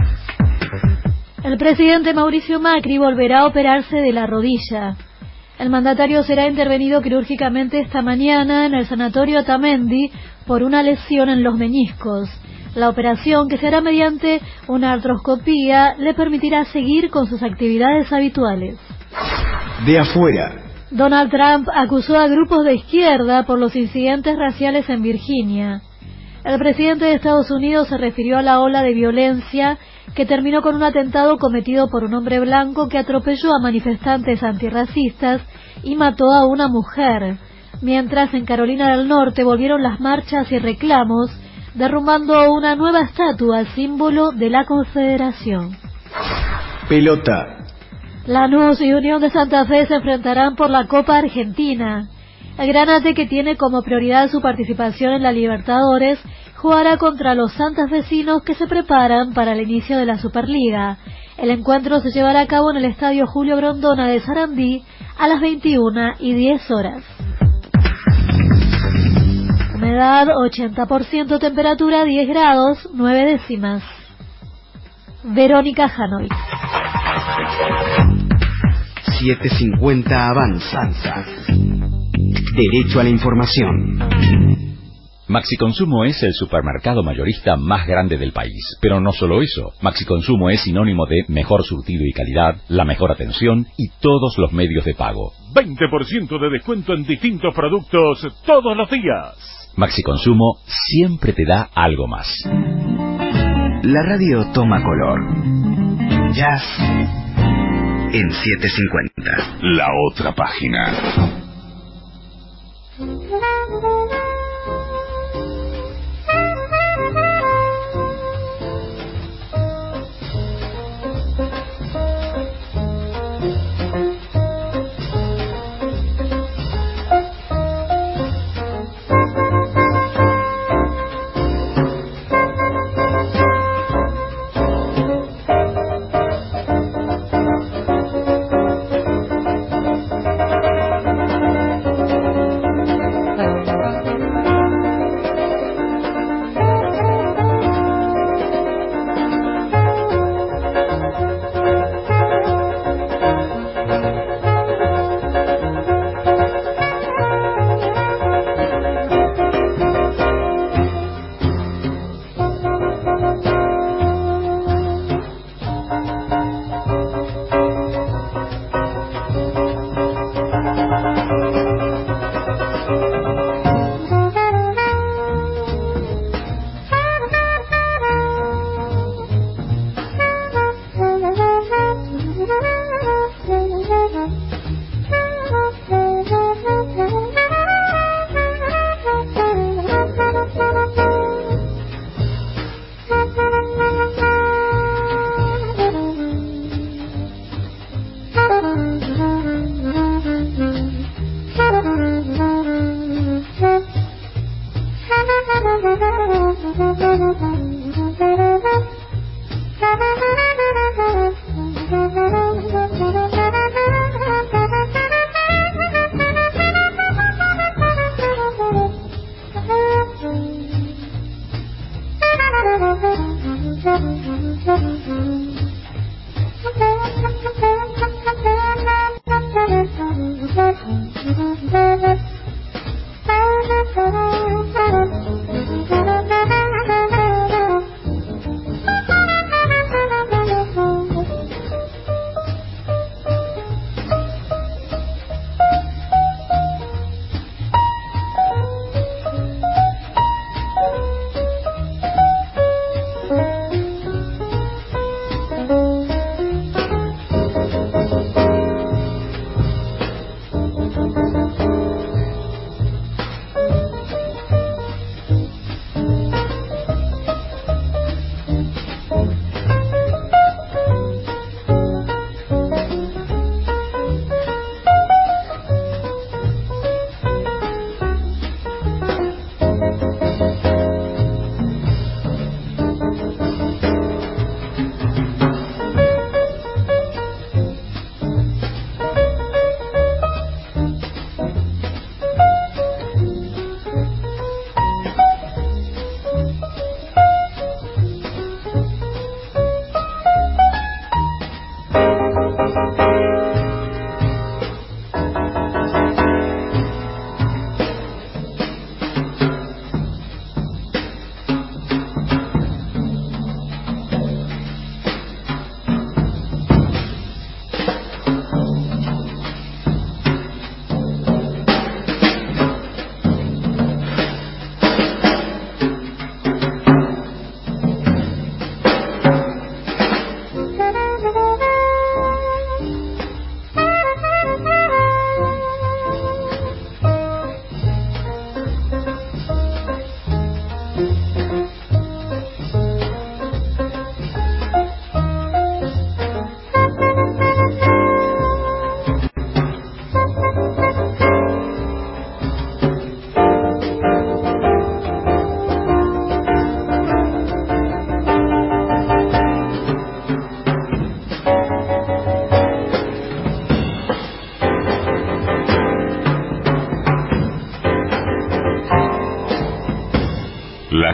El presidente Mauricio Macri volverá a operarse de la rodilla. El mandatario será intervenido quirúrgicamente esta mañana en el sanatorio Otamendi por una lesión en los meñiscos. La operación, que se hará mediante una artroscopía, le permitirá seguir con sus actividades habituales. De afuera. Donald Trump acusó a grupos de izquierda por los incidentes raciales en Virginia. El presidente de Estados Unidos se refirió a la ola de violencia que terminó con un atentado cometido por un hombre blanco que atropelló a manifestantes antirracistas y mató a una mujer, mientras en Carolina del Norte volvieron las marchas y reclamos, derrumbando una nueva estatua, símbolo de la Confederación. Pelota. Lanús y Unión de Santa Fe se enfrentarán por la Copa Argentina. El Granate, que tiene como prioridad su participación en la Libertadores, jugará contra los santafesinos que se preparan para el inicio de la Superliga. El encuentro se llevará a cabo en el Estadio Julio Grondona de Sarandí a las veintiuna y diez horas. Humedad ochenta por ciento, temperatura diez grados, nueve décimas. Verónica Hanoi. setecientos cincuenta Avanza. Derecho a la información. Maxi Consumo es el supermercado mayorista más grande del país. Pero no solo eso, Maxi Consumo es sinónimo de mejor surtido y calidad, la mejor atención y todos los medios de pago. veinte por ciento de descuento en distintos productos todos los días. Maxi Consumo siempre te da algo más. La radio toma color. Jazz en setecientos cincuenta. La otra página.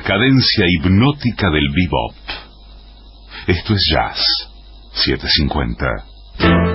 cadencia hipnótica del bebop. Esto es Jazz setecientos cincuenta.